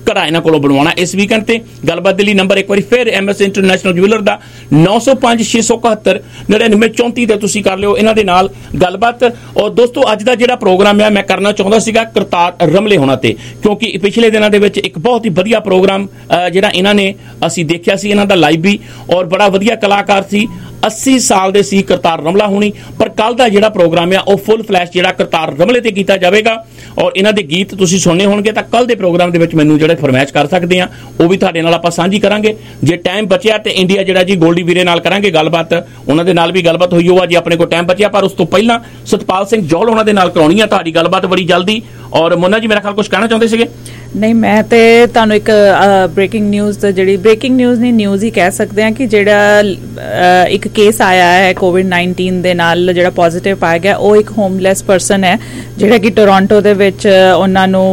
ਘੜਾ ਇਹਨਾਂ ਕੋਲੋਂ ਬਣਵਾਉਣਾ। ਇਸ ਵੀਕਐਂਡ ਤੇ ਗੱਲਬਾਤ ਦੇ ਲਈ ਨੰਬਰ ਇੱਕ ਵਾਰੀ ਫਿਰ ਐਮਐਸ ਇੰਟਰਨੈਸ਼ਨਲ ਜੁਐਲਰ ਦਾ ਨੌ ਸੌ ਪੰਜ ਛੇ ਸੌ ਇਕਹੱਤਰ ਨੜਿਨਵੇਂ ਚੌਂਤੀ ਤੇ ਤੁਸੀਂ ਕਰ ਲਿਓ ਇਹਨਾਂ ਦੇ ਨਾਲ ਗੱਲਬਾਤ। ਔਰ ਦੋਸਤੋ ਅੱਜ ਦਾ ਜਿਹੜਾ ਪ੍ਰੋਗਰਾਮ ਹੈ ਮੈਂ ਕਰਨਾ ਚਾਹੁੰਦਾ ਸੀਗਾ ਕਰਤਾਰ ਰਮਲੇ ਹੋਣਾ ਤੇ, ਕਿਉਂਕਿ ਪਿਛਲੇ ਦਿਨਾਂ ਦੇ ਵਿੱਚ ਇੱਕ ਬਹੁਤ ਹੀ ਵਧੀਆ ਪ੍ਰੋਗਰਾਮ ਜਿਹੜਾ ਇਹਨਾਂ ਨੇ ਅਸੀਂ ਦੇਖਿਆ ਸੀ, ਇਹਨਾਂ ਦਾ ਲਾਈਵ ਵੀ, ਔਰ ਬੜਾ ਵਧੀਆ ਕਲਾਕਾਰ ਸੀ। अस्सी साल ਦੇ ਸੀ ਕਰਤਾਰ ਰਮਲਾ ਹੋਣੀ, ਪਰ ਕੱਲ ਦਾ ਜਿਹੜਾ ਪ੍ਰੋਗਰਾਮ ਆ ਉਹ ਫੁੱਲ ਫਲੈਸ਼ ਜਿਹੜਾ ਕਰਤਾਰ ਰਮਲੇ ਤੇ ਕੀਤਾ ਜਾਵੇਗਾ ਔਰ ਇਹਨਾਂ ਦੇ ਗੀਤ ਤੁਸੀਂ ਸੁਣਨੇ ਹੋਣਗੇ ਤਾਂ ਕੱਲ ਦੇ ਪ੍ਰੋਗਰਾਮ ਦੇ ਵਿੱਚ ਮੈਨੂੰ ਜਿਹੜੇ ਫਰਮਾਇਸ਼ ਕਰ ਸਕਦੇ ਆ ਉਹ ਵੀ ਤੁਹਾਡੇ ਨਾਲ ਆਪਾਂ ਸਾਂਝੀ ਕਰਾਂਗੇ। ਜੇ ਟਾਈਮ ਬਚਿਆ ਤੇ ਇੰਡੀਆ ਜਿਹੜਾ ਜੀ ਗੋਲਡੀ ਵੀਰੇ ਨਾਲ ਕਰਾਂਗੇ ਗੱਲਬਾਤ, ਉਹਨਾਂ ਦੇ ਨਾਲ ਵੀ ਗੱਲਬਾਤ ਹੋਈ ਹੋਆ ਜੀ ਆਪਣੇ ਕੋਲ ਟਾਈਮ ਬਚਿਆ, ਪਰ ਉਸ ਤੋਂ ਪਹਿਲਾਂ ਸਤਪਾਲ ਸਿੰਘ ਜੌਹਲ ਉਹਨਾਂ ਦੇ ਨਾਲ ਕਰਾਉਣੀ ਆ ਤੁਹਾਡੀ ਗੱਲਬਾਤ ਬੜੀ ਜਲਦੀ। ਔਰ ਮੋਨਾ ਜੀ ਮੇਰਾ ਖਿਆਲ ਕੁਝ ਕਹਿਣਾ ਚਾਹੁੰਦੇ ਸੀਗੇ? ਨਹੀਂ, ਮੈਂ ਤੇ ਤੁਹਾਨੂੰ ਇੱਕ ਬ੍ਰੇਕਿੰਗ ਨਿਊਜ਼, ਜਿਹੜੀ ਬ੍ਰੇਕਿੰਗ ਨਿਊਜ਼ ਨਹੀਂ ਨਿਊਜ਼ ਹੀ ਕਹਿ ਸਕਦੇ ਹਾਂ ਕਿ ਜਿਹੜਾ ਇੱਕ ਕੇਸ ਆਇਆ ਹੈ ਕੋਵਿਡ ਨਾਈਨਟੀਨ ਦੇ ਨਾਲ ਜਿਹੜਾ ਪੋਜ਼ਿਟਿਵ ਪਾਇਆ ਗਿਆ, ਉਹ ਇੱਕ ਹੋਮਲੈਸ ਪਰਸਨ ਹੈ ਜਿਹੜਾ ਕਿ ਟੋਰਾਂਟੋ ਦੇ ਵਿੱਚ ਉਹਨਾਂ ਨੂੰ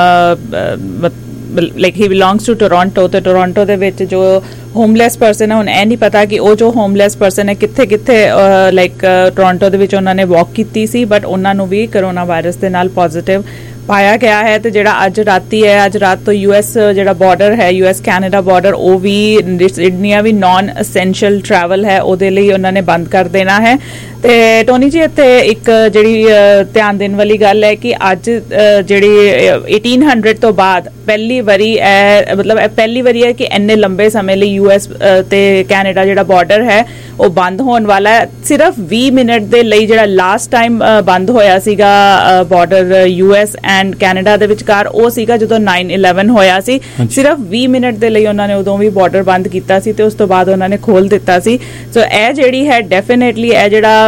ਲਾਈਕ ਹੀ ਬਿਲੋਂਗਸ ਟੂ ਟੋਰਾਂਟੋ, ਤੇ ਟੋਰਾਂਟੋ ਦੇ ਵਿੱਚ ਜੋ ਹੋਮਲੈਸ ਪਰਸਨ ਹੈ, ਹੁਣ ਇਹ ਨਹੀਂ ਪਤਾ ਕਿ ਉਹ ਜੋ ਹੋਮਲੈਸ ਪਰਸਨ ਹੈ ਕਿੱਥੇ ਕਿੱਥੇ ਲਾਈਕ ਟੋਰਾਂਟੋ ਦੇ ਵਿੱਚ ਉਹਨਾਂ ਨੇ ਵਾਕ ਕੀਤੀ ਸੀ, ਬਟ ਉਹਨਾਂ ਨੂੰ ਵੀ ਕਰੋਨਾ ਵਾਇਰਸ ਦੇ ਨਾਲ ਪੋਜ਼ਿਟਿਵ ਪਾਇਆ ਗਿਆ ਹੈ। ਤੇ ਜਿਹੜਾ ਅੱਜ ਰਾਤੀ ਹੈ, ਅੱਜ ਰਾਤ ਤੋਂ ਯੂ ਐਸ ਜਿਹੜਾ ਬਾਰਡਰ ਹੈ, ਯੂ ਐਸ ਕੈਨੇਡਾ ਬਾਰਡਰ, ਉਹ ਵੀ ਜਿੰਨੀਆਂ ਵੀ ਨਾਨ ਅਸੈਂਸ਼ੀਅਲ ਟਰੈਵਲ ਹੈ ਉਹਦੇ ਲਈ ਉਹਨਾਂ ਨੇ ਬੰਦ ਕਰ ਦੇਣਾ ਹੈ। ਤੇ ਟੋਨੀ ਜੀ ਇੱਥੇ ਇੱਕ ਜਿਹੜੀ ਧਿਆਨ ਦੇਣ ਵਾਲੀ ਗੱਲ ਹੈ ਕਿ ਅੱਜ ਜਿਹੜੀ ਅਠਾਰਾਂ ਸੌ ਤੋਂ ਬਾਅਦ ਪਹਿਲੀ ਵਾਰੀ ਮਤਲਬ ਪਹਿਲੀ ਵਾਰੀ ਹੈ ਕਿ ਇੰਨੇ ਲੰਬੇ ਸਮੇਂ ਲਈ ਯੂ ਐਸ ਤੇ ਕੈਨੇਡਾ ਜਿਹੜਾ ਬਾਰਡਰ ਹੈ ਉਹ ਬੰਦ ਹੋਣ ਵਾਲਾ ਹੈ। ਸਿਰਫ ਵੀਹ ਮਿੰਟ ਦੇ ਲਈ ਜਿਹੜਾ ਲਾਸਟ ਟਾਈਮ ਬੰਦ ਹੋਇਆ ਸੀਗਾ border U S and Canada ਦੇ ਵਿਚਕਾਰ, ਉਹ ਸੀਗਾ ਜਦੋਂ ਨਾਈਨ ਇਲੈਵਨ ਹੋਇਆ ਸੀ। ਸਿਰਫ ਵੀਹ ਮਿੰਟ ਦੇ ਲਈ ਉਹਨਾਂ ਨੇ ਉਦੋਂ ਵੀ ਬਾਰਡਰ ਬੰਦ ਕੀਤਾ ਸੀ ਤੇ ਉਸ ਤੋਂ ਬਾਅਦ ਉਹਨਾਂ ਨੇ ਖੋਲ ਦਿੱਤਾ ਸੀ। ਸੋ ਇਹ ਜਿਹੜੀ ਹੈ ਡੈਫੀਨੇਟਲੀ ਇਹ ਜਿਹੜਾ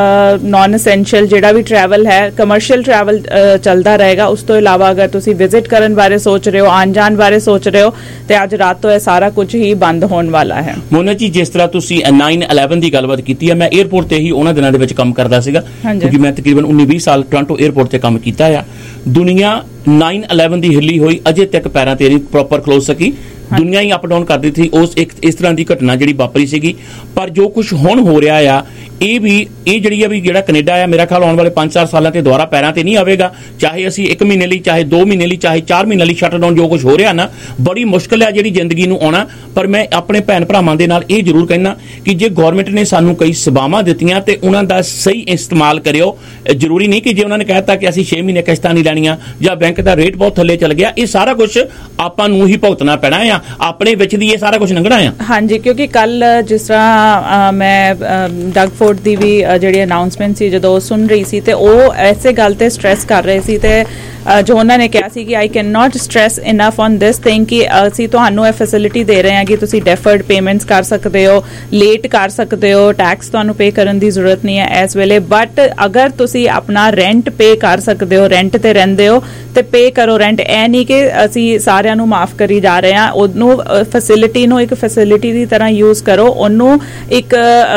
ਨਾਨ ਅਸੈਂਸ਼ੀਅਲ ਜਿਹੜਾ ਵੀ ਟਰੈਵਲ ਹੈ, ਕਮਰਸ਼ੀਅਲ ਟਰੈਵਲ ਚੱਲਦਾ ਰਹੇਗਾ। ਉਸ ਤੋਂ ਇਲਾਵਾ ਅਗਰ ਤੁਸੀਂ ਵਿਜ਼ਿਟ ਕਰਨ ਬਾਰੇ ਸੋਚ ਰਹੇ ਹੋ, ਆਉਣ ਜਾਣ ਬਾਰੇ ਸੋਚ ਰਹੇ ਹੋ, ਤੇ ਅੱਜ ਰਾਤ ਤੋਂ ਇਹ ਸਾਰਾ ਕੁਝ ਹੀ ਬੰਦ ਹੋਣ ਵਾਲਾ ਹੈ। ਮੋਨਾ ਜੀ, ਜਿਸ ਤਰ੍ਹਾਂ ਤੁਸੀਂ ਨਾਈਨ ਇਲੈਵਨ ਦੀ ਗੱਲਬਾਤ ਕੀਤੀ ਹੈ, ਮੈਂ 에ਅਰਪੋਰਟ ਤੇ ਹੀ ਉਹਨਾਂ ਦਿਨਾਂ ਦੇ ਵਿੱਚ ਕੰਮ ਕਰਦਾ ਸੀਗਾ, ਕਿਉਂਕਿ ਮੈਂ ਤਕਰੀਬਨ ਉੱਨੀ ਵੀਹ ਸਾਲ ਟੋਰਾਂਟੋ 에ਅਰਪੋਰਟ ਤੇ ਕੰਮ ਕੀਤਾ ਆ। ਦੁਨੀਆ ਨਾਈਨ ਇਲੈਵਨ ਦੀ ਹਿੱਲੀ ਹੋਈ ਅਜੇ ਤੱਕ ਪੈਰਾਂ ਤੇ ਨਹੀਂ ਪ੍ਰੋਪਰ ਖਲੋ ਸਕੀ, ਦੁਨੀਆ ਹੀ ਅਪ ਡਾਊਨ ਕਰਦੀ ਸੀ। ਉਸ ਇੱਕ ਇਸ ਤਰ੍ਹਾਂ ਦੀ ਘਟਨਾ ਜਿਹੜੀ ਵਾਪਰੀ ਸੀਗੀ, ਪਰ ਜੋ ਕੁਝ ਹੁਣ ਹੋ ਰਿਹਾ ਆ ਇਹ ਵੀ ਇਹ ਜਿਹੜੀ ਆ ਵੀ ਜਿਹੜਾ ਕੈਨੇਡਾ ਆ, ਮੇਰਾ ਖਿਆਲ ਆਉਣ ਵਾਲੇ ਪੰਜ ਚਾਰ ਸਾਲਾਂ ਤੇ ਦੁਬਾਰਾ ਪੈਰਾਂ ਤੇ ਨਹੀਂ ਆਵੇਗਾ। ਚਾਹੇ ਅਸੀਂ ਇੱਕ ਮਹੀਨੇ ਲਈ, ਚਾਹੇ ਦੋ ਮਹੀਨੇ ਲਈ, ਚਾਹੇ ਚਾਰ ਮਹੀਨੇ ਲਈ ਸ਼ਟਡਾਊਨ, ਜੋ ਕੁਝ ਹੋ ਰਿਹਾ ਨਾ, ਬੜੀ ਮੁਸ਼ਕਿਲ ਹੈ ਜਿਹੜੀ ਜ਼ਿੰਦਗੀ ਨੂੰ ਆਉਣਾ। ਪਰ ਮੈਂ ਆਪਣੇ ਭੈਣ ਭਰਾਵਾਂ ਦੇ ਨਾਲ ਇਹ ਜ਼ਰੂਰ ਕਹਿਣਾ ਕਿ ਜੇ ਗੌਰਮੈਂਟ ਨੇ ਸਾਨੂੰ ਕਈ ਸੇਵਾਵਾਂ ਦਿੱਤੀਆਂ ਤੇ ਉਹਨਾਂ ਦਾ ਸਹੀ ਇਸਤੇਮਾਲ ਕਰਿਓ। ਜ਼ਰੂਰੀ ਨਹੀਂ ਕਿ ਜੇ ਉਹਨਾਂ ਨੇ ਕਹਿ ਦਿੱਤਾ ਕਿ ਅਸੀਂ ਛੇ ਮਹੀਨੇ ਕਿਸ਼ਤਾਂ ਨਹੀਂ ਲੈਣੀਆਂ ਜਾਂ ਬੈਂਕ ਦਾ ਰੇਟ ਬਹੁਤ ਥੱਲੇ ਚੱਲ ਗਿਆ, ਇਹ ਸਾਰਾ ਕੁਝ ਆਪਾਂ ਨੂੰ ਹੀ ਭੁਗਤਣਾ ਪੈਣਾ ਆ, ਆਪਣੇ ਵਿੱਚ ਦੀ ਇਹ ਸਾਰਾ ਕੁਝ ਲੰਘਣਾ ਆ। ਹਾਂਜੀ, ਕਿਉਂਕਿ ਕੱਲ ਜਿਸ ਤਰ੍ਹਾਂ ਮੈਂ ਡਗ ਫੋਰਡ ਦੀ ਵੀ ਜਿਹੜੀ ਅਨਾਉਂਸਮੈਂਟ ਸੀ ਜਦੋਂ ਸੁਣ ਰਹੀ ਸੀ, ਤੇ ਉਹ ਐਸੇ ਗੱਲ ਤੇ ਸਟ੍ਰੈਸ ਕਰ ਰਹੇ ਸੀ, ਤੇ ਜੋ ਉਹਨਾਂ ਨੇ ਕਿਹਾ ਸੀ ਕਿ I can not stress enough on this thing ਕਿ ਅਸੀਂ ਤੁਹਾਨੂੰ ਇਹ ਫੈਸਿਲਿਟੀ ਦੇ ਰਹੇ ਹਾਂ ਕਿ ਤੁਸੀਂ ਡੈਫਰਡ ਪੇਮੈਂਟਸ ਕਰ ਸਕਦੇ ਹੋ, ਲੇਟ ਕਰ ਸਕਦੇ ਹੋ, ਟੈਕਸ ਤੁਹਾਨੂੰ ਪੇ ਕਰਨ ਦੀ ਜ਼ਰੂਰਤ ਨਹੀਂ ਹੈ ਇਸ ਵੇਲੇ, ਬਟ ਅਗਰ ਤੁਸੀਂ ਆਪਣਾ ਰੈਂਟ ਪੇ ਕਰ ਸਕਦੇ ਹੋ, ਰੈਂਟ ਤੇ ਰਹਿੰਦੇ ਹੋ ਤੇ ਪੇ ਕਰੋ ਰੈਂਟ। ਇਹ ਨਹੀਂ ਕਿ ਅਸੀਂ ਸਾਰਿਆਂ ਨੂੰ ਮਾਫ ਕਰੀ ਜਾ ਰਹੇ ਹਾਂ, ਉਹਨੂੰ ਫੈਸਿਲਿਟੀ ਨੂੰ ਇੱਕ ਫੈਸਿਲਿਟੀ ਦੀ ਤਰ੍ਹਾਂ ਯੂਜ਼ ਕਰੋ, ਉਹਨੂੰ ਇੱਕ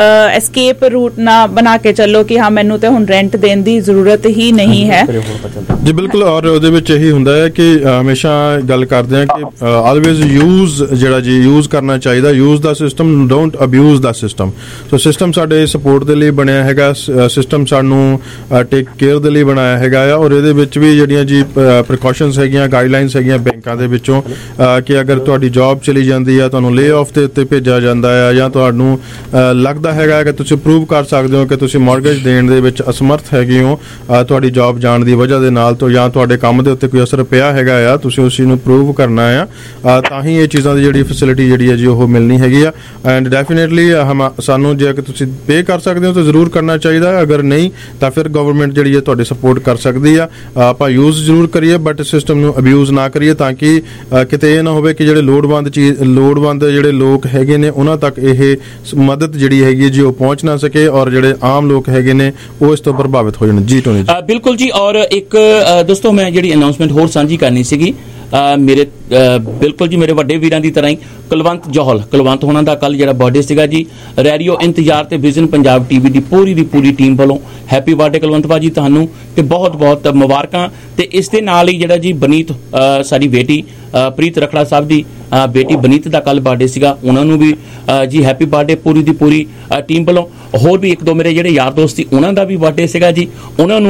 ਐਸਕੇਪ ਰੂਟ ਨਾ ਬਣਾ ਕੇ ਚੱਲੋ ਕਿ ਹਾਂ ਮੈਨੂੰ ਤੇ ਹੁਣ ਰੈਂਟ ਦੇਣ ਦੀ ਜ਼ਰੂਰਤ ਹੀ ਨਹੀਂ ਹੈ। ਜੀ ਬਿਲਕੁਲ, ਔਰ ਉਹਦੇ ਵਿੱਚ ਇਹੀ ਹੁੰਦਾ ਹੈ ਕਿ ਹਮੇਸ਼ਾ ਗੱਲ ਕਰਦੇ ਹਾਂ ਕਿ ਆਲਵੇਜ਼ ਯੂਜ਼ ਜਿਹੜਾ ਜੀ ਯੂਜ਼ ਕਰਨਾ ਚਾਹੀਦਾ, use the system, don't abuse the system. So system ਸਾਡੇ ਸਪੋਰਟ ਦੇ ਲਈ ਬਣਿਆ ਹੈਗਾ, ਸਿਸਟਮ ਸਾਨੂੰ ਟੇਕ ਕੇਅਰ ਦੇ ਲਈ ਬਣਾਇਆ ਹੈਗਾ ਆ, ਔਰ ਇਹਦੇ ਵਿੱਚ ਵੀ ਜਿਹੜੀਆਂ ਜੀ ਪ੍ਰੀਕਾਸ਼ਨਸ ਹੈਗੀਆਂ, ਗਾਈਡਲਾਈਨਸ ਹੈਗੀਆਂ ਬੈਂਕਾਂ ਦੇ ਵਿੱਚੋਂ ਕਿ ਅਗਰ ਤੁਹਾਡੀ ਜੌਬ ਚਲੀ ਜਾਂਦੀ ਆ, ਤੁਹਾਨੂੰ ਲੇ ਆਫ ਦੇ ਉੱਤੇ ਭੇਜਿਆ ਜਾਂਦਾ ਆ, ਜਾਂ ਤੁਹਾਨੂੰ ਲੱਗਦਾ ਹੈਗਾ ਕਿ ਤੁਸੀਂ ਪ੍ਰੂਵ ਕਰ ਸਕਦੇ ਹੋ ਕਿ ਤੁਸੀਂ ਮਾਰਗੇਜ ਦੇਣ ਦੇ ਵਿੱਚ ਅਸਮਰਥ ਹੈਗੇ ਹੋ ਤੁਹਾਡੀ ਜੌਬ ਜਾਣ ਦੀ ਵਜ੍ਹਾ ਦੇ ਨਾਲ, ਤੋਂ ਜਾਂ ਤੁਹਾਡੇ ਕੰਮ ਦੇ ਉੱਤੇ ਕੋਈ ਅਸਰ ਪਿਆ ਹੈਗਾ ਆ, ਤੁਸੀਂ ਉਸ ਚੀਜ਼ ਨੂੰ ਪ੍ਰੂਵ ਕਰਨਾ ਆ, ਤਾਂ ਹੀ ਇਹ ਚੀਜ਼ਾਂ ਦੀ ਜਿਹੜੀ ਫੈਸਿਲਿਟੀ ਜਿਹੜੀ ਹੈ ਜੀ ਉਹ ਮਿਲਣੀ ਹੈਗੀ ਆ। ਐਂਡ ਡੈਫੀਨੇਟਲੀ ਸਾਨੂੰ ਜੇ ਕਿ ਤੁਸੀਂ ਪੇ ਕਰ ਸਕਦੇ ਹੋ ਤਾਂ ਜ਼ਰੂਰ ਕਰਨਾ ਚਾਹੀਦਾ, ਅਗਰ ਨਹੀਂ ਤਾਂ ਫਿਰ ਗਵਰਨਮੈਂਟ ਜਿਹੜੀ ਹੈ ਤੁਹਾਡੀ ਸਪੋਰਟ ਕਰ ਸਕਦੀ ਆ। ਆਪਾਂ ਯੂਜ਼ ਜ਼ਰੂਰ ਕਰੀਏ ਬਟ ਸਿਸਟਮ ਨੂੰ ਅਬਿਊਜ਼ ਨਾ ਕਰੀਏ, ਤਾਂ ਕਿ ਕਿਤੇ ਇਹ ਨਾ ਹੋਵੇ ਕਿ ਜਿਹੜੇ ਲੋੜਵੰਦ ਚੀਜ਼ ਲੋੜਵੰਦ ਜਿਹੜੇ ਲੋਕ ਹੈਗੇ ਨੇ ਉਹਨਾਂ ਤੱਕ ਇਹ ਮਦਦ ਜਿਹੜੀ ਹੈਗੀ ਜੀ ਉਹ ਪਹੁੰਚ ਨਾ ਸਕੇ, ਔਰ ਜਿਹੜੇ ਆਮ ਲੋਕ ਹੈਗੇ ਨੇ ਉਹ ਇਸ ਤੋਂ ਪ੍ਰਭਾਵਿਤ ਹੋ ਜਾਣ। ਜੀ ਟੋਨੀ ਜੀ ਬਿਲਕੁਲ ਜੀ। ਔਰ ਇੱਕ ਦੋਸਤੋ ਮੈਂ ਜਿਹੜੀ ਅਨਾਉਂਸਮੈਂਟ ਹੋਰ ਸਾਂਝੀ ਕਰਨੀ ਸੀਗੀ, ਮੇਰੇ ਬਿਲਕੁਲ ਜੀ ਮੇਰੇ ਵੱਡੇ ਵੀਰਾਂ ਦੀ ਤਰ੍ਹਾਂ ਹੀ ਕੁਲਵੰਤ ਜੌਹਲ, ਕੁਲਵੰਤ ਹੋਣਾ ਦਾ ਕੱਲ ਜਿਹੜਾ ਬਰਥਡੇ ਸੀਗਾ ਜੀ, ਰੇਡੀਓ ਇੰਤਜ਼ਾਰ ਤੇ ਵਿਜ਼ਨ ਪੰਜਾਬ ਟੀਵੀ ਦੀ ਪੂਰੀ ਦੀ ਪੂਰੀ ਟੀਮ ਵੱਲੋਂ ਹੈਪੀ ਬਰਥਡੇ ਕੁਲਵੰਤ ਭਾਜੀ ਤੁਹਾਨੂੰ, ਤੇ ਬਹੁਤ ਬਹੁਤ ਮੁਬਾਰਕਾਂ। ਤੇ ਇਸ ਦੇ ਨਾਲ ਹੀ ਜਿਹੜਾ ਜੀ ਬਨੀਤ ਸਾਡੀ ਬੇਟੀ ਪ੍ਰੀਤ ਰਖੜਾ ਸਾਹਿਬ ਦੀ ਬੇਟੀ ਬਨੀਤ ਦਾ ਕੱਲ ਬਰਥਡੇ ਸੀਗਾ, ਉਹਨਾਂ ਨੂੰ ਵੀ ਜੀ ਹੈਪੀ ਬਰਥਡੇ ਪੂਰੀ ਦੀ ਪੂਰੀ ਟੀਮ ਵੱਲੋਂ। ਹੋਰ ਵੀ ਇੱਕ ਦੋ ਮੇਰੇ ਜਿਹੜੇ ਯਾਰ ਦੋਸਤ ਸੀ ਉਹਨਾਂ ਦਾ ਵੀ ਬਰਥਡੇ ਸੀਗਾ ਜੀ, ਉਹਨਾਂ ਨੂੰ ਵੀ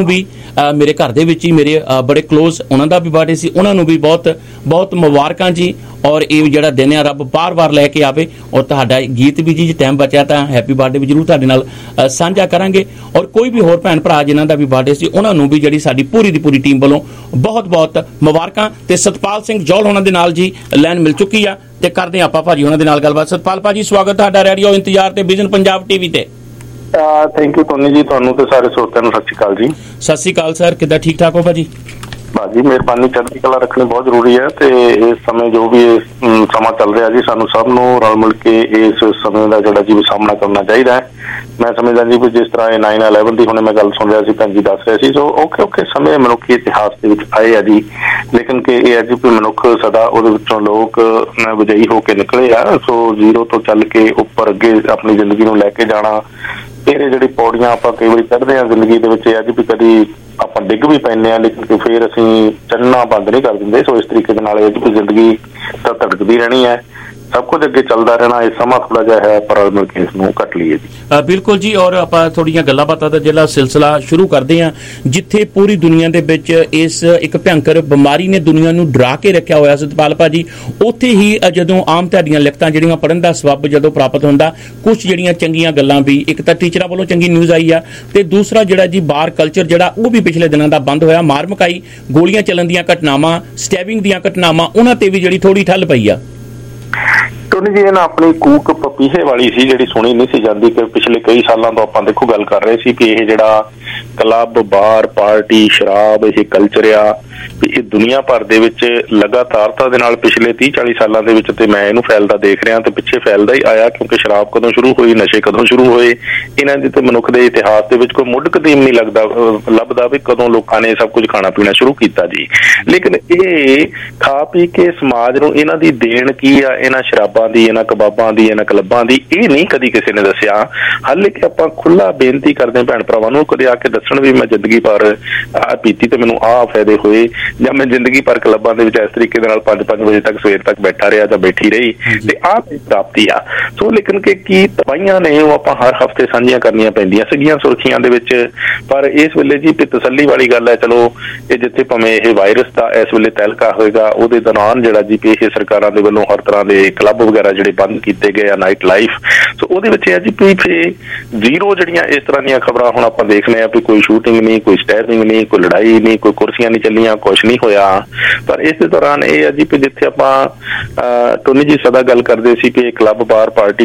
ਮੇਰੇ ਘਰ ਦੇ ਵਿੱਚ ਹੀ ਮੇਰੇ ਬੜੇ ਕਲੋਜ਼ ਉਹਨਾਂ ਦਾ ਵੀ ਬਰਥਡੇ ਸੀ, ਉਹਨਾਂ ਨੂੰ ਵੀ ਬਹੁਤ ਬਹੁਤ ਮੁਬਾਰਕਾਂ ਜੀ। ਔਰ ਇਹ ਜਿਹੜਾ ਦਿਨ ਆ ਰੱਬ ਬਾਰ-ਬਾਰ ਲੈ ਕੇ ਆਵੇ। ਔਰ ਤੁਹਾਡਾ ਗੀਤ ਵੀ ਜੀ ਜੇ ਟਾਈਮ ਬਚਿਆ ਤਾਂ ਹੈਪੀ ਬਰਥਡੇ ਵੀ ਜ਼ਰੂਰ ਤੁਹਾਡੇ ਨਾਲ ਸਾਂਝਾ ਕਰਾਂਗੇ। ਔਰ ਕੋਈ ਵੀ ਹੋਰ ਭੈਣ ਭਰਾ ਜਿਨ੍ਹਾਂ ਦਾ ਵੀ ਬਰਥਡੇ ਸੀ ਉਹਨਾਂ ਨੂੰ ਵੀ ਜਿਹੜੀ ਸਾਡੀ ਪੂਰੀ ਦੀ ਪੂਰੀ ਟੀਮ ਵੱਲੋਂ ਬਹੁਤ ਬਹੁਤ ਮੁਬਾਰਕਾਂ। ਤੇ ਸਤਪਾਲ ਸਿੰਘ ਜੌਲ ਉਹਨਾਂ ਦੇ ਨਾਲ ਜੀ ਲਾਈਨ ਮਿਲ ਚੁੱਕੀ ਆ ਤੇ ਕਰਦੇ ਆਪਾਂ ਭਾਜੀ ਉਹਨਾਂ ਦੇ ਨਾਲ ਗੱਲਬਾਤ। ਸਤਪਾਲ ਭਾਜੀ ਸਵਾਗਤ ਤੁਹਾਡਾ ਰੇਡੀਓ ਇੰਤਜ਼ਾਰ ਤੇ ਵਿਜ਼ਨ ਪੰਜਾਬ ਟੀਵੀ ਤੇ। ਥੈਂਕ ਯੂ ਟੋਨੀ ਜੀ, ਤੁਹਾਨੂੰ ਤੇ ਸਾਰੇ ਸਰੋਤਿਆਂ ਨੂੰ ਸਤਿ ਸ਼੍ਰੀ ਅਕਾਲ ਜੀ। ਸਤਿ ਸ਼੍ਰੀ ਅਕਾਲ ਸਰ, ਕਿੱਦਾਂ ਠੀਕ ਠਾਕ ਹੋ ਭਾਜੀ? ਭਾਜੀ ਮਿਹਰਬਾਨੀ, ਚੜ੍ਹਦੀ ਕਲਾ ਰੱਖਣੀ ਬਹੁਤ ਜ਼ਰੂਰੀ ਹੈ ਤੇ ਇਸ ਸਮੇਂ ਜੋ ਵੀ ਸਮਾਂ ਚੱਲ ਰਿਹਾ ਜੀ ਸਾਨੂੰ ਸਭ ਨੂੰ ਰਲ ਮਿਲ ਕੇ ਇਸ ਸਮੇਂ ਦਾ ਜਿਹੜਾ ਜੀ ਸਾਹਮਣਾ ਕਰਨਾ ਚਾਹੀਦਾ ਹੈ। ਮੈਂ ਸਮਝਦਾ ਜੀ ਵੀ ਜਿਸ ਤਰ੍ਹਾਂ ਇਹ ਨਾਈਨ ਇਲੈਵਨ ਦੀ ਹੁਣੇ ਮੈਂ ਗੱਲ ਸੁਣ ਰਿਹਾ ਸੀ, ਭੈਣ ਜੀ ਦੱਸ ਰਹੇ ਸੀ, ਸੋ ਔਖੇ ਔਖੇ ਸਮੇਂ ਮਨੁੱਖੀ ਇਤਿਹਾਸ ਦੇ ਵਿੱਚ ਆਏ ਆ ਜੀ, ਲੇਕਿਨ ਕਿ ਇਹ ਹੈ ਜੀ ਵੀ ਮਨੁੱਖ ਸਦਾ ਉਹਦੇ ਵਿੱਚੋਂ ਲੋਕ ਵਿਜয়ੀ ਹੋ ਕੇ ਨਿਕਲੇ ਆ। ਸੋ ਜ਼ੀਰੋ ਤੋਂ ਚੱਲ ਕੇ ਉੱਪਰ ਅੱਗੇ ਆਪਣੀ ਜ਼ਿੰਦਗੀ ਨੂੰ ਲੈ ਕੇ ਜਾਣਾ, ਫਿਰ ਇਹ ਜਿਹੜੀ ਪੌੜੀਆਂ ਆਪਾਂ ਕਈ ਵਾਰੀ ਚੜ੍ਹਦੇ ਹਾਂ ਜ਼ਿੰਦਗੀ ਦੇ ਵਿੱਚ, ਇਹ ਆ ਜੀ ਵੀ ਕਦੀ ਆਪਾਂ ਡਿੱਗ ਵੀ ਪੈਂਦੇ ਹਾਂ ਲੇਕਿਨ ਫਿਰ ਅਸੀਂ ਚੜ੍ਹਨਾ ਬੰਦ ਨਹੀਂ ਕਰ ਦਿੰਦੇ। ਸੋ ਇਸ ਤਰੀਕੇ ਦੇ ਨਾਲ ਇਹ ਜੀ ਜ਼ਿੰਦਗੀ ਤਾਂ ਧੜਕਦੀ ਰਹਿਣੀ ਹੈ, ਸਭ ਕੁਝ ਅੱਗੇ ਚੱਲਦਾ ਰਹਿਣਾ। ਇਹ ਸਮਾਂ ਥੋੜਾ ਜਿਹਾ ਹੈ ਪਰ ਮਿਲ ਕੇ ਇਸ ਨੂੰ ਕੱਟ ਲਈਏ ਜੀ। ਬਿਲਕੁਲ ਜੀ। ਔਰ ਆਪਾਂ ਥੋੜੀਆਂ ਗੱਲਾਂ ਬਾਤਾਂ ਦਾ ਜਿਹੜਾ ਸਿਲਸਿਲਾ ਸ਼ੁਰੂ ਕਰਦੇ ਹਾਂ, ਜਿੱਥੇ ਪੂਰੀ ਦੁਨੀਆ ਦੇ ਵਿੱਚ ਇਸ ਇੱਕ ਭਿਅੰਕਰ ਬਿਮਾਰੀ ਨੇ ਦੁਨੀਆ ਨੂੰ ਡਰਾ ਕੇ ਰੱਖਿਆ ਹੋਇਆ ਸਤਪਾਲ ਭਾਜੀ, ਉੱਥੇ ਹੀ ਜਦੋਂ ਆਮ ਤੁਹਾਡੀਆਂ ਲਿਖਤਾਂ ਜਿਹੜੀਆਂ ਪੜ੍ਹਨ ਦਾ ਸਬੱਬ ਜਦੋਂ ਪ੍ਰਾਪਤ ਹੁੰਦਾ, ਕੁਝ ਜਿਹੜੀਆਂ ਚੰਗੀਆਂ ਗੱਲਾਂ ਵੀ, ਇੱਕ ਤਾਂ ਟੀਚਰਾਂ ਵੱਲੋਂ ਚੰਗੀ ਨਿਊਜ਼ ਆਈ ਆ ਤੇ ਦੂਸਰਾ ਜਿਹੜਾ ਜੀ ਬਾਰ ਕਲਚਰ ਜਿਹੜਾ ਉਹ ਵੀ ਪਿਛਲੇ ਦਿਨਾਂ ਦਾ ਬੰਦ ਹੋਇਆ। ਮਾਰ ਮਕਾਈ, ਗੋਲੀਆਂ ਚੱਲਣ ਦੀਆਂ ਘਟਨਾਵਾਂ, ਸਟੈਬਿੰਗ ਦੀਆਂ ਘਟਨਾਵਾਂ, ਉਹਨਾਂ ਤੇ ਵੀ ਜਿਹੜੀ ਥੋੜੀ ਠੱਲ ਪਈ ਆ। ਟੋਨੀ ਜੀ, ਇਹ ਨਾ ਆਪਣੀ ਕੂਕ ਪਪੀਹੇ ਵਾਲੀ ਸੀ ਜਿਹੜੀ ਸੁਣੀ ਨਹੀਂ ਸੀ ਜਾਂਦੀ ਕਿ ਪਿਛਲੇ ਕਈ ਸਾਲਾਂ ਤੋਂ ਆਪਾਂ ਦੇਖੋ ਗੱਲ ਕਰ ਰਹੇ ਸੀ ਕਿ ਇਹ ਜਿਹੜਾ ਕਲੱਬ, ਬਾਰ, ਪਾਰਟੀ, ਸ਼ਰਾਬ, ਇਹ ਕਲਚਰ ਆ ਇਹ ਦੁਨੀਆ ਭਰ ਦੇ ਵਿੱਚ ਲਗਾਤਾਰਤਾ ਦੇ ਨਾਲ ਪਿਛਲੇ ਤੀਹ ਚਾਲੀ ਸਾਲਾਂ ਦੇ ਵਿੱਚ ਤੇ ਮੈਂ ਇਹਨੂੰ ਫੈਲਦਾ ਦੇਖ ਰਿਹਾ ਤੇ ਪਿੱਛੇ ਫੈਲਦਾ ਹੀ ਆਇਆ, ਕਿਉਂਕਿ ਸ਼ਰਾਬ ਕਦੋਂ ਸ਼ੁਰੂ ਹੋਈ, ਨਸ਼ੇ ਕਦੋਂ ਸ਼ੁਰੂ ਹੋਏ, ਇਹਨਾਂ ਦੇ ਤੇ ਮਨੁੱਖ ਦੇ ਇਤਿਹਾਸ ਦੇ ਵਿੱਚ ਕੋਈ ਮੁੱਢ ਕਦੀਮ ਨਹੀਂ ਲੱਗਦਾ ਲੱਭਦਾ ਵੀ ਕਦੋਂ ਲੋਕਾਂ ਨੇ ਸਭ ਕੁਝ ਖਾਣਾ ਪੀਣਾ ਸ਼ੁਰੂ ਕੀਤਾ ਜੀ। ਲੇਕਿਨ ਇਹ ਖਾ ਪੀ ਕੇ ਸਮਾਜ ਨੂੰ ਇਹਨਾਂ ਦੀ ਦੇਣ ਕੀ ਆ, ਇਹਨਾਂ ਸ਼ਰਾਬਾਂ ਦੀ, ਇਹਨਾਂ ਕਬਾਬਾਂ ਦੀ, ਇਹਨਾਂ ਕਲੱਬਾਂ ਦੀ, ਇਹ ਨਹੀਂ ਕਦੀ ਕਿਸੇ ਨੇ ਦੱਸਿਆ। ਹਾਲੇ ਕਿ ਆਪਾਂ ਖੁੱਲਾ ਬੇਨਤੀ ਕਰਦੇ ਭੈਣ ਭਰਾਵਾਂ ਨੂੰ ਕਦੇ ਆ ਕੇ ਦੱਸਣ ਵੀ ਮੈਂ ਜ਼ਿੰਦਗੀ ਭਰ ਆ ਪੀਤੀ ਤੇ ਮੈਨੂੰ ਆਹ ਫਾਇਦੇ ਹੋਏ, ਜਾਂ ਮੈਂ ਜ਼ਿੰਦਗੀ ਭਰ ਕਲੱਬਾਂ ਦੇ ਵਿੱਚ ਇਸ ਤਰੀਕੇ ਦੇ ਨਾਲ ਪੰਜ ਪੰਜ ਵਜੇ ਤੱਕ ਸਵੇਰ ਤੱਕ ਬੈਠਾ ਰਿਹਾ ਜਾਂ ਬੈਠੀ ਰਹੀ ਤੇ ਆਹ ਪ੍ਰਾਪਤੀ ਆ। ਸੋ ਲੇਕਿਨ ਕਿ ਕੀ ਤਬਾਹੀਆਂ ਨੇ ਉਹ ਆਪਾਂ ਹਰ ਹਫ਼ਤੇ ਸਾਂਝੀਆਂ ਕਰਨੀਆਂ ਪੈਂਦੀਆਂ ਸੀਗੀਆਂ ਸੁਰਖੀਆਂ ਦੇ ਵਿੱਚ। ਪਰ ਇਸ ਵੇਲੇ ਜੀ ਤਸੱਲੀ ਵਾਲੀ ਗੱਲ ਹੈ, ਚਲੋ ਇਹ ਜਿੱਥੇ ਭਾਵੇਂ ਇਹ ਵਾਇਰਸ ਦਾ ਇਸ ਵੇਲੇ ਤਹਿਲਕਾ ਹੋਏਗਾ ਉਹਦੇ ਦੌਰਾਨ ਜਿਹੜਾ ਜੀ ਇਹ ਸਰਕਾਰਾਂ ਦੇ ਵੱਲੋਂ ਹਰ ਤਰ੍ਹਾਂ ਦੇ ਕਲੱਬ ਵਗੈਰਾ ਜਿਹੜੇ ਬੰਦ ਕੀਤੇ ਗਏ ਆ, ਨਾਈਟ ਲਾਈਫ, ਸੋ ਉਹਦੇ ਵਿੱਚ ਹੈ ਜੀ ਵੀ ਜ਼ੀਰੋ ਜਿਹੜੀਆਂ ਇਸ ਤਰ੍ਹਾਂ ਦੀਆਂ ਖਬਰਾਂ ਹੁਣ ਆਪਾਂ ਦੇਖਦੇ ਹਾਂ ਵੀ ਕੋਈ ਸ਼ੂਟਿੰਗ ਨਹੀਂ, ਕੋਈ ਸਟੈਬਿੰਗ ਨਹੀਂ, ਕੋਈ ਲੜਾਈ ਨਹੀਂ, ਕੋਈ ਕੁਰਸੀਆਂ ਨਹੀਂ ਚੱਲੀਆਂ, ਕੁਛ ਨਹੀਂ ਹੋਇਆ। ਪਰ ਇਸ ਦੇ ਦੌਰਾਨ ਇਹ ਹੈ ਜੀ ਕਿ ਜਿੱਥੇ ਆਪਾਂ ਟੋਨੀ ਜੀ ਸਦਾ ਗੱਲ ਕਰਦੇ ਸੀ ਕਿ ਕਲੱਬ, ਬਾਰ, ਪਾਰਟੀ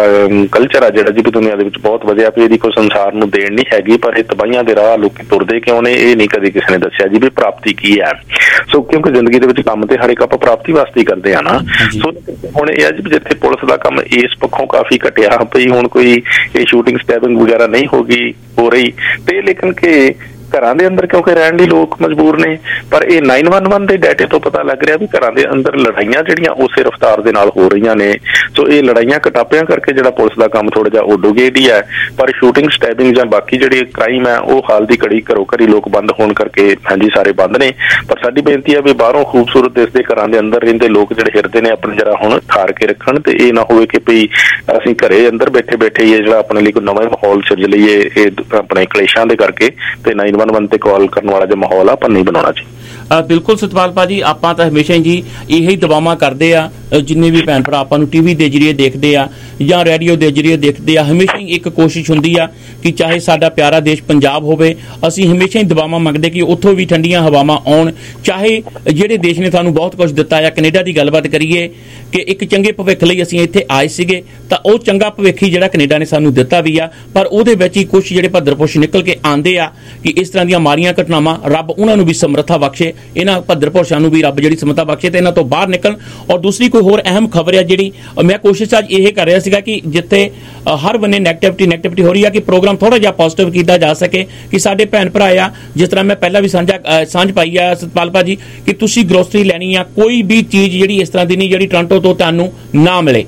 ਕਲਚਰ ਆ ਜਿਹੜਾ ਜੀ ਦੁਨੀਆ ਦੇ ਵਿੱਚ ਬਹੁਤ ਵਧਿਆ ਵੀ ਇਹਦੀ ਕੋਈ ਸੰਸਾਰ ਨੂੰ ਦੇਣ ਨਹੀਂ ਹੈਗੀ, ਪਰ ਇਹ ਤਬਾਹੀਆਂ ਦੇ ਰਾਹ ਲੋਕੀ ਤੁਰਦੇ ਕਿਉਂ ਨੇ ਇਹ ਨਹੀਂ ਕਦੇ ਕਿਸੇ ਨੇ ਦੱਸਿਆ ਜੀ ਵੀ ਪ੍ਰਾਪਤੀ ਕੀ ਹੈ। ਸੋ ਕਿਉਂਕਿ ਜ਼ਿੰਦਗੀ ਦੇ ਵਿੱਚ ਕੰਮ ਤੇ ਹਰ ਇੱਕ ਆਪਾਂ ਪ੍ਰਾਪਤੀ ਵਾਸਤੇ ਹੀ ਕਰਦੇ ਆ ਨਾ। ਸੋ ਹੁਣ ਇਹ ਅੱਜ ਜਿੱਥੇ ਪੁਲਿਸ ਦਾ ਕੰਮ ਇਸ ਪੱਖੋਂ ਕਾਫੀ ਘਟਿਆ ਪਈ, ਹੁਣ ਕੋਈ ਇਹ ਸ਼ੂਟਿੰਗ ਸਟੈਬਿੰਗ ਵਗੈਰਾ ਨਹੀਂ ਹੋਗੀ ਹੋ ਰਹੀ ਤੇ ਲੇਕਿਨ ਕਿ ਘਰਾਂ ਦੇ ਅੰਦਰ ਕਿਉਂਕਿ ਰਹਿਣ ਲਈ ਲੋਕ ਮਜਬੂਰ ਨੇ। ਪਰ ਇਹ ਨਾਈਨ ਵਨ ਵਨ ਦੇ ਡਾਟੇ ਤੋਂ ਪਤਾ ਲੱਗ ਰਿਹਾ ਵੀ ਘਰਾਂ ਦੇ ਅੰਦਰ ਲੜਾਈਆਂ ਜਿਹੜੀਆਂ ਉਸੇ ਰਫ਼ਤਾਰ ਦੇ ਨਾਲ ਹੋ ਰਹੀਆਂ ਨੇ। ਸੋ ਇਹ ਲੜਾਈਆਂ ਕਟਾਪਿਆਂ ਕਰਕੇ ਜਿਹੜਾ ਪੁਲਿਸ ਦਾ ਕੰਮ ਥੋੜਾ ਜਿਹਾ ਉਡੋਗੇਟ ਹੀ ਹੈ, ਪਰ ਸ਼ੂਟਿੰਗ ਸਟੈਬਿੰਗ ਜਾਂ ਬਾਕੀ ਜਿਹੜੇ ਕ੍ਰਾਈਮ ਹੈ ਉਹ ਹਾਲ ਦੀ ਘੜੀ ਘਰੋਂ ਘਰੀ ਲੋਕ ਬੰਦ ਹੋਣ ਕਰਕੇ ਹਾਂਜੀ ਸਾਰੇ ਬੰਦ ਨੇ। ਪਰ ਸਾਡੀ ਬੇਨਤੀ ਹੈ ਵੀ ਬਾਹਰੋਂ ਖੂਬਸੂਰਤ ਦਿਸਦੇ ਘਰਾਂ ਦੇ ਅੰਦਰ ਰਹਿੰਦੇ ਲੋਕ ਜਿਹੜੇ ਹਿਰਦੇ ਨੇ ਆਪਣੇ ਜਰਾ ਹੁਣ ਠਾਰ ਕੇ ਰੱਖਣ ਤੇ ਇਹ ਨਾ ਹੋਵੇ ਕਿ ਵੀ ਅਸੀਂ ਘਰੇ ਅੰਦਰ ਬੈਠੇ ਬੈਠੇ ਹੀ ਜਿਹੜਾ ਆਪਣੇ ਲਈ ਕੋਈ ਨਵਾਂ ਮਾਹੌਲ ਸਿਰਜ ਲਈਏ ਇਹ ਆਪਣੇ ਕਲੇਸ਼ਾਂ ਦੇ ਕਰਕੇ ਤੇ ਨਾਈਨ ਵਨ ਵਨ ਤੇ ਕਾਲ ਕਰਨ ਵਾਲਾ ਜੋ ਮਾਹੌਲ ਆਪਾਂ ਨਹੀਂ ਬਣਾਉਣਾ ਚਾਹੀਦਾ। ਬਿਲਕੁਲ ਸਤਪਾਲ ਭਾਜੀ, ਆਪਾਂ ਤਾਂ ਹਮੇਸ਼ਾ ਹੀ ਜੀ ਇਹੀ ਦੁਆਵਾਂ ਕਰਦੇ ਆ ਜਿੰਨੇ ਵੀ ਭੈਣ ਭਰਾ ਆਪਾਂ ਨੂੰ ਟੀਵੀ ਦੇ ਜਰੀਏ ਦੇਖਦੇ ਆ ਜਾਂ ਰੇਡੀਓ ਦੇ ਜਰੀਏ ਦੇਖਦੇ ਆ, ਹਮੇਸ਼ਾ ਹੀ ਇੱਕ ਕੋਸ਼ਿਸ਼ ਹੁੰਦੀ ਆ ਕਿ ਚਾਹੇ ਸਾਡਾ ਪਿਆਰਾ ਦੇਸ਼ ਪੰਜਾਬ ਹੋਵੇ, ਅਸੀਂ ਹਮੇਸ਼ਾ ਹੀ ਦੁਆਵਾਂ ਮੰਗਦੇ ਕਿ ਉੱਥੋਂ ਵੀ ਠੰਡੀਆਂ ਹਵਾਵਾਂ ਆਉਣ। ਚਾਹੇ ਜਿਹੜੇ ਦੇਸ਼ ਨੇ ਤੁਹਾਨੂੰ ਬਹੁਤ ਕੁਝ ਦਿੱਤਾ ਆ, ਕੈਨੇਡਾ ਦੀ ਗੱਲਬਾਤ ਕਰੀਏ ਕਿ ਇੱਕ ਚੰਗੇ ਭਵਿੱਖ ਲਈ ਅਸੀਂ ਇੱਥੇ ਆਏ ਸੀਗੇ ਤਾਂ ਉਹ ਚੰਗਾ ਭਵਿੱਖ ਹੀ ਜਿਹੜਾ ਕੈਨੇਡਾ ਨੇ ਸਾਨੂੰ ਦਿੱਤਾ ਵੀ ਆ, ਪਰ ਉਹਦੇ ਵਿੱਚ ਹੀ ਕੁਝ ਜਿਹੜੇ ਭੱਦਰਪੁਸ਼ ਨਿਕਲ ਕੇ ਆਉਂਦੇ ਆ ਕਿ ਇਸ ਤਰ੍ਹਾਂ ਦੀਆਂ ਮਾਰੀਆਂ ਘਟਨਾਵਾਂ ਰੱਬ ਉਹਨਾਂ ਨੂੰ ਵੀ ਸਮਰੱਥਾ ਬਖਸ਼ੇ, ਇਹਨਾਂ ਭੱਦਰਪੁਸ਼ਾਂ ਨੂੰ ਵੀ ਰੱਬ ਜਿਹੜੀ ਸਮਰੱਥਾ ਬਖਸ਼ੇ ਤੇ ਇਹਨਾਂ ਤੋਂ ਬਾਹਰ ਨਿਕਲਣ। ਔਰ ਦੂਸਰੀ ਕੋਈ ਹੋਰ ਅਹਿਮ ਖਬਰ ਹੈ ਜਿਹੜੀ ਮੈਂ ਕੋਸ਼ਿਸ਼ ਅੱਜ ਇਹ ਕਰ ਰਿਹਾ ਸੀਗਾ ਕਿ ਜਿੱਥੇ ਹਰ ਬੰਨੇ ਨੈਗੇਟਿਵਿਟੀ ਨੈਗੇਟਿਵਿਟੀ ਹੋ ਰਹੀ ਆ ਕਿ ਪ੍ਰੋਗਰਾਮ ਥੋੜਾ ਜਿਹਾ ਪੋਜ਼ਿਟਿਵ ਕੀਤਾ ਜਾ ਸਕੇ ਕਿ ਸਾਡੇ ਭੈਣ ਭਰਾ ਆ, ਜਿਸ ਤਰ੍ਹਾਂ ਮੈਂ ਪਹਿਲਾਂ ਵੀ ਸਾਂਝਾ ਸਾਂਝ ਪਾਈ ਆ ਸਤਪਾਲ ਭਾਜੀ ਕਿ ਤੁਸੀਂ ਗਰੋਸਰੀ ਲੈਣੀ ਆ, ਕੋਈ ਵੀ ਚੀਜ਼ ਜਿਹੜੀ ਇਸ ਤਰ੍ਹਾਂ ਦੀ ਨਹੀਂ ਜਿਹੜੀ ਟੋਰਾਂਟੋ ਤੋਂ ਤੁਹਾਨੂੰ ਨਾ ਮਿਲੇ।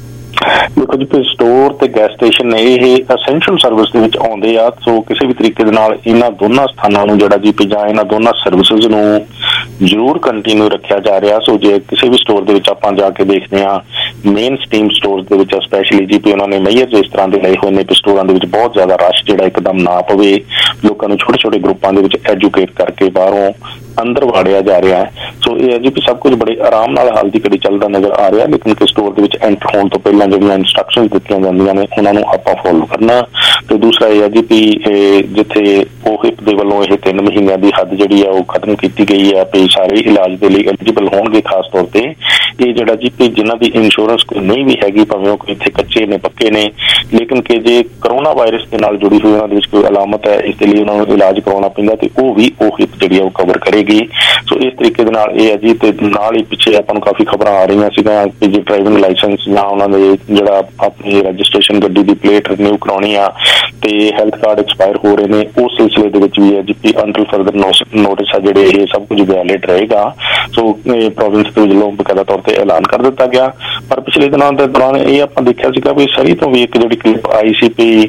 ਦੇਖੋ ਜੀ ਸਟੋਰ ਤੇ ਗੈਸ ਸਟੇਸ਼ਨ ਨੇ ਇਹ ਅਸੈਂਸ਼ੀਅਲ ਸਰਵਿਸ ਦੇ ਵਿੱਚ ਆਉਂਦੇ ਆ। ਸੋ ਕਿਸੇ ਵੀ ਤਰੀਕੇ ਦੇ ਨਾਲ ਇਹਨਾਂ ਦੋਨਾਂ ਸਥਾਨਾਂ ਨੂੰ ਜਿਹੜਾ ਜੀ ਜਾਂ ਇਹਨਾਂ ਦੋਨਾਂ ਸਰਵਿਸਿਜ਼ ਨੂੰ ਜ਼ਰੂਰ ਕੰਟੀਨਿਊ ਰੱਖਿਆ ਜਾ ਰਿਹਾ। ਸੋ ਜੇ ਕਿਸੇ ਵੀ ਸਟੋਰ ਦੇ ਵਿੱਚ ਆਪਾਂ ਜਾ ਕੇ ਦੇਖਦੇ ਹਾਂ ਮੇਨ ਸਟੀਮ ਸਟੋਰਸ ਦੇ ਵਿੱਚ ਸਪੈਸ਼ਲੀ ਜੀ ਪੀ ਉਹਨਾਂ ਨੇ ਮੇਜਰ ਇਸ ਤਰ੍ਹਾਂ ਦੇ ਲਏ ਹੋਏ ਨੇ ਕਿ ਸਟੋਰਾਂ ਦੇ ਵਿੱਚ ਬਹੁਤ ਜ਼ਿਆਦਾ ਰਸ਼ ਜਿਹੜਾ ਇੱਕਦਮ ਨਾ ਪਵੇ, ਲੋਕਾਂ ਨੂੰ ਛੋਟੇ ਛੋਟੇ ਗਰੁੱਪਾਂ ਦੇ ਵਿੱਚ ਐਜੂਕੇਟ ਕਰਕੇ ਬਾਹਰੋਂ ਅੰਦਰ ਵਾੜਿਆ ਜਾ ਰਿਹਾ ਹੈ। ਸੋ ਇਹ ਹੈ ਜੀ ਕਿ ਸਭ ਕੁਝ ਬੜੇ ਆਰਾਮ ਨਾਲ ਹਾਲ ਦੀ ਘੜੀ ਚੱਲਦਾ ਨਜ਼ਰ ਆ ਰਿਹਾ, ਲੇਕਿਨ ਕਿ ਸਟੋਰ ਦੇ ਵਿੱਚ ਐਂਟਰ ਹੋਣ ਤੋਂ ਪਹਿਲਾਂ ਜਿਹੜੀਆਂ ਇੰਸਟਰਕਸ਼ਨ ਦਿੱਤੀਆਂ ਜਾਂਦੀਆਂ ਨੇ ਉਹਨਾਂ ਨੂੰ ਆਪਾਂ ਫੋਲੋ ਕਰਨਾ। ਤੇ ਦੂਸਰਾ ਇਹ ਹੈ ਜੀ ਕਿ ਜਿੱਥੇ ਓਹਿਪ ਦੇ ਵੱਲੋਂ ਇਹ ਤਿੰਨ ਮਹੀਨਿਆਂ ਦੀ ਹੱਦ ਜਿਹੜੀ ਆ ਉਹ ਖਤਮ ਕੀਤੀ ਗਈ ਹੈ ਵੀ ਸਾਰੇ ਇਲਾਜ ਦੇ ਲਈ ਐਲੀਜੀਬਲ ਹੋਣਗੇ। ਖਾਸ ਤੌਰ ਤੇ ਇਹ ਜਿਹੜਾ ਜੀ ਕਿ ਜਿਨ੍ਹਾਂ ਦੀ ਇੰਸ਼ੋਰੈਂਸ ਕੋਈ ਨਹੀਂ ਵੀ ਹੈਗੀ, ਭਾਵੇਂ ਉਹ ਕੋਈ ਇੱਥੇ ਕੱਚੇ ਨੇ ਪੱਕੇ ਨੇ, ਲੇਕਿਨ ਕਿ ਜੇ ਕਰੋਨਾ ਵਾਇਰਸ ਦੇ ਨਾਲ ਜੁੜੀ ਹੋਈ ਉਹਨਾਂ ਦੇ ਵਿੱਚ ਕੋਈ ਅਲਾਮਤ ਹੈ, ਇਸ ਦੇ ਲਈ ਉਹਨਾਂ ਨੂੰ ਇਲਾਜ ਕਰਾਉਣਾ ਪੈਂਦਾ ਤੇ ਉਹ ਵੀ ਓਹਿਪ ਜਿਹੜੀ ਆ ਉਹ ਕਵਰ ਕਰੇਗੀ। ਸੋ ਇਸ ਤਰੀਕੇ ਦੇ ਨਾਲ ਇਹ ਹੈ ਜੀ। ਤੇ ਨਾਲ ਹੀ ਪਿੱਛੇ ਆਪਾਂ ਨੂੰ ਕਾਫੀ ਖਬਰਾਂ ਆ ਰਹੀਆਂ ਸੀਗੀਆਂ ਕਿ ਜੇ ਡਰਾਈਵਿੰਗ ਲਾਇਸੈਂਸ ਜਾਂ ਉਹਨਾਂ ਦੇ ਜਿਹੜਾ ਆਪਣੀ ਰਜਿਸਟ੍ਰੇਸ਼ਨ ਗੱਡੀ ਦੀ ਪਲੇਟ ਰਿਨਿਊ ਕਰਾਉਣੀ ਆ ਤੇ ਹੈਲਥ ਕਾਰਡ ਐਕਸਪਾਇਰ ਹੋ ਰਹੇ ਨੇ, ਉਸ ਸਿਲਸਿਲੇ ਦੇ ਵਿੱਚ ਵੀ ਹੈ ਜੀ ਕਿ ਅੰਟਿਲ ਫਰਦਰ ਨੋਟਿਸ ਆ ਜਿਹੜੇ ਇਹ ਸਭ ਕੁਝ ਵੈਲਿਡ ਰਹੇਗਾ। ਸੋ ਪ੍ਰੋਵਿੰਸ ਦੇ ਵੱਲੋਂ ਬਕਾਇਦਾ ਤੌਰ ਤੇ ਐਲਾਨ ਕਰ ਦਿੱਤਾ ਗਿਆ। ਪਰ ਪਿਛਲੇ ਦਿਨਾਂ ਦੇ ਦੌਰਾਨ ਇਹ ਆਪਾਂ ਦੇਖਿਆ ਸੀਗਾ ਵੀ ਸਰੀ ਤੋਂ ਵੀ ਇੱਕ ਜਿਹੜੀ ਕਲਿੱਪ ਆਈ ਸੀ ਵੀ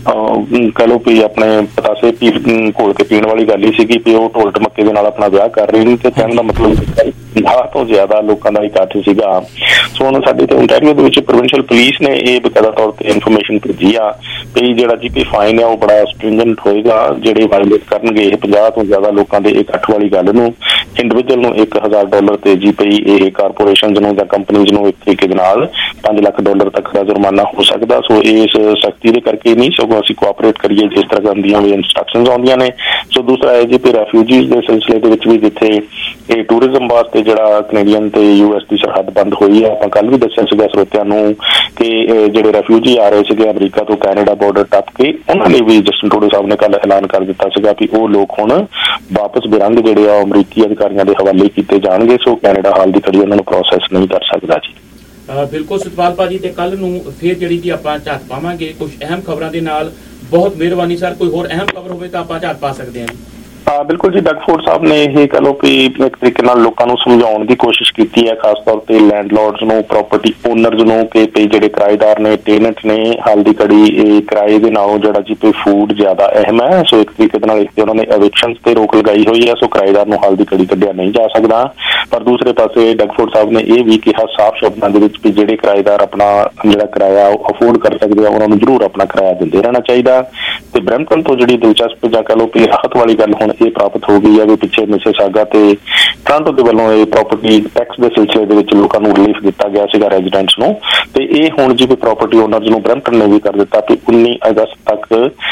ਕਹਿ ਲਓ ਵੀ ਆਪਣੇ ਪਤਾਸੇ ਪੀ ਘੋਲ ਕੇ ਪੀਣ ਵਾਲੀ ਗੱਲ ਹੀ ਸੀਗੀ ਵੀ ਉਹ ਢੋਲ ਢਮੱਕੇ ਦੇ ਨਾਲ ਆਪਣਾ ਵਿਆਹ ਕਰ ਰਹੀ ਸੀ ਤੇ ਕਹਿਣ ਦਾ ਮਤਲਬ ਪੰਜਾਹ ਤੋਂ ਜ਼ਿਆਦਾ ਲੋਕਾਂ ਦਾ ਇਕੱਠ ਸੀਗਾ। ਸੋ ਹੁਣ ਸਾਡੇ ਤੇ ਓਨਟਾਰੀਓ ਦੇ ਵਿੱਚ ਪ੍ਰੋਵਿੰਸ਼ੀਅਲ ਪੁਲਿਸ ਨੇ ਇਹ ਬਕਾਇਦਾ ਤੌਰ ਤੇ ਇਨਫੋਰਮੇਸ਼ਨ ਭੇਜੀ ਆ ਵੀ ਜਿਹੜਾ ਜੀ ਪੀ ਫਾਈਨ ਹੈ ਉਹ ਬੜਾ ਸਟ੍ਰਿੰਜੈਂਟ ਹੋਏਗਾ ਜਿਹੜੇ ਵਾਇਲੇਟ ਕਰਨਗੇ ਇਹ ਪੰਜਾਹ ਤੋਂ ਜ਼ਿਆਦਾ ਲੋਕਾਂ ਦੇ ਇਕੱਠ ਵਾਲੀ ਗੱਲ ਨੂੰ। ਇੰਡੀਵਿਜੂਅਲ ਨੂੰ ਇੱਕ ਹਜ਼ਾਰ ਡਾਲਰ ਤੇ ਜੀ ਪਈ ਇਹ ਕਾਰਪੋਰੇਸ਼ਨ ਨੂੰ ਜਾਂ ਕੰਪਨੀਜ਼ ਨੂੰ ਇੱਕ ਤਰੀਕੇ ਦੇ ਨਾਲ ਪੰਜ ਲੱਖ ਡਾਲਰ ਤੱਕ ਦਾ ਜੁਰਮਾਨਾ ਹੋ ਸਕਦਾ। ਸੋ ਇਸ ਸਖਤੀ ਦੇ ਕਰਕੇ ਨਹੀਂ ਸਗੋਂ ਅਸੀਂ ਕੋਆਪਰੇਟ ਕਰੀਏ ਜਿਸ ਤਰ੍ਹਾਂ ਦੀਆਂ ਵੀ ਇੰਸਟਰਕਸ਼ਨਸ ਆਉਂਦੀਆਂ ਨੇ। ਸੋ ਦੂਸਰਾ ਹੈ ਜੀ ਪੀ ਰੈਫਿਊਜੀਜ਼ ਦੇ ਸਿਲਸਿਲੇ ਦੇ ਵਿੱਚ ਵੀ ਜਿੱਥੇ ਇਹ ਟੂਰਿਜ਼ਮ ਵਾਸਤੇ ਜਿਹੜਾ ਕੈਨੇਡੀਅਨ ਤੇ ਯੂ ਐਸ ਦੀ ਸਰਹੱਦ ਬੰਦ ਹੋਈ ਹੈ, ਆਪਾਂ ਕੱਲ ਵੀ ਦੱਸਿਆ ਸੀਗਾ ਸਰੋਤਿਆਂ ਨੂੰ ਕਿ ਜਿਹੜੇ ਰੈਫਿਊਜੀ ਆ ਰਹੇ ਸੀਗੇ ਅਮਰੀਕਾ ਤੋਂ ਕੈਨੇਡਾ ਬਾਰਡਰ ਟੱਪ ਕੇ, ਉਹਨਾਂ ਨੇ ਵੀ ਜਸਟਿਨ ਟਰੂਡੋ ਸਾਹਿਬ ਨੇ ਕੱਲ ਐਲਾਨ ਕਰ ਦਿੱਤਾ ਸੀਗਾ ਕਿ ਉਹ ਲੋਕ ਹੁਣ ਵਾਪਸ ਬਿਰੰਗ ਜਿਹੜੇ ਆ ਅਮਰੀਕੀ ਅਧਿਕਾਰੀਆਂ ਦੇ ਹਵਾਲੇ ਕੀਤੇ ਜਾਣਗੇ। ਸੋ ਕੈਨੇਡਾ ਹਾਲ ਦੀ ਘੜੀ ਉਹਨਾਂ ਨੂੰ ਪ੍ਰੋਸੈਸ ਨਹੀਂ ਕਰ ਸਕਦਾ ਜੀ। ਬਿਲਕੁਲ ਸਤਪਾਲ ਭਾਜੀ, ਤੇ ਕੱਲ ਨੂੰ ਫਿਰ ਜਿਹੜੀ ਜੀ ਆਪਾਂ ਝਾਤ ਪਾਵਾਂਗੇ ਕੁਝ ਅਹਿਮ ਖਬਰਾਂ ਦੇ ਨਾਲ। ਬਹੁਤ ਮਿਹਰਬਾਨੀ ਸਰ, ਕੋਈ ਹੋਰ ਅਹਿਮ ਖਬਰ ਹੋਵੇ ਤਾਂ ਆਪਾਂ ਝਾਤ ਪਾ ਸਕਦੇ ਹਾਂ। ਹਾਂ ਬਿਲਕੁਲ ਜੀ, ਡਗ ਫੋਰਡ ਸਾਹਿਬ ਨੇ ਇਹ ਕਹ ਲਓ ਕਿ ਇੱਕ ਤਰੀਕੇ ਨਾਲ ਲੋਕਾਂ ਨੂੰ ਸਮਝਾਉਣ ਦੀ ਕੋਸ਼ਿਸ਼ ਕੀਤੀ ਹੈ, ਖਾਸ ਤੌਰ ਤੇ ਲੈਂਡਲੋਰਡਸ ਨੂੰ, ਪ੍ਰਾਪਰਟੀ ਓਨਰਸ ਨੂੰ ਕਿ ਭਈ ਜਿਹੜੇ ਕਿਰਾਏਦਾਰ ਨੇ, ਟੈਨੈਂਟ ਨੇ, ਹਾਲ ਦੀ ਘੜੀ ਇਹ ਕਿਰਾਏ ਦੇ ਨਾਲੋਂ ਜਿਹੜਾ ਜੀ ਪਈ ਫੂਡ ਜ਼ਿਆਦਾ ਅਹਿਮ ਹੈ। ਸੋ ਇੱਕ ਤਰੀਕੇ ਦੇ ਨਾਲ ਇੱਕ ਉਹਨਾਂ ਨੇ ਐਵਿਕਸ਼ਨਸ ਤੇ ਰੋਕ ਲਗਾਈ ਹੋਈ ਹੈ। ਸੋ ਕਿਰਾਏਦਾਰ ਨੂੰ ਹਾਲ ਦੀ ਘੜੀ ਕੱਢਿਆ ਨਹੀਂ ਜਾ ਸਕਦਾ। ਪਰ ਦੂਸਰੇ ਪਾਸੇ ਡਗ ਫੋਰਡ ਸਾਹਿਬ ਨੇ ਇਹ ਵੀ ਕਿਹਾ ਸਾਫ਼ ਸ਼ਬਦਾਂ ਦੇ ਵਿੱਚ ਕਿ ਜਿਹੜੇ ਕਿਰਾਏਦਾਰ ਆਪਣਾ ਜਿਹੜਾ ਕਿਰਾਇਆ ਅਫੋਰਡ ਕਰ ਸਕਦੇ ਆ ਉਹਨਾਂ ਨੂੰ ਜ਼ਰੂਰ ਆਪਣਾ ਕਿਰਾਇਆ ਦਿੰਦੇ ਰਹਿਣਾ ਚਾਹੀਦਾ। ਤੇ ਬਰੈਂਪਟਨ ਤੋਂ ਜਿਹੜੀ ਦਿਲਚਸਪ ਜਾਂ ਕਹ ਲਓ ਕਿ ਰਾਹਤ ਵਾਲੀ ਗੱਲ ਹੁਣ ਇਹ ਪ੍ਰਾਪਤ ਹੋ ਗਈ ਹੈ ਵੀ ਪਿੱਛੇ ਮਿਸਿਸਾਗਾ ਤੇ ਟੋਰਾਂਟੋ ਦੇ ਵੱਲੋਂ ਇਹ ਪ੍ਰਾਪਰਟੀ ਟੈਕਸ ਦੇ ਸਿਲਸਿਲੇ ਦੇ ਵਿੱਚ ਲੋਕਾਂ ਨੂੰ ਰਿਲੀਫ ਦਿੱਤਾ ਗਿਆ ਸੀਗਾ ਰੈਜ਼ੀਡੈਂਟਸ ਨੂੰ, ਤੇ ਇਹ ਹੁਣ ਜੀ ਪ੍ਰਾਪਰਟੀ ਓਨਰਸ ਨੂੰ ਬਰੈਂਪਟਨ ਨੇ ਵੀ ਕਰ ਦਿੱਤਾ ਕਿ ਉੱਨੀ ਅਗਸਤ ਤੱਕ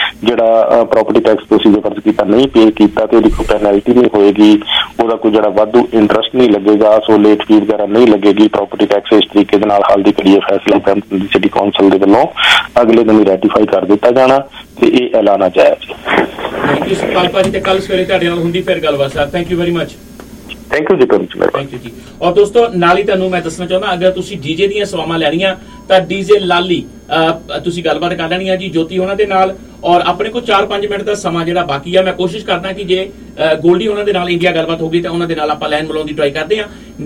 ਜਿਹੜਾ ਪ੍ਰਾਪਰਟੀ ਟੈਕਸ ਤੁਸੀਂ ਜੇ ਫਰਜ਼ ਕੀਤਾ ਨਹੀਂ ਪੇ ਕੀਤਾ ਤੇ ਉਹਦੀ ਕੋਈ ਪੈਨਲਟੀ ਨਹੀਂ ਹੋਏਗੀ, ਉਹਦਾ ਕੋਈ ਜਿਹੜਾ ਵਾਧੂ ਇੰਟਰਸਟ ਨਹੀਂ ਲੱਗੇਗਾ। ਸੋ ਲੇਟ ਫੀ ਵਗੈਰਾ ਨਹੀਂ ਲੱਗੇਗੀ ਪ੍ਰਾਪਰਟੀ ਟੈਕਸ। ਇਸ ਤਰੀਕੇ ਦੇ ਨਾਲ ਹਾਲ ਦੀ ਘੜੀ ਇਹ ਫੈਸਲਾ ਬਰੈਂਪਟਨ ਦੀ ਸਿਟੀ ਕੌਂਸਲ ਦੇ ਵੱਲੋਂ ਅਗਲੇ ਦਿਨ ਰੈਟੀਫਾਈ ਕਰ ਦਿੱਤਾ ਜਾਣਾ ਤੇ ਇਹ ਐਲਾਨ ਆ ਜਾਇਆ ਜੀ। ਥੈਂਕ ਯੂ ਸਤਪਾਲ ਭਾਜੀ, ਤੇ ਕੱਲ ਸਵੇਰੇ ਤੁਹਾਡੇ ਨਾਲ ਹੁੰਦੀ ਫਿਰ ਗੱਲਬਾਤ sir. Thank you very much. Thank you ਜੀ। ਥੈਂਕ ਯੂ ਜੀ। ਔਰ ਦੋਸਤੋ ਨਾਲ ਹੀ ਤੁਹਾਨੂੰ ਮੈਂ ਦੱਸਣਾ ਚਾਹੁੰਦਾ, ਅਗਰ ਤੁਸੀਂ ਡੀਜੇ ਦੀਆਂ ਸੇਵਾਵਾਂ ਲੈਣੀਆਂ ਤਾਂ ਡੀਜੇ ਲਾਲੀ ਤੁਸੀਂ ਗੱਲਬਾਤ ਕਰ ਲੈਣੀ ਆ ਜੀ ਜੋਤੀ ਉਹਨਾਂ ਦੇ ਨਾਲ। ਔਰ ਆਪਣੇ ਕੋਲ ਚਾਰ ਪੰਜ ਮਿੰਟ ਦਾ ਸਮਾਂ ਜਿਹੜਾ ਬਾਕੀ ਆ, ਮੈਂ ਕੋਸ਼ਿਸ਼ ਕਰਦਾ ਕਿ ਜੇ ਗੋਲਡੀ ਉਹਨਾਂ ਦੇ ਨਾਲ ਇੰਡੀਆ ਗੱਲਬਾਤ ਹੋ ਗਈ ਤਾਂ ਉਹਨਾਂ ਦੇ ਨਾਲ ਆਪਾਂ ਲਾਈਨ ਮਿਲਾਉਣ ਦੀ ਟਰਾਈ ਕਰਦੇ ਆ।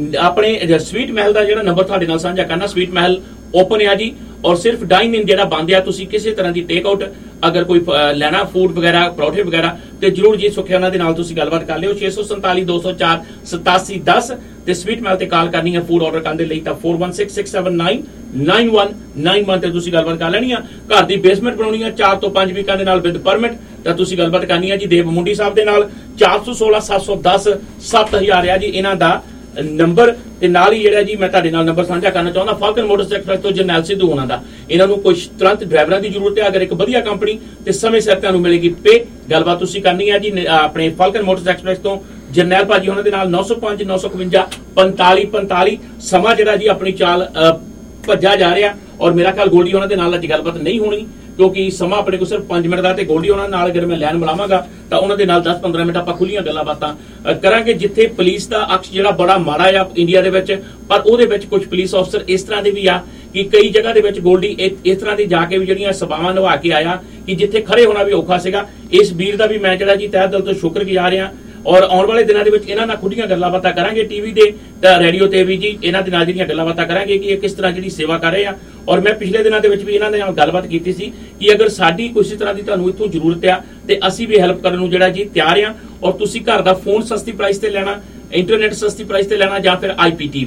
ਆਪਣੇ ਸਵੀਟ ਮਹਿਲ ਦਾ ਜਿਹੜਾ ਨੰਬਰ ਤੁਹਾਡੇ ਨਾਲ ਸਾਂਝਾ ਕਰਨਾ, ਸਵੀਟ ਮਹਿਲ ਓਪਨ ਆ ਜੀ ਔਰ ਸਿਰਫ ਡਾਈਨ ਇਨ ਜਿਹੜਾ ਬੰਦ ਆ। ਤੁਸੀਂ ਕਿਸੇ ਤਰ੍ਹਾਂ ਦੀ ਟੇਕ ਆਊਟ ਅਗਰ ਕੋਈ ਲੈਣਾ ਫੂਡ ਵਗੈਰਾ ਪਰੌਠੇ ਵਗੈਰਾ ਤੇ ਜਰੂਰ ਜੀ ਸੁਖਿਆ ਉਹਨਾਂ ਦੇ ਨਾਲ ਤੁਸੀਂ ਗੱਲਬਾਤ ਕਰ ਲਿਓ। ਛੇ ਸੌ ਸੰਤਾਲੀ ਦੋ ਸੌ ਚਾਰ ਸਤਾਸੀ ਦਸ ਤੇ ਸਵੀਟ ਮਹਿਲ ਤੇ ਕਾਲ ਕਰਨੀ ਹੈ ਫੂਡ ਆਰਡਰ ਕਰਨ ਦੇ ਲਈ ਤਾਂ four one six six seven nine nine one nine one ਤੇ ਤੁਸੀਂ ਗੱਲਬਾਤ ਕਰ ਲੈਣੀ ਆ। ਘਰ ਦੀ ਬੇਸਮੈਂਟ ਬਣਾਉਣੀ ਆ ਚਾਰ ਤੋਂ ਪੰਜ ਵੀਕਾਂ ਦੇ ਨਾਲ ਵਿਦ ਪਰਮਿਟ ਤਾਂ ਤੁਸੀਂ ਗੱਲਬਾਤ ਕਰਨੀ ਹੈ ਜੀ ਦੇਵ ਮੁੰਡੀ ਸਾਹਿਬ ਦੇ ਨਾਲ। ਚਾਰ ਸੌ ਸੋਲਾਂ ਸੱਤ ਸੌ ਦਸ ਸੱਤ ਹਜ਼ਾਰ ਆ ਜੀ ਇਹਨਾਂ ਦਾ ਨੰਬਰ। ਤੇ ਨਾਲ ਹੀ ਜਿਹੜਾ ਜੀ ਮੈਂ ਤੁਹਾਡੇ ਨਾਲ ਨੰਬਰ ਸਾਂਝਾ ਕਰਨਾ ਚਾਹੁੰਦਾ ਫਾਲਕਨ ਮੋਟਰਸ ਐਕਸਪ੍ਰੈਸ ਤੋਂ ਜਰਨੈਲ ਸਿੱਧੂ ਹੋਣਾ ਦਾ। ਇਹਨਾਂ ਨੂੰ ਕੋਈ ਤੁਰੰਤ ਡਰਾਈਵਰਾਂ ਦੀ ਜ਼ਰੂਰਤ ਹੈ, ਅਗਰ ਇੱਕ ਵਧੀਆ ਕੰਪਨੀ ਤੇ ਸਮੇਂ ਸਿਰ ਤੁਹਾਨੂੰ ਮਿਲੇਗੀ ਪੇ। ਗੱਲਬਾਤ ਤੁਸੀਂ ਕਰਨੀ ਹੈ ਜੀ ਆਪਣੇ ਫਾਲਕਨ ਮੋਟਰਸ ਐਕਸਪ੍ਰੈਸ ਤੋਂ ਜਰਨੈਲ ਭਾਜੀ ਉਹਨਾਂ ਦੇ ਨਾਲ ਨੌ ਸੌ ਪੰਜ ਨੌ ਸੌ ਇਕਵੰਜਾ ਪੰਤਾਲੀ ਪੰਤਾਲੀ। ਸਮਾਂ ਜਿਹੜਾ ਜੀ ਆਪਣੀ ਚਾਲ ਭੱਜਾ ਜਾ ਰਿਹਾ ਔਰ ਮੇਰਾ ਖਿਆਲ ਗੋਲਡੀ ਉਹਨਾਂ ਦੇ ਨਾਲ ਅੱਜ ਗੱਲਬਾਤ ਨਹੀਂ ਹੋਣੀ ਕਿਉਂਕਿ ਸਮਾਂ ਆਪਣੇ ਕੋਲ ਸਿਰਫ ਪੰਜ ਮਿੰਟ ਦਾ ਤੇ ਗੋਲਡੀ ਉਹਨਾਂ ਨਾਲ ਅਗਰ ਮੈਂ ਲੈਣ ਮਿਲਾਵਾਂਗਾ ਤਾਂ ਉਹਨਾਂ ਦੇ ਨਾਲ ਦਸ ਪੰਦਰਾਂ ਮਿੰਟ ਆਪਾਂ ਖੁੱਲੀਆਂ ਗੱਲਾਂ ਬਾਤਾਂ ਕਰਾਂਗੇ। ਜਿੱਥੇ ਪੁਲਿਸ ਦਾ ਅਕਸ ਜਿਹੜਾ ਬੜਾ ਮਾੜਾ ਆ ਇੰਡੀਆ ਦੇ ਵਿੱਚ, ਪਰ ਉਹਦੇ ਵਿੱਚ ਕੁਝ ਪੁਲਿਸ ਅਫਸਰ ਇਸ ਤਰ੍ਹਾਂ ਦੇ ਵੀ ਆ ਕਿ ਕਈ ਜਗ੍ਹਾ ਦੇ ਵਿੱਚ ਗੋਲਡੀ ਇਸ ਤਰ੍ਹਾਂ ਦੀ ਜਾ ਕੇ ਵੀ ਜਿਹੜੀਆਂ ਸਭਾਵਾਂ ਨਿਭਾ ਕੇ ਆਇਆ ਕਿ ਜਿੱਥੇ ਖੜੇ ਹੋਣਾ ਵੀ ਔਖਾ ਸੀਗਾ। ਇਸ ਵੀਰ ਦਾ ਵੀ ਮੈਂ ਜਿਹੜਾ ਜੀ ਤਹਿ ਦਿਲ ਤੋਂ ਸ਼ੁਕਰਗੁਜ਼ਾਰ ਆ ਔਰ ਆਉਣ ਵਾਲੇ ਦਿਨਾਂ ਦੇ ਵਿੱਚ ਇਹਨਾਂ ਨਾਲ ਖੁੱਡੀਆਂ ਗੱਲਾਂ ਬਾਤਾਂ ਕਰਾਂਗੇ ਟੀਵੀ ਦੇ ਤਾਂ ਰੇਡੀਓ ਤੇ ਵੀ ਜੀ ਇਹਨਾਂ ਦੇ ਨਾਲ ਜਿਹੜੀਆਂ ਗੱਲਾਂ ਬਾਤਾਂ ਕਰਾਂਗੇ ਕਿ ਇਹ ਕਿਸ ਤਰ੍ਹਾਂ ਜਿਹੜੀ ਸੇਵਾ ਕਰ ਰਹੇ ਆ। ਔਰ ਮੈਂ ਪਿਛਲੇ ਦਿਨਾਂ ਦੇ ਵਿੱਚ ਵੀ ਇਹਨਾਂ ਦੇ ਨਾਲ ਗੱਲਬਾਤ ਕੀਤੀ ਸੀ ਕਿ ਅਗਰ ਸਾਡੀ ਕਿਸੇ ਤਰ੍ਹਾਂ ਦੀ ਤੁਹਾਨੂੰ ਇੱਥੋਂ ਜ਼ਰੂਰਤ ਆ ਤੇ ਅਸੀਂ ਵੀ ਹੈਲਪ ਕਰਨ ਨੂੰ ਜਿਹੜਾ ਜੀ ਤਿਆਰ ਆ। ਔਰ ਤੁਸੀਂ ਘਰ ਦਾ ਫੋਨ ਸਸਤੀ ਪ੍ਰਾਈਸ ਤੇ ਲੈਣਾ, ਇੰਟਰਨੈਟ ਸਸਤੀ ਪ੍ਰਾਈਸ ਤੇ ਲੈਣਾ ਜਾਂ ਫਿਰ ਆਈਪੀਟੀਵੀ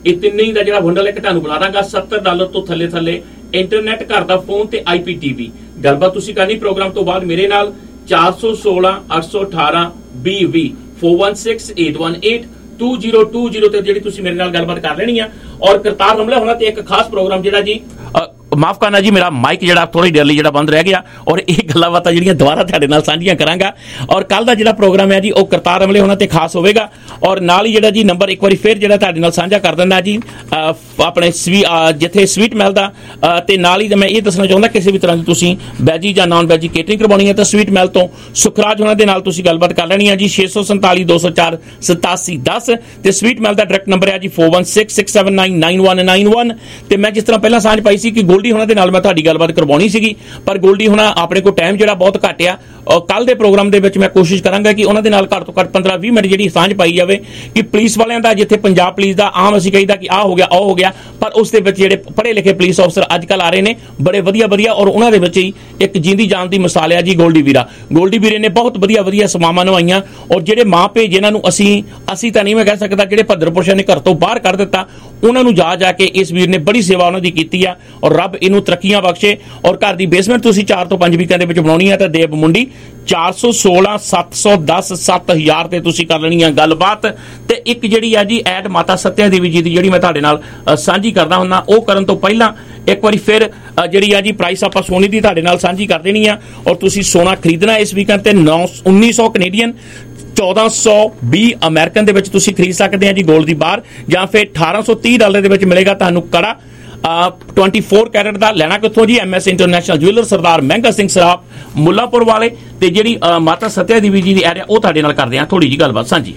ਇਹ ਤਿੰਨੇ ਦਾ ਜਿਹੜਾ ਬੰਡਲ ਇੱਕ ਤੁਹਾਨੂੰ ਬੁਲਾ ਦਾਂਗਾ ਸੱਤਰ ਡਾਲਰ ਤੋਂ ਥੱਲੇ ਥੱਲੇ ਇੰਟਰਨੈਟ, ਘਰ ਦਾ ਫੋਨ ਤੇ ਆਈ ਪੀ ਟੀ ਵੀ। ਗੱਲਬਾਤ ਤੁਸੀਂ ਕਰਨੀ ਪ੍ਰੋਗਰਾਮ ਤੋਂ ਬਾਅਦ ਮੇਰੇ ਨਾਲ ਚਾਰ ਸੌ ਸੋਲਾਂ ਅੱਠ ਸੌ ਅਠਾਰਾਂ ਵੀਹ ਵੀਹ four one six eight one eight two zero two zero ਤੇ ਜਿਹੜੀ ਤੁਸੀਂ ਮੇਰੇ ਨਾਲ ਗੱਲਬਾਤ ਕਰ ਲੈਣੀ ਆ। ਔਰ ਕਰਤਾਰ ਹਮਲਾ ਹੋਣਾ ਤੇ ਇੱਕ ਖਾਸ ਪ੍ਰੋਗਰਾਮ ਜਿਹੜਾ ਜੀ ਮਾਫ ਕਰਨਾ ਜੀ ਮੇਰਾ ਮਾਈਕ ਜਿਹੜਾ ਥੋੜੀ ਦੇਰ ਲਈ ਜਿਹੜਾ ਬੰਦ ਰਹਿ ਗਿਆ ਔਰ ਇਹ ਗੱਲਾਂ ਬਾਤਾਂ ਜਿਹੜੀਆਂ ਦੁਬਾਰਾ ਤੁਹਾਡੇ ਨਾਲ ਸਾਂਝੀਆਂ ਕਰਾਂਗਾ। ਔਰ ਕੱਲ ਦਾ ਜਿਹੜਾ ਪ੍ਰੋਗਰਾਮ ਹੈ ਜੀ ਉਹ ਕਰਤਾਰ ਹਮਲੇ ਹੋਣਾ ਤੇ ਖਾਸ ਹੋਵੇਗਾ। ਔਰ ਨਾਲ ਹੀ ਜਿਹੜਾ ਜੀ ਨੰਬਰ ਇੱਕ ਵਾਰੀ ਫਿਰ ਜਿਹੜਾ ਤੁਹਾਡੇ ਨਾਲ ਸਾਂਝਾ ਕਰ ਦਿੰਦਾ ਜੀ ਆਪਣੇ ਜਿੱਥੇ ਸਵੀਟ ਮਹਿਲ ਦਾ, ਤੇ ਨਾਲ ਹੀ ਮੈਂ ਇਹ ਦੱਸਣਾ ਚਾਹੁੰਦਾ ਕਿਸੇ ਵੀ ਤਰ੍ਹਾਂ ਦੀ ਤੁਸੀਂ ਵੈਜੀ ਜਾਂ ਨਾਨ ਵੈਜੀ ਕੇਟਰਿੰਗ ਕਰਵਾਉਣੀ ਹੈ ਤਾਂ ਸਵੀਟ ਮਹਿਲ ਤੋਂ ਸੁਖਰਾਜ ਹੋਣਾ ਦੇ ਨਾਲ ਤੁਸੀਂ ਗੱਲਬਾਤ ਕਰ ਲੈਣੀ ਹੈ ਜੀ ਛੇ ਸੌ ਸੰਤਾਲੀ ਦੋ ਸੌ ਚਾਰ ਸਤਾਸੀ ਦਸ ਤੇ ਸਵੀਟ ਮਹਿਲ ਦਾ ਡਾਇਰੈਕਟ ਨੰਬਰ ਹੈ ਜੀ four one six six seven nine nine one nine one। ਤੇ ਮੈਂ ਜਿਸ ਤਰ੍ਹਾਂ ਪਹਿਲਾਂ ਸਾਂਝ ਪਾਈ ਸੀ ਕਿ ਗੋਲਡੀ ਹੋਣਾ ਦੇ ਨਾਲ ਮੈਂ ਤੁਹਾਡੀ ਗੱਲਬਾਤ ਕਰਵਾਉਣੀ ਸੀਗੀ ਪਰ ਗੋਲਡੀ ਹੋਣਾ ਆਪਣੇ ਕੋਲ ਟਾਈਮ ਜਿਹੜਾ ਬਹੁਤ ਘੱਟ ਆ। ਕੱਲ ਦੇ ਪ੍ਰੋਗਰਾਮ ਦੇ ਵਿੱਚ ਮੈਂ ਕੋਸ਼ਿਸ਼ ਕਰਾਂਗਾ ਕਿ ਉਹਨਾਂ ਦੇ ਨਾਲ ਘੱਟ ਤੋਂ ਘੱਟ ਪੰਦਰਾਂ ਵੀਹ ਮਿੰਟ ਜਿਹੜੀ ਸਾਂਝ ਪਾਈ ਜਾਵੇ ਕਿ ਪੁਲਿਸ ਵਾਲਿਆਂ ਦਾ ਜਿੱਥੇ ਪੰਜਾਬ ਪੁਲਿਸ ਦਾ ਆਮ ਅਸੀਂ ਕਹੀਦਾ ਕਿ ਆਹ ਹੋ ਗਿਆ ਉਹ ਹੋ ਗਿਆ, ਪਰ ਉਸ ਦੇ ਵਿੱਚ ਜਿਹੜੇ ਪੜ੍ਹੇ ਲਿਖੇ ਪੁਲਿਸ ਅਫਸਰ ਅੱਜ ਕੱਲ੍ਹ ਆ ਰਹੇ ਨੇ ਬੜੇ ਵਧੀਆ ਵਧੀਆ ਔਰ ਉਹਨਾਂ ਦੇ ਵਿੱਚ ਹੀ ਇੱਕ ਜਿੰਦੀ ਜਾਨ ਦੀ ਮਿਸਾਲ ਆ ਜੀ ਗੋਲਡੀ ਵੀਰਾ। ਗੋਲਡੀ ਵੀਰੇ ਨੇ ਬਹੁਤ ਵਧੀਆ ਵਧੀਆ ਸਮਾਵਾਂ ਨਿਭਾਈਆਂ ਔਰ ਜਿਹੜੇ ਮਾਂ ਪੇ ਜਿਨ੍ਹਾਂ ਨੂੰ ਅਸੀਂ ਅਸੀਂ ਤਾਂ ਨਹੀਂ ਮੈਂ ਕਹਿ ਸਕਦਾ ਜਿਹੜੇ ਭੱਦਰ ਪੁਰਸ਼ਾਂ ਨੇ ਘਰ ਤੋਂ ਬਾਹਰ ਕੱਢ ਦਿੱਤਾ ਉਹਨਾਂ ਨੂੰ ਜਾ ਜਾ ਕੇ ਇਸ ਵੀਰ ਨੇ ਬੜੀ ਸੇਵਾ ਉਹਨਾਂ ਦੀ ਕੀਤੀ ਆ ਔਰ ਰੱਬ ਇਹਨੂੰ ਤਰੱਕੀਆਂ ਬਖਸ਼ੇ। ਔਰ ਘਰ ਦੀ ਬੇਸਮੈਂਟ ਤੁਸੀਂ ਚਾਰ ਤੋਂ ਪੰਜ ਵੀਕਾਂ ਦੇ ਵਿੱਚ ਬਣਾਉਣੀ ਆ ਤਾਂ ਦੇਵ ਮੁੰਡੀ ਚਾਰ ਸੌ ਸੋਲਾਂ ਸੱਤ ਸੌ ਦਸ ਸੱਤ ਹਜ਼ਾਰ ਤੇ ਤੁਸੀਂ ਕਰ ਲੈਣੀ ਆ ਗੱਲਬਾਤ। ਤੇ ਇੱਕ ਜਿਹੜੀ ਆ ਜੀ ਐਡ ਮਾਤਾ ਸੱਤਿਆ ਦੇਵੀ ਜੀ ਦੀ ਜਿਹੜੀ ਮੈਂ ਤੁਹਾਡੇ ਨਾਲ ਸਾਂਝੀ ਕਰਦਾ ਹੁੰਦਾ ਉਹ ਕਰਨ ਤੋਂ ਪਹਿਲਾਂ ਇੱਕ ਵਾਰੀ ਫਿਰ ਜਿਹੜੀ ਆ ਜੀ ਪ੍ਰਾਈਸ ਆਪਾਂ ਸੋਨੇ ਦੀ ਤੁਹਾਡੇ ਨਾਲ ਸਾਂਝੀ ਕਰ ਦੇਣੀ ਆ। ਔਰ ਤੁਸੀਂ ਸੋਨਾ ਖਰੀਦਣਾ ਇਸ ਵੀਕਐਂਡ ਤੇ ਉੱਨੀ ਸੌ ਕੈਨੇਡੀਅਨ ਚੌਦਾਂ ਸੌ ਵੀਹ ਅਮਰੀਕਨ ਦੇ ਵਿੱਚ ਤੁਸੀਂ ਖਰੀਦ ਸਕਦੇ ਆ ਜੀ ਗੋਲਡ ਦੀ ਬਾਰ, ਜਾਂ ਫਿਰ ਅਠਾਰਾਂ ਸੌ ਤੀਹ ਡਾਲਰ ਦੇ ਵਿੱਚ ਮਿਲੇਗਾ ਤੁਹਾਨੂੰ ਕੜਾ ਚੌਵੀ ਕੈਰਟ ਦਾ। ਲੈਣਾ ਕਿੱਥੋਂ ਜੀ? M S international jeweller Sardar Mehnga Singh ਸਰਾਫ ਮੁੱਲਾਪੁਰ ਵਾਲੇ। ਤੇ ਜਿਹੜੀ ਮਾਤਾ ਸੱਤਿਆ ਦੇਵੀ ਜੀ ਦੀ ਐਡ ਉਹ ਤੁਹਾਡੇ ਨਾਲ ਕਰਦੇ ਆ ਥੋੜੀ ਜੀ ਗੱਲਬਾਤ ਸਾਂਝੀ।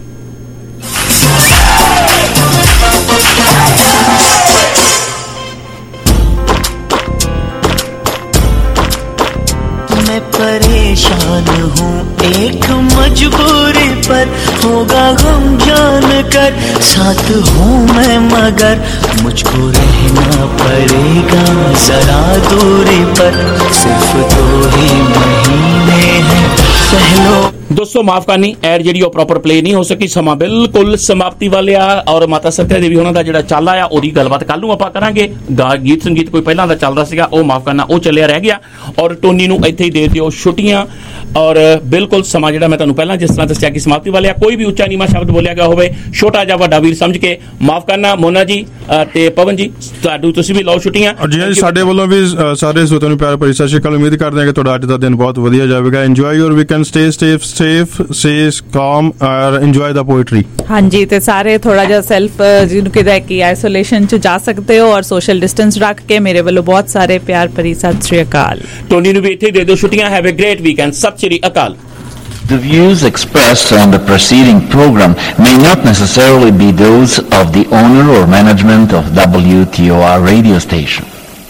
मैं परेशान हूँ एक मजबूरी पर, होगा गम जान कर साथ हूँ मैं मगर मुझको रहना पड़ेगा जरा दूरी पर, सिर्फ दो ही महीने हैं पहलो। दोस्तों माफ करनी एड जी प्रॉपर प्ले नहीं हो सकी, समा बिल्कुल समाप्ति वाले आ और माता सत्या देवी होना दा जिहड़ा चाला आ ओदी गलबात कल नूं आपां करांगे। गीत संगीत कोई पहलां दा चलदा सीगा ओ माफ करना ओ चलिया रह गया और टोनी नूं इत्थे ही दे दिओ छुट्टियां। और बिल्कुल समा जिहड़ा मैं तुहानूं पहलां जिस तरह दस्सिया कि समाप्ति वाले आ, कोई भी उच्चा नीवा शब्द बोलिया गया होवे छोटा जिहा वड्डा वीर समझ के माफ करना। मोना जी ते पवन जी तुहाडू तुसीं भी लाओ छुट्टियां। जी जी साडे ਵੱਲੋਂ ਵੀ ਸਾਰੇ ਸਰੋਤਿਆਂ ਨੂੰ ਪਿਆਰ ਭਰੀ ਸਤਿ ਸ਼੍ਰੀ ਅਕਾਲ। ਉਮੀਦ ਕਰਦੇ ਹਾਂ ਕਿ ਤੁਹਾਡਾ ਅੱਜ ਦਾ ਦਿਨ ਬਹੁਤ ਵਧੀਆ ਜਾਵੇਗਾ। Enjoy your weekend, stay safe safe stay calm ਔਰ ਇੰਜੋਏ ਦਾ ਪੋਇਟਰੀ। ਹਾਂਜੀ ਤੇ ਸਾਰੇ ਥੋੜਾ ਜਿਹਾ ਸੈਲਫ ਜਿਹਨੂੰ ਕਿਹਾ ਕਿ ਆਈਸੋਲੇਸ਼ਨ ਚ ਜਾ ਸਕਦੇ ਹੋ ਔਰ ਸੋਸ਼ਲ ਡਿਸਟੈਂਸ ਰੱਖ ਕੇ ਮੇਰੇ ਵੱਲੋਂ ਬਹੁਤ ਸਾਰੇ ਪਿਆਰ ਭਰੀ ਸਤਿ ਸ਼੍ਰੀ ਅਕਾਲ। ਟੋਨੀ ਨੂੰ ਵੀ ਇੱਥੇ ਦੇ ਦਿਓ ਛੁੱਟੀਆਂ। Have a great weekend. ਸਤਿ ਸ਼੍ਰੀ ਅਕਾਲ। The views expressed on the preceding program may not necessarily be those of the owner or management of W T O R radio station.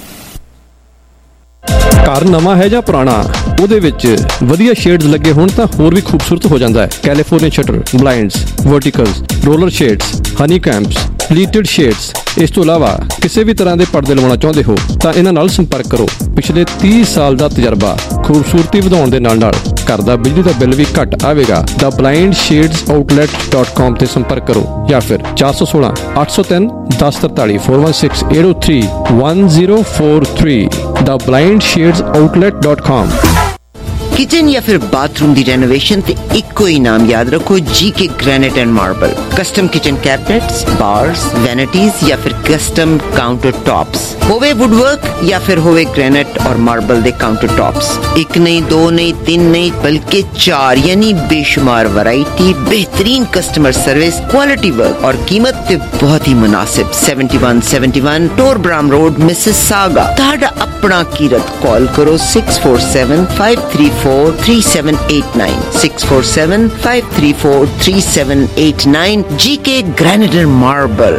ਘਰ ਨਵਾਂ ਹੈ ਜਾਂ ਪੁਰਾਣਾ, ਉਹਦੇ ਵਿੱਚ ਵਧੀਆ ਸ਼ੇਡਸ ਲੱਗੇ ਹੋਣ ਤਾਂ ਹੋਰ ਵੀ ਖੂਬਸੂਰਤ ਹੋ ਜਾਂਦਾ ਹੈ। California shutter, blinds, verticals, roller shades, honeycombs, pleated shades. ਇਸ ਤੋਂ ਇਲਾਵਾ ਕਿਸੇ ਵੀ ਤਰ੍ਹਾਂ ਦੇ ਪਰਦੇ ਲਵਾਉਣਾ ਚਾਹੁੰਦੇ ਹੋ ਤਾਂ ਇਹਨਾਂ ਨਾਲ ਸੰਪਰਕ ਕਰੋ। ਪਿਛਲੇ ਤੀਹ ਸਾਲ ਦਾ ਤਜਰਬਾ, ਖੂਬਸੂਰਤੀ ਵਧਾਉਣ ਦੇ ਨਾਲ ਨਾਲ ਘਰ ਦਾ ਬਿਜਲੀ ਦਾ ਬਿੱਲ ਵੀ ਘੱਟ ਆਵੇਗਾ। The blind shades outlet dot com ਤੇ ਸੰਪਰਕ ਕਰੋ ਜਾਂ ਫਿਰ ਚਾਰ ਸੌ ਸੋਲਾਂ ਅੱਠ ਸੌ ਤਿੰਨ ਦਸ ਤਰਤਾਲੀ four one six eight zero three one zero four three the blind shades outlet dot com. Kitchen या फिर बाथरूम दी रेनोवेशन ते इक्को ही नाम याद रखो, G K granite and marble. Custom kitchen cabinets, bars, vanities या फिर कस्टम काउंटर टॉप्स, होवे वुडवर्क या फिर होवे ग्रेनाइट और मार्बल दे काउंटर टॉप्स। एक नहीं, दो नहीं, तीन नहीं बल्कि चार, यानी बेशुमार वैरायटी, बेहतरीन कस्टमर सर्विस, क्वालिटी वर्क और कीमत ते बहुत ही मुनासिब। seventy-one seventy-one टोरब्राम road, Mississauga. ताड़ा अपना कीरत कॉल करो six four seven five three four three seven eight nine six four seven five three four three seven eight nine। G K granite and marble.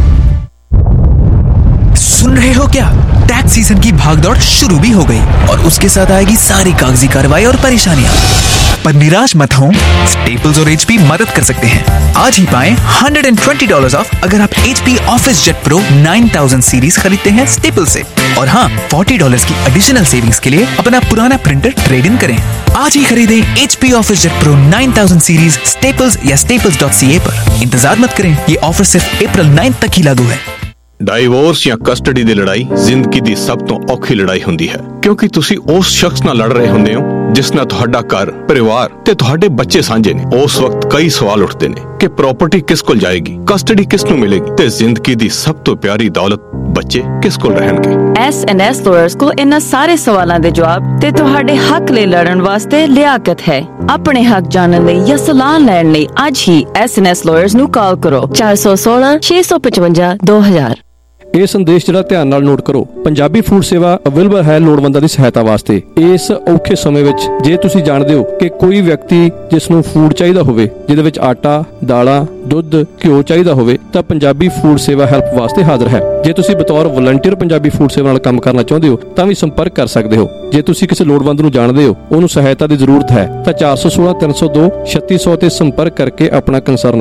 सुन रहे हो क्या? टैक्स सीजन की भागदौड़ शुरू भी हो गई और उसके साथ आएगी सारी कागजी कार्रवाई और परेशानियां। पर निराश मत हो, स्टेपल्स और एचपी मदद कर सकते हैं। आज ही पाएं one hundred twenty dollars off अगर आप HP office jet pro nine thousand series खरीदते हैं स्टेपल से। और हाँ, forty डॉलर्स की एडिशनल सेविंग्स के लिए अपना पुराना प्रिंटर ट्रेड इन करें। आज ही खरीदें HP office jet pro nine thousand series staples या स्टेपल्स डॉट सी ए पर। इंतजार मत करें, ये ऑफर सिर्फ अप्रैल ninth तक ही लागू है। ਡਾਈਵੋਰਸ ਜਾਂ ਕਸਟਡੀ ਦੀ ਲੜਾਈ ਜ਼ਿੰਦਗੀ ਦੀ ਸਭ ਤੋਂ ਔਖੀ ਲੜਾਈ ਹੁੰਦੀ ਹੈ, ਕਿਉਂਕਿ ਤੁਸੀਂ ਉਸ ਸ਼ਖਸ ਨਾਲ ਲੜ ਰਹੇ ਹੁੰਦੇ ਹੋ ਜਿਸ ਨਾਲ ਤੁਹਾਡਾ ਘਰ, ਪਰਿਵਾਰ ਤੇ ਤੁਹਾਡੇ ਬੱਚੇ ਸਾਂਝੇ ਨੇ। ਉਸ ਵਕਤ ਕਈ ਸਵਾਲ ਉੱਠਦੇ ਨੇ ਕਿ ਪ੍ਰਾਪਰਟੀ ਕਿਸ ਕੋਲ ਜਾਏਗੀ, ਕਸਟਡੀ ਕਿਸ ਨੂੰ ਮਿਲੇਗੀ ਤੇ ਜ਼ਿੰਦਗੀ ਦੀ ਸਭ ਤੋਂ ਪਿਆਰੀ ਦੌਲਤ ਬੱਚੇ ਕਿਸ ਕੋਲ ਰਹਿਣਗੇ। ਐਸ ਐਂਡ ਐਸ ਲਾਇਰਸ ਕੋਲ ਇਹਨਾਂ ਸਾਰੇ ਸਵਾਲਾਂ ਦੇ ਜਵਾਬ ਤੇ ਤੁਹਾਡੇ ਹੱਕ ਲਈ ਲੜਨ ਵਾਸਤੇ ਲਿਆਕਤ ਹੈ। ਆਪਣੇ ਹੱਕ ਜਾਣਨ ਲਈ ਜਾਂ ਸਲਾਹ ਲੈਣ ਲਈ ਅੱਜ ਹੀ ਐਸ ਐਂਡ ਐਸ ਲਾਇਰਸ ਨੂੰ ਕਾਲ ਕਰੋ ਚਾਰ ਸੌ ਸੋਲਾਂ ਛੇ ਸੌ ਪਚਵੰਜਾ ਦੋ ਹਜ਼ਾਰ। ਇਹ ਸੰਦੇਸ਼ ਜਿਹੜਾ ਧਿਆਨ ਨਾਲ ਨੋਟ ਕਰੋ। ਪੰਜਾਬੀ ਫੂਡ ਸੇਵਾ ਅਵੇਲੇਬਲ ਹੈ ਲੋੜਵੰਦਾਂ ਦੀ ਸਹਾਇਤਾ ਵਾਸਤੇ। ਇਸ ਔਖੇ ਸਮੇਂ ਵਿੱਚ ਜੇ ਤੁਸੀਂ ਜਾਣਦੇ ਹੋ ਕਿ ਕੋਈ ਵਿਅਕਤੀ ਜਿਸ ਨੂੰ ਫੂਡ ਚਾਹੀਦਾ ਹੋਵੇ, ਜਿਹਦੇ ਵਿੱਚ ਆਟਾ, ਦਾਲਾਂ, ਦੁੱਧ, ਘਿਓ ਚਾਹੀਦਾ ਹੋਵੇ, ਤਾਂ ਪੰਜਾਬੀ ਫੂਡ ਸੇਵਾ ਹੈਲਪ ਵਾਸਤੇ ਹਾਜ਼ਰ ਹੈ। ਜੇ ਤੁਸੀਂ ਬਤੌਰ ਵਲੰਟੀਅਰ ਪੰਜਾਬੀ ਫੂਡ ਸੇਵਾ ਨਾਲ ਕੰਮ ਕਰਨਾ ਚਾਹੁੰਦੇ ਹੋ ਤਾਂ ਵੀ ਸੰਪਰਕ ਕਰ ਸਕਦੇ ਹੋ। ਜੇ ਤੁਸੀਂ ਕਿਸੇ ਲੋੜਵੰਦ ਨੂੰ ਜਾਣਦੇ ਹੋ, ਉਹਨੂੰ ਸਹਾਇਤਾ ਦੀ ਜ਼ਰੂਰਤ ਹੈ, ਤਾਂ ਚਾਰ ਸੌ ਸੋਲਾਂ ਤਿੰਨ ਸੌ ਦੋ ਛੱਤੀ ਸੌ ਤੇ ਸੰਪਰਕ ਕਰਕੇ ਆਪਣਾ ਕੰਸਰਨ